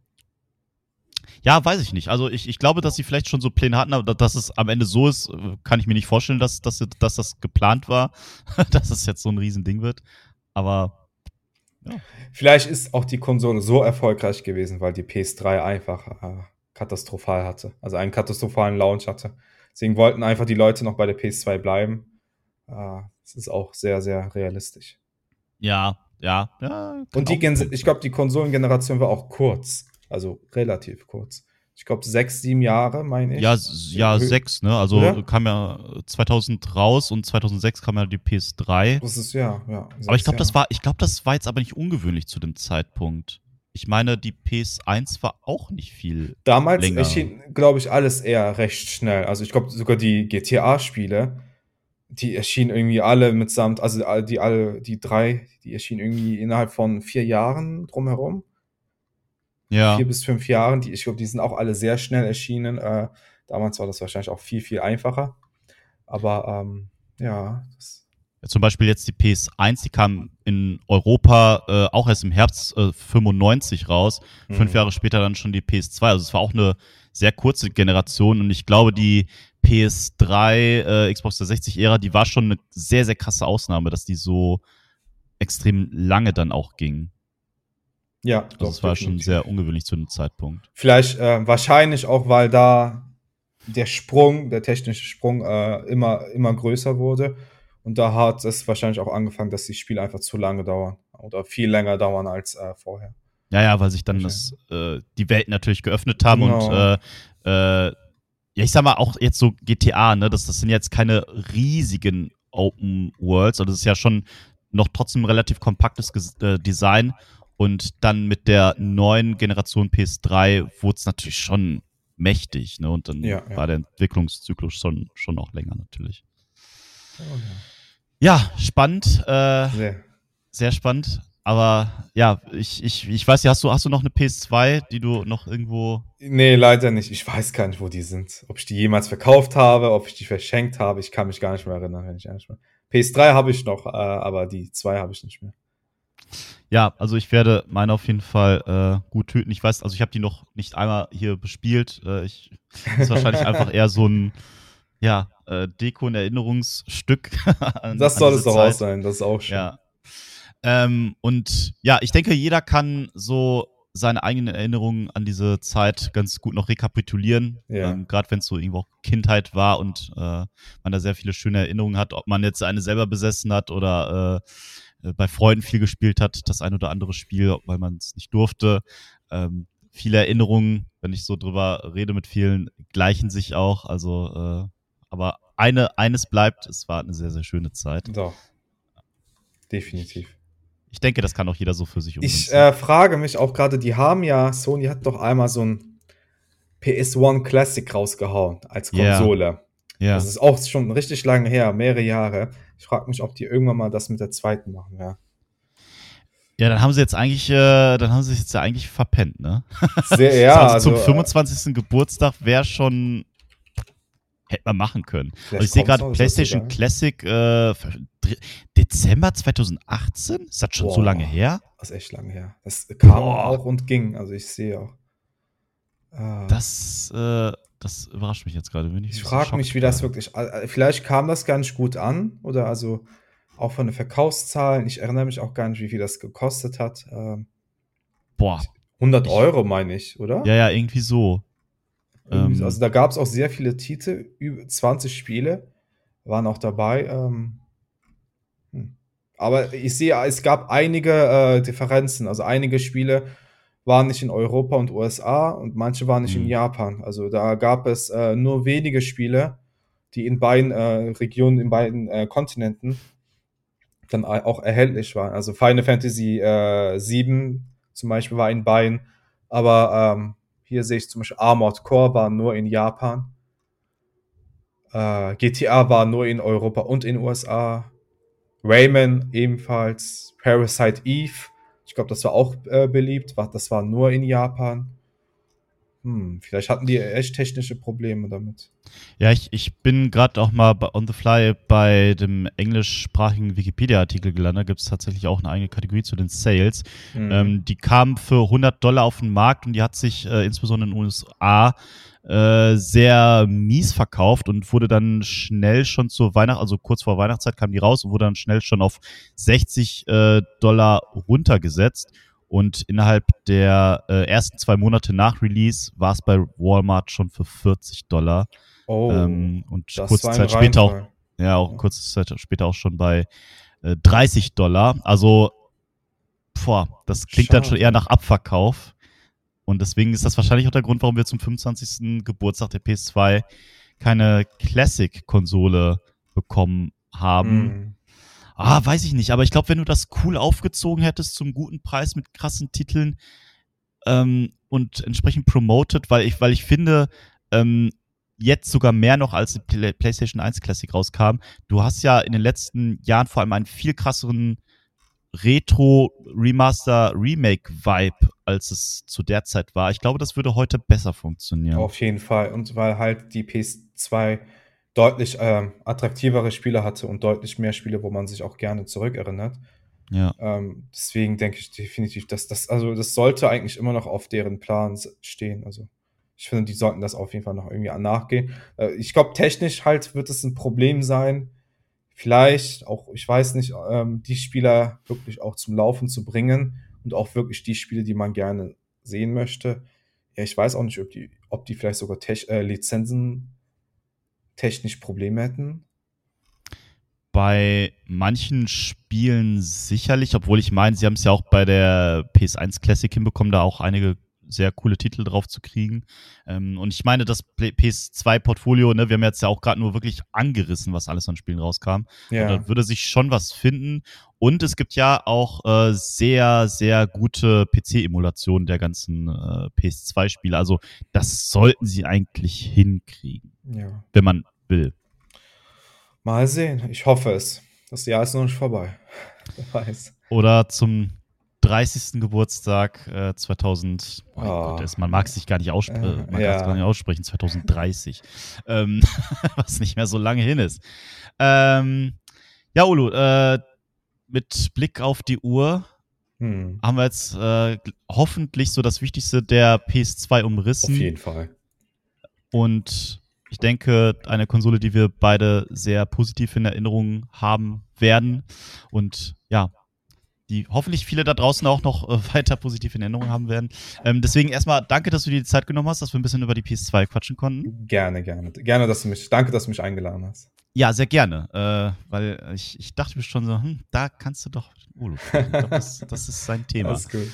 ja, weiß ich nicht. Also ich, ich glaube, dass sie vielleicht schon so Pläne hatten, aber dass es am Ende so ist, äh, kann ich mir nicht vorstellen, dass, dass, dass das geplant war, dass es jetzt so ein Riesending wird. Aber ja. Vielleicht ist auch die Konsole so erfolgreich gewesen, weil die P S drei einfach äh, katastrophal hatte. Also einen katastrophalen Launch hatte. Deswegen wollten einfach die Leute noch bei der P S zwei bleiben. Äh, das ist auch sehr, sehr realistisch. Ja, ja, ja. kann Und die, auch- Gen ich glaube, die Konsolengeneration war auch kurz. Also relativ kurz. Ich glaube, sechs, sieben Jahre, meine ich. Ja, s- ja, Hö- sechs, ne? Also Oder? kam ja zweitausend raus und zweitaunsechs kam ja die P S drei. Das ist ja, ja. Aber ich sechs glaube, das Jahre. war, ich glaube, das war jetzt aber nicht ungewöhnlich zu dem Zeitpunkt. Ich meine, die P S eins war auch nicht viel Damals länger. erschien, glaube ich, alles eher recht schnell. Also ich glaube, sogar die G T A-Spiele, die erschienen irgendwie alle mitsamt, also all- die alle, die drei, die erschienen irgendwie innerhalb von vier Jahren drumherum. Ja. Vier bis fünf Jahren. Die, ich glaube, die sind auch alle sehr schnell erschienen. Äh, damals war das wahrscheinlich auch viel, viel einfacher. Aber ähm, ja, das, Ja, zum Beispiel jetzt die P S eins, die kam in Europa äh, auch erst im Herbst äh, fünfundneunzig raus. Fünf Mhm. Jahre später dann schon die P S zwei. Also es war auch eine sehr kurze Generation. Und ich glaube, die P S drei, äh, Xbox dreihundertsechzig-Ära, die war schon eine sehr, sehr krasse Ausnahme, dass die so extrem lange dann auch ging. ja, Also doch, es war schon definitiv. sehr ungewöhnlich zu dem Zeitpunkt. Vielleicht äh, wahrscheinlich auch, weil da der Sprung, der technische Sprung äh, immer, immer größer wurde. Und da hat es wahrscheinlich auch angefangen, dass die Spiele einfach zu lange dauern. Oder viel länger dauern als äh, vorher. Ja, ja, weil sich dann Okay. das, äh, die Welt natürlich geöffnet haben Genau. und äh, äh, ja, ich sag mal, auch jetzt so G T A, ne, das, das sind jetzt keine riesigen Open Worlds, also das ist ja schon noch trotzdem ein relativ kompaktes Ges- äh, Design und dann mit der neuen Generation P S drei wurde es natürlich schon mächtig, ne, und dann Ja, ja. war der Entwicklungszyklus schon, schon noch länger natürlich. Oh, Ja, spannend, äh, ja. Sehr. sehr spannend. Aber ja, ich, ich, ich weiß ja, hast du, hast du noch eine P S zwei, die du noch irgendwo. Nee, leider nicht. Ich weiß gar nicht, wo die sind. Ob ich die jemals verkauft habe, ob ich die verschenkt habe. Ich kann mich gar nicht mehr erinnern, wenn ich ehrlich bin. P S drei habe ich noch, äh, aber die zwei habe ich nicht mehr. Ja, also ich werde meine auf jeden Fall äh, gut töten. Ich weiß, also ich habe die noch nicht einmal hier bespielt. Äh, ich, das ist wahrscheinlich einfach eher so ein, ja, äh, Deko- und Erinnerungsstück. an, Das an soll diese es doch Zeit. auch sein. Das ist auch schön. Ja. Ähm, und ja, ich denke, jeder kann so seine eigenen Erinnerungen an diese Zeit ganz gut noch rekapitulieren. Ja. Ähm, Gerade wenn es so irgendwo auch Kindheit war und äh, man da sehr viele schöne Erinnerungen hat, ob man jetzt eine selber besessen hat oder äh, bei Freunden viel gespielt hat, das ein oder andere Spiel, weil man es nicht durfte. Ähm, viele Erinnerungen, wenn ich so drüber rede mit vielen, gleichen sich auch. Also, äh, aber eine, eines bleibt, es war eine sehr, sehr schöne Zeit. Doch. Definitiv. Ich denke, das kann auch jeder so für sich umsetzen. Ich äh, frage mich auch gerade, die haben ja, Sony hat doch einmal so ein P S eins Classic rausgehauen als Ja. Konsole. ja. Das ist auch schon richtig lange her, mehrere Jahre. Ich frage mich, ob die irgendwann mal das mit der zweiten machen, ja. Ja, dann haben sie jetzt eigentlich, äh, dann haben sie es jetzt ja eigentlich verpennt, ne? Sehr, ja, also, also, zum äh, fünfundzwanzigsten Geburtstag wäre schon, hätte man machen können. vielleicht Also ich sehe kommt's gerade noch, ist das PlayStation sogar- Classic äh, Dr- Dezember zweitausendachtzehn? Ist das schon so Boah. lange her? Das ist echt lange her. Das kam Boah. auch und ging. Also ich sehe auch. Äh, Das, äh, das überrascht mich jetzt gerade. Bin ich ich ein bisschen frage mich, schockt wie das gerade. wirklich. äh, Vielleicht kam das gar nicht gut an. Oder also auch von den Verkaufszahlen. Ich erinnere mich auch gar nicht, wie viel das gekostet hat. Ähm, Boah. hundert Ich- Euro, meine ich, oder? Ja, ja, irgendwie so. Irgendwie so. ähm, Also da gab es auch sehr viele Titel, über zwanzig Spiele waren auch dabei. Ähm, hm. Aber ich sehe, es gab einige äh, Differenzen. Also einige Spiele waren nicht in Europa und U S A und manche waren nicht in Hm. Japan. Also da gab es äh, nur wenige Spiele, die in beiden äh, Regionen, in beiden äh, Kontinenten dann auch erhältlich waren. Also Final Fantasy äh, sieben zum Beispiel war in beiden, aber ähm, hier sehe ich zum Beispiel Armored Core war nur in Japan. Äh, G T A war nur in Europa und in den U S A. Rayman ebenfalls. Parasite Eve, ich glaube, das war auch äh, beliebt. Das war nur in Japan. Hm, vielleicht hatten die echt technische Probleme damit. Ja, ich, ich bin gerade auch mal on the fly bei dem englischsprachigen Wikipedia-Artikel gelandet. Da gibt es tatsächlich auch eine eigene Kategorie zu den Sales. Mhm. Ähm, die kam für hundert Dollar auf den Markt und die hat sich äh, insbesondere in den U S A äh, sehr mies verkauft und wurde dann schnell schon zur Weihnacht, also kurz vor Weihnachtszeit kam die raus und wurde dann schnell schon auf sechzig äh, Dollar runtergesetzt. Und innerhalb der äh, ersten zwei Monate nach Release war es bei Walmart schon für vierzig Dollar. Oh, ähm, und kurze Zeit später auch, ja, auch ja. kurze Zeit später auch schon bei äh, dreißig Dollar. Also, boah, das klingt Schade. Dann schon eher nach Abverkauf. Und deswegen ist das wahrscheinlich auch der Grund, warum wir zum fünfundzwanzigsten Geburtstag der P S zwei keine Classic-Konsole bekommen haben. Mm. Ah, weiß ich nicht, aber ich glaube, wenn du das cool aufgezogen hättest zum guten Preis mit krassen Titeln ähm, und entsprechend promoted, weil ich, weil ich finde, ähm, jetzt sogar mehr noch als die Play- PlayStation eins Classic rauskam, du hast ja in den letzten Jahren vor allem einen viel krasseren Retro-Remaster-Remake-Vibe, als es zu der Zeit war. Ich glaube, das würde heute besser funktionieren. Auf jeden Fall. Und weil halt die P S zwei deutlich ähm, attraktivere Spiele hatte und deutlich mehr Spiele, wo man sich auch gerne zurückerinnert. Ja. Ähm, deswegen denke ich definitiv, dass das, also das sollte eigentlich immer noch auf deren Plan stehen. Also ich finde, die sollten das auf jeden Fall noch irgendwie nachgehen. Äh, ich glaube, technisch halt wird es ein Problem sein, vielleicht auch, ich weiß nicht, ähm, die Spieler wirklich auch zum Laufen zu bringen und auch wirklich die Spiele, die man gerne sehen möchte. Ja, ich weiß auch nicht, ob die, ob die vielleicht sogar Te- äh, Lizenzen technisch Probleme hätten. Bei manchen Spielen sicherlich, obwohl ich meine, sie haben es ja auch bei der P S eins Classic hinbekommen, da auch einige sehr coole Titel drauf zu kriegen. Ähm, und ich meine, das P S zwei Portfolio, ne, wir haben jetzt ja auch gerade nur wirklich angerissen, was alles an Spielen rauskam. Ja. Und da würde sich schon was finden. Und es gibt ja auch äh, sehr, sehr gute P C-Emulationen der ganzen äh, P S zwei Spiele. Also das sollten sie eigentlich hinkriegen, ja. wenn man will. Mal sehen. Ich hoffe es. Das Jahr ist noch nicht vorbei. Wer weiß. Oder zum dreißigsten Geburtstag äh, zweitausend, oh, oh. Gott, man mag es sich gar nicht, auspre- äh, man ja. kann es gar nicht aussprechen, zwanzig dreißig, ähm, was nicht mehr so lange hin ist. Ähm, ja, Olu, äh, mit Blick auf die Uhr hm. haben wir jetzt äh, hoffentlich so das Wichtigste der P S zwei umrissen. Auf jeden Fall. Und ich denke, eine Konsole, die wir beide sehr positiv in Erinnerung haben werden und ja, die hoffentlich viele da draußen auch noch äh, weiter positiv in Erinnerung haben werden. Ähm, deswegen erstmal danke, dass du dir die Zeit genommen hast, dass wir ein bisschen über die P S zwei quatschen konnten. Gerne, gerne. Gerne, dass du mich, danke, dass du mich eingeladen hast. Ja, sehr gerne, äh, weil ich, ich dachte mir schon so, hm, da kannst du doch Olu, ich glaube, das, das ist sein Thema. Alles gut.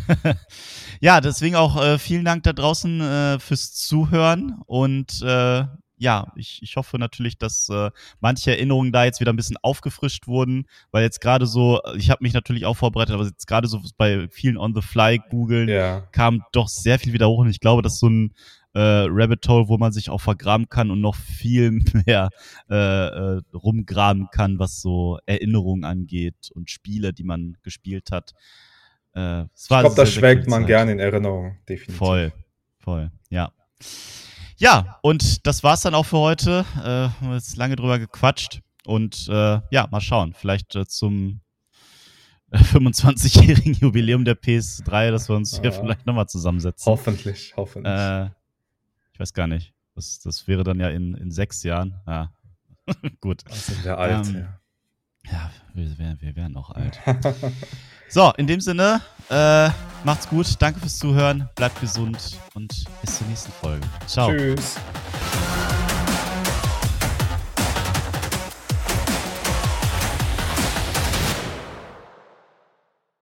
Ja, deswegen auch äh, vielen Dank da draußen äh, fürs Zuhören und äh, ja, ich, ich hoffe natürlich, dass äh, manche Erinnerungen da jetzt wieder ein bisschen aufgefrischt wurden, weil jetzt gerade so, ich habe mich natürlich auch vorbereitet, aber jetzt gerade so bei vielen On-the-Fly-Googeln ja. kam doch sehr viel wieder hoch und ich glaube, das ist so ein äh, Rabbit Hole, wo man sich auch vergraben kann und noch viel mehr äh, äh, rumgraben kann, was so Erinnerungen angeht und Spiele, die man gespielt hat. Äh, es war ich glaube, das sehr, schwelgt sehr man Zeit. gerne in Erinnerung, definitiv. Voll, voll, ja. Ja, und das war's dann auch für heute. Äh, haben wir jetzt lange drüber gequatscht und äh, ja, mal schauen. Vielleicht äh, zum fünfundzwanzigjährigen Jubiläum der P S drei, dass wir uns ja. hier vielleicht nochmal zusammensetzen. Hoffentlich, hoffentlich. Äh, ich weiß gar nicht. Das, das wäre dann ja in, in sechs Jahren. Ja, gut. Das sind wir alt, ähm, ja. Ja, wir, wir, wir wären auch alt. So, in dem Sinne, äh, macht's gut. Danke fürs Zuhören. Bleibt gesund und bis zur nächsten Folge. Ciao. Tschüss.